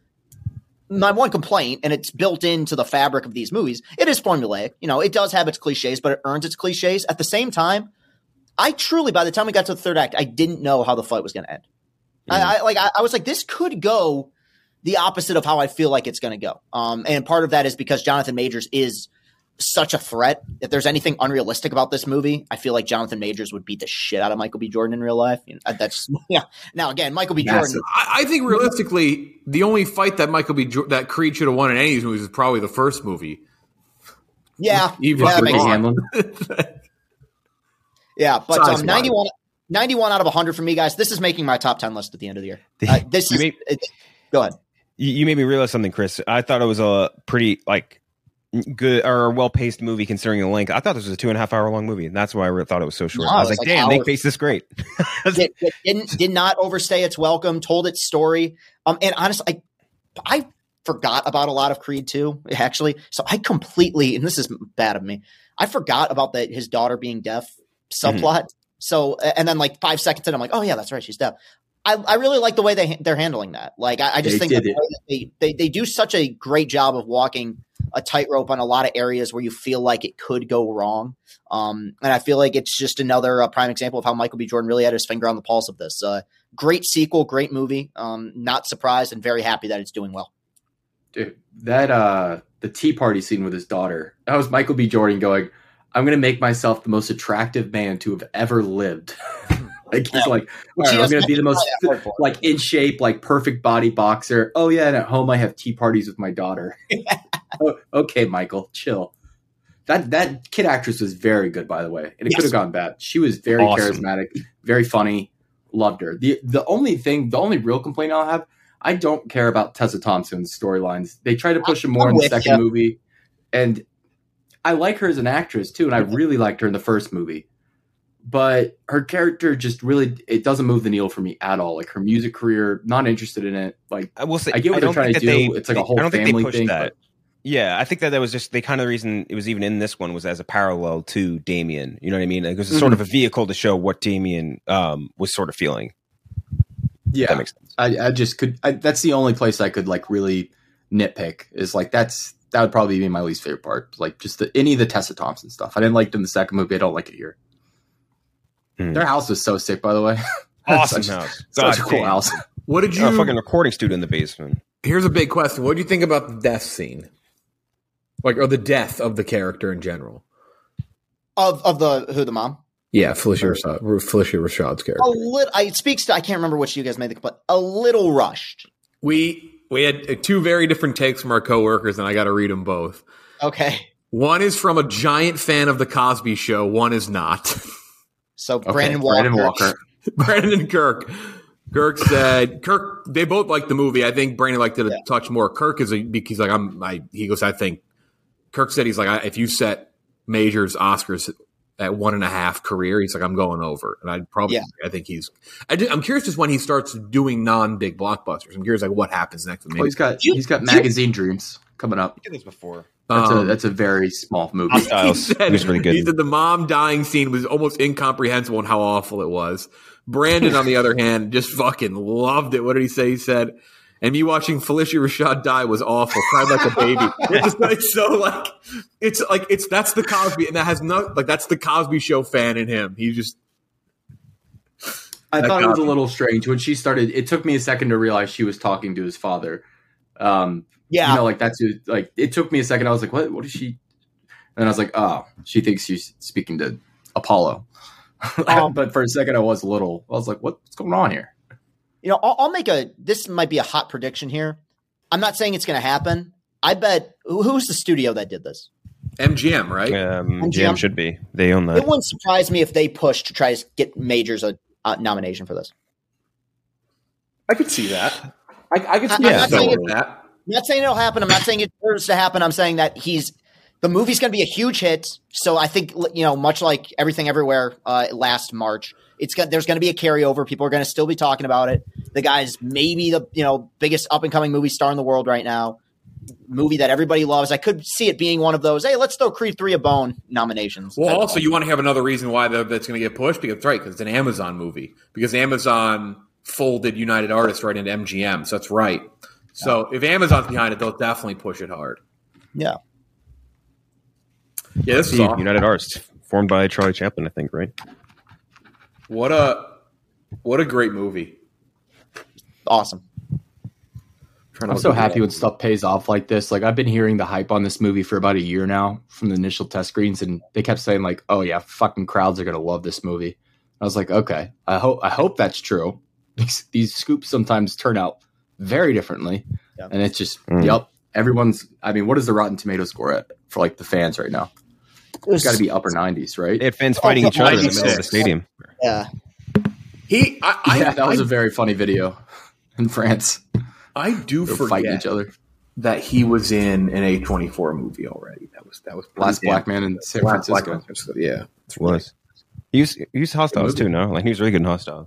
my one complaint, and it's built into the fabric of these movies, it is formulaic. You know, it does have its cliches, but it earns its cliches. At the same time, I truly, by the time we got to the third act, I didn't know how the fight was going to end. Mm. I, I like, I, I was like, this could go the opposite of how I feel like it's going to go. Um, and part of that is because Jonathan Majors is such a threat. If there's anything unrealistic about this movie, I feel like Jonathan Majors would beat the shit out of Michael B. Jordan in real life. You know, that's yeah. Now again, Michael B. Massive. Jordan. I, I think realistically, the only fight that Michael B. Jo- that Creed should have won in any of these movies is probably the first movie. Yeah, Even yeah, that makes Hamlin. Yeah, but Size um, ninety-one, ninety-one out of one hundred for me, guys. This is making my top ten list at the end of the year. Uh, this You is. made- It, go ahead. You, you made me realize something, Chris. I thought it was a pretty like good or well paced movie considering the length. I thought this was a two and a half hour long movie, and that's why I re- thought it was so short. No, I was it's like, like damn, they hours. paced this great. It, it didn't did not overstay its welcome. Told its story. Um, and honestly, I I forgot about a lot of Creed two actually. So I completely, and this is bad of me, I forgot about that his daughter being deaf subplot. Mm-hmm. So and then like five seconds in, I'm like, oh yeah, that's right, she's deaf. I, I really like the way they they're handling that. Like I, I just They think that did it. they, they they do such a great job of walking a tightrope on a lot of areas where you feel like it could go wrong. Um, and I feel like it's just another uh, prime example of how Michael B. Jordan really had his finger on the pulse of this. Uh, great sequel, great movie. Um, not surprised and very happy that it's doing well. Dude, that uh the tea party scene with his daughter, that was Michael B. Jordan going, I'm gonna make myself the most attractive man to have ever lived. Like he's like, all right, I'm gonna be the most like in shape, like perfect body boxer. Oh yeah, and at home I have tea parties with my daughter. Oh, okay, Michael, chill. That that kid actress was very good, by the way, and it Yes. could have gone bad. She was very Awesome. charismatic, very funny. Loved her. the The only thing, the only real complaint I'll have, I don't care about Tessa Thompson's storylines. They try to push him more I'm in the with second ya. movie, and I like her as an actress too, and I really liked her in the first movie. But her character just really it doesn't move the needle for me at all. Like her music career, not interested in it. Like I will say, I get what I they're don't trying think to that do. they- It's like a whole I don't think they family pushed thing. that. But Yeah, I think that that was just the kind of reason it was even in this one was as a parallel to Damien. You know what I mean? Like, it was a sort of a vehicle to show what Damien um, was sort of feeling. yeah, That makes sense. I, I just could. I, that's the only place I could like really nitpick. Is like that's that would probably be my least favorite part. Like just the, any of the Tessa Thompson stuff. I didn't like it in the second movie. I don't like it here. Hmm. Their house was so sick, by the way. That's Awesome such, house. Such a God cool damn. house. What did you? Oh, a fucking recording studio in the basement. Here's a big question. What do you think about the death scene? Like, or the death of the character in general? Of of the who the mom? Yeah, Felicia Rashad, Felicia Rashad's character. A little. I it speaks to. I can't remember which you guys made the complaint. A little rushed. We we had two very different takes from our coworkers, and I got to read them both. Okay. One is from a giant fan of the Cosby Show. One is not. So Okay, Brandon Walker. Brandon Walker. Brandon and Kirk. Kirk said Kirk. They both liked the movie. I think Brandon liked it a Yeah. touch more. Kirk is a because like I'm. I, he goes. I think Kirk said he's like I, if you set Majors Oscars at one and a half career, he's like I'm going over. And I'd probably. Yeah. I think he's. I did, I'm curious just when he starts doing non big blockbusters. I'm curious like what happens next with Well, he's Majors. got he's got magazine dreams coming up. We did this before. That's a Um, that's a very small movie. He Styles. said, He was really good. he said the mom dying scene was almost incomprehensible in how awful it was. Brandon, on the other hand, just fucking loved it. What did he say? He said, and me watching Felicia Rashad die was awful. Cried like a baby. It's just like so like it's like it's that's the Cosby and that has no like that's the Cosby Show fan in him. He just I that thought it was a Cosby. little strange when she started. It took me a second to realize she was talking to his father. Um, Yeah. you know, like that's who, like it took me a second. I was like, what? What is she? And I was like, oh, she thinks she's speaking to Apollo. Um, but for a second, I was a little. I was like, what's going on here? You know, I'll, I'll make a. This might be a hot prediction here. I'm not saying it's going to happen. I bet. who- Who's the studio that did this? M G M, right? Um, M G M? G M should be. They own It that. wouldn't surprise me if they push to try to get Majors a, a nomination for this. I could see that. I, I could see I- I'm that. not saying it- that. I'm not saying it'll happen. I'm not saying it deserves to happen. I'm saying that he's the movie's going to be a huge hit. So I think you know, much like Everything Everywhere uh, last March, it's got there's going to be a carryover. People are going to still be talking about it. The guy's maybe the you know biggest up and coming movie star in the world right now. Movie that everybody loves. I could see it being one of those. Hey, let's throw Creed three a bone nominations. Well, type of also thing. you want to have another reason why the, that's going to get pushed because right because it's an Amazon movie because Amazon folded United Artists right into M G M, so that's right. So if Amazon's behind it, they'll definitely push it hard. yeah. Yeah, this is See, awesome. United Artists, formed by Charlie Chaplin, I think, right? What a what a great movie. Awesome. I'm so happy when stuff pays off like this. Like I've been hearing the hype on this movie for about a year now from the initial test screens, and they kept saying like, "Oh yeah, fucking crowds are gonna love this movie." I was like, "Okay, I hope I hope that's true." These, these scoops sometimes turn out very differently, Yeah. and it's just Mm. yep. Everyone's. I mean, what is the Rotten Tomato score at for like the fans right now? It's got to be upper nineties, right? They had fans fighting each other in the middle of the stadium. Yeah. He, I, I, yeah, that was I, a very funny video in France. I do They're forget fighting each other. that he was in an A twenty-four movie already. That was that was Last pretty Black damn- Man in San Last Black Francisco. Man in San Francisco. Yeah, It was. He used, he used Hostiles too, no? Like, he was really good in Hostiles.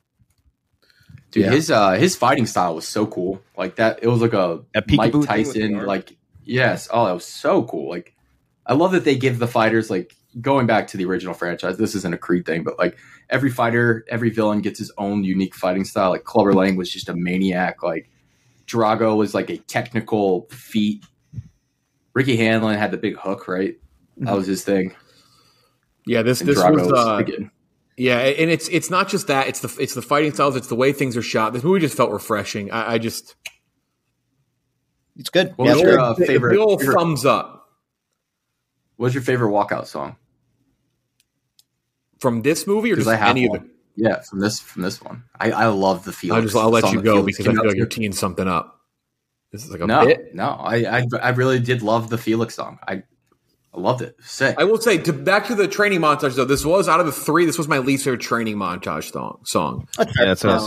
Dude, Yeah. his uh his fighting style was so cool. Like that, it was like a That peekaboo Mike thing with the Tyson. arm? Like yes, oh, that was so cool. Like I love that they give the fighters like going back to the original franchise. This isn't a Creed thing, but like every fighter, every villain gets his own unique fighting style. Like Clubber Lang was just a maniac. Like Drago was like a technical feat. Ricky Hanlon had the big hook, right? That was his thing. yeah. This And this Drago was was uh, again. yeah, and it's it's not just that. It's the it's the fighting styles. It's the way things are shot. This movie just felt refreshing. I, I just It's good. What Yeah, was it's your good. uh, the, favorite? the old favorite- thumbs up What's your favorite walkout song? from this movie or Because just I have any one. of it. Yeah, from this from this one. I, I love the Felix. I'll just I'll let song you that go Felix because I came feel out like to. you're teeing something up. This is like a No, bit. no, I, I I really did love the Felix song. I I loved it. Sick. I will say to back to the training montage though. This was out of the three. This was my least favorite training montage song. Song. That's fair. Yeah, that's what I was Um, saying.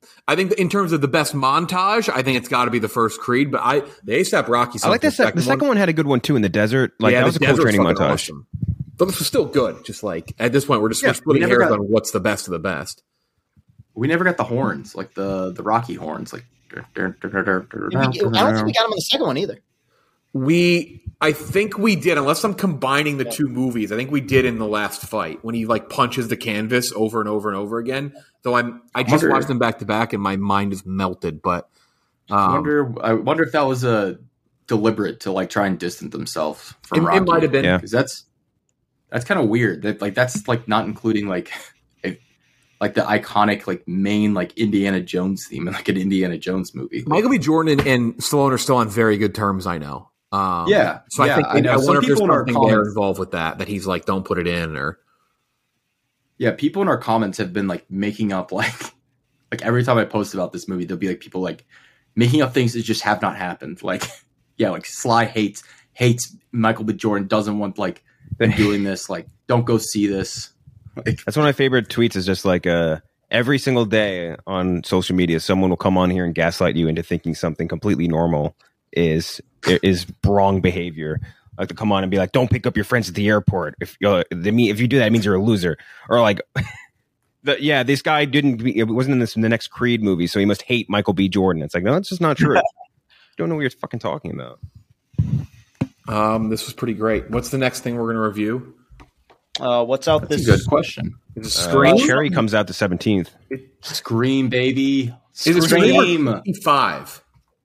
I think in terms of the best montage, I think it's got to be the first Creed. But I the ASAP Rocky. I like the, sec- the second one. one had a good one too in the desert. Like yeah, that was a cool training montage. Awesome. But this was still good. Just like at this point, we're just yeah, we're splitting we hairs got, on what's the best of the best. We never got the horns, like the the Rocky horns. Like I don't think we got them on the second one either. We, I think we did, unless I'm combining the yeah. two movies. I think we did in the last fight when he like punches the canvas over and over and over again. Though I'm, I just wonder, watched them back to back, and my mind is melted. But um, I wonder, I wonder if that was a deliberate to like try and distance themselves from it, Rocky. It might have been because yeah. that's that's kind of weird. That like that's like not including like. Like the iconic, like main, like Indiana Jones theme in like an Indiana Jones movie. Michael B. Jordan and, and Stallone are still on very good terms. I know. Um, yeah. So yeah, I think I, know. I wonder if there's something comments, there involved with that. That he's like, don't put it in, or. Yeah, people in our comments have been like making up like, like every time I post about this movie, there'll be like people like making up things that just have not happened. Like, yeah, like Sly hates hates Michael B. Jordan, doesn't want like them doing this. Like, don't go see this. Like, that's one of my favorite tweets is just like uh, every single day on social media, someone will come on here and gaslight you into thinking something completely normal is is wrong behavior. Like to come on and be like, don't pick up your friends at the airport. If you if you do that, it means you're a loser. Or like, the, yeah, this guy didn't, it wasn't in this in the next Creed movie, so he must hate Michael B. Jordan. It's like, no, that's just not true. You don't know what you're fucking talking about. Um, this was pretty great. What's the next thing we're going to review? Uh, what's out That's this? a good question. Is it Scream? Uh, Cherry comes out the seventeenth. Scream, baby. Scream. Is it Scream sixty-five?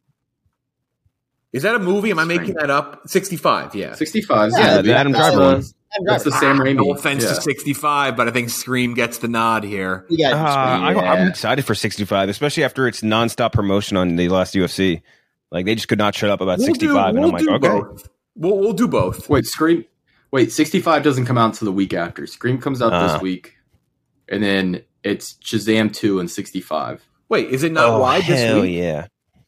Is that a movie? Am I Scream. making that up? sixty-five, yeah. sixty-five, yeah. yeah the Adam Driver one. That's, that's the Sam Raimi. No offense yeah. to sixty-five, but I think Scream gets the nod here. Yeah, uh, I, I'm excited for sixty-five, especially after its nonstop promotion on the last U F C. Like, they just could not shut up about we'll sixty-five, do, we'll and I'm like, okay. Both. We'll, we'll do both. Wait, Scream... Wait, sixty-five doesn't come out until the week after. Scream comes out uh, this week, and then it's Shazam two and sixty-five. Wait, is it not oh, wide this hell week? yeah.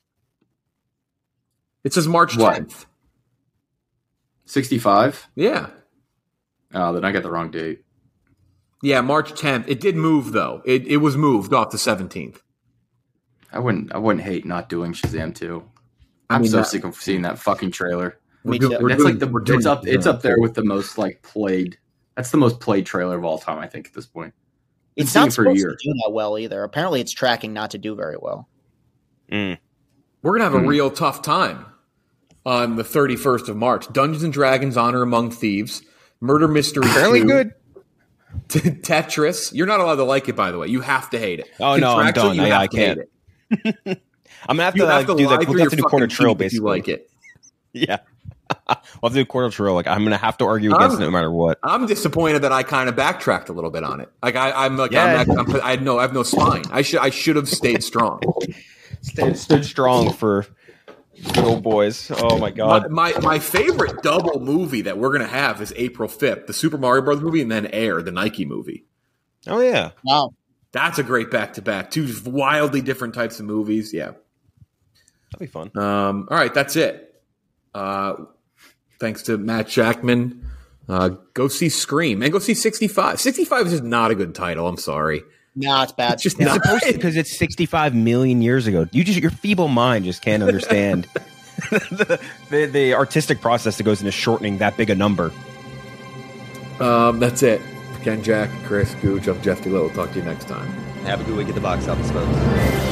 It says March tenth. sixty-five? Yeah. Oh, then I got the wrong date. Yeah, March tenth. It did move, though. It it was moved off the seventeenth. I wouldn't I wouldn't hate not doing Shazam two. I'm I mean, so that, sick of seeing that fucking trailer. Me too. That's like the it's up it's up there with the most like played. That's the most played trailer of all time, I think, at this point. It's not supposed to do that well either. Apparently, it's tracking not to do very well. Mm. We're gonna have a mm. real tough time on the thirty-first of March. Dungeons and Dragons: Honor Among Thieves, Murder Mystery. Fairly two, good. Tetris. You're not allowed to like it, by the way. You have to hate it. Oh no, I'm done. I, I can't. I'm gonna have to, have like, to do like we'll have to do quarter trill basically. If you like it. Yeah. I'll have to do quarter trill. Like I'm gonna have to argue against I'm, it no matter what. I'm disappointed that I kind of backtracked a little bit on it. Like I, I'm like yeah. I'm, I'm, I had no I have no spine. I should I should have stayed strong. Stayed stood strong for good old boys. Oh my god. My, my my favorite double movie that we're gonna have is April fifth, the Super Mario Brothers movie, and then Air, the Nike movie. Oh yeah. Wow. That's a great back to back. Two wildly different types of movies. Yeah. That'd be fun. Um, all right, that's it. Uh, thanks to Matt Jackman. Uh, go see Scream and go see sixty-five. sixty-five is just not a good title. I'm sorry. No, it's bad. It's just it's not supposed to because it's sixty-five million years ago. You just your feeble mind just can't understand the, the the artistic process that goes into shortening that big a number. Um, that's it. Ken, Jack, Chris, Gooch. I'm Jeff DeLitt. We'll talk to you next time. Have a good week at the box office, folks.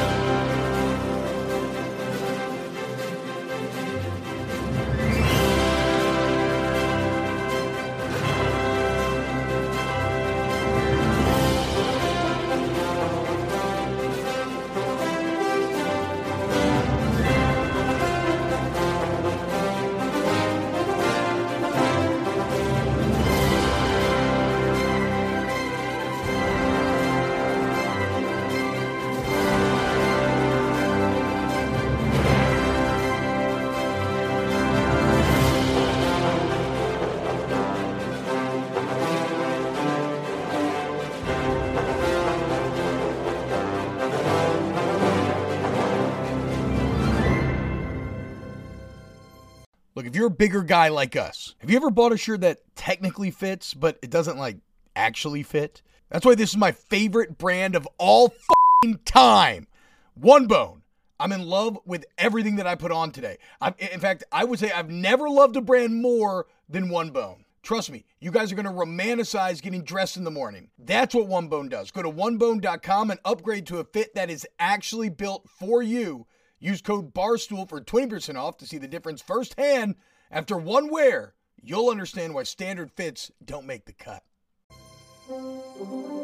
Look, if you're a bigger guy like us, have you ever bought a shirt that technically fits, but it doesn't, like, actually fit? That's why this is my favorite brand of all f- time. One Bone. I'm in love with everything that I put on today. I've, in fact, I would say I've never loved a brand more than One Bone. Trust me, you guys are going to romanticize getting dressed in the morning. That's what One Bone does. Go to one bone dot com and upgrade to a fit that is actually built for you. Use code BARSTOOL for twenty percent off to see the difference firsthand. After one wear, you'll understand why standard fits don't make the cut.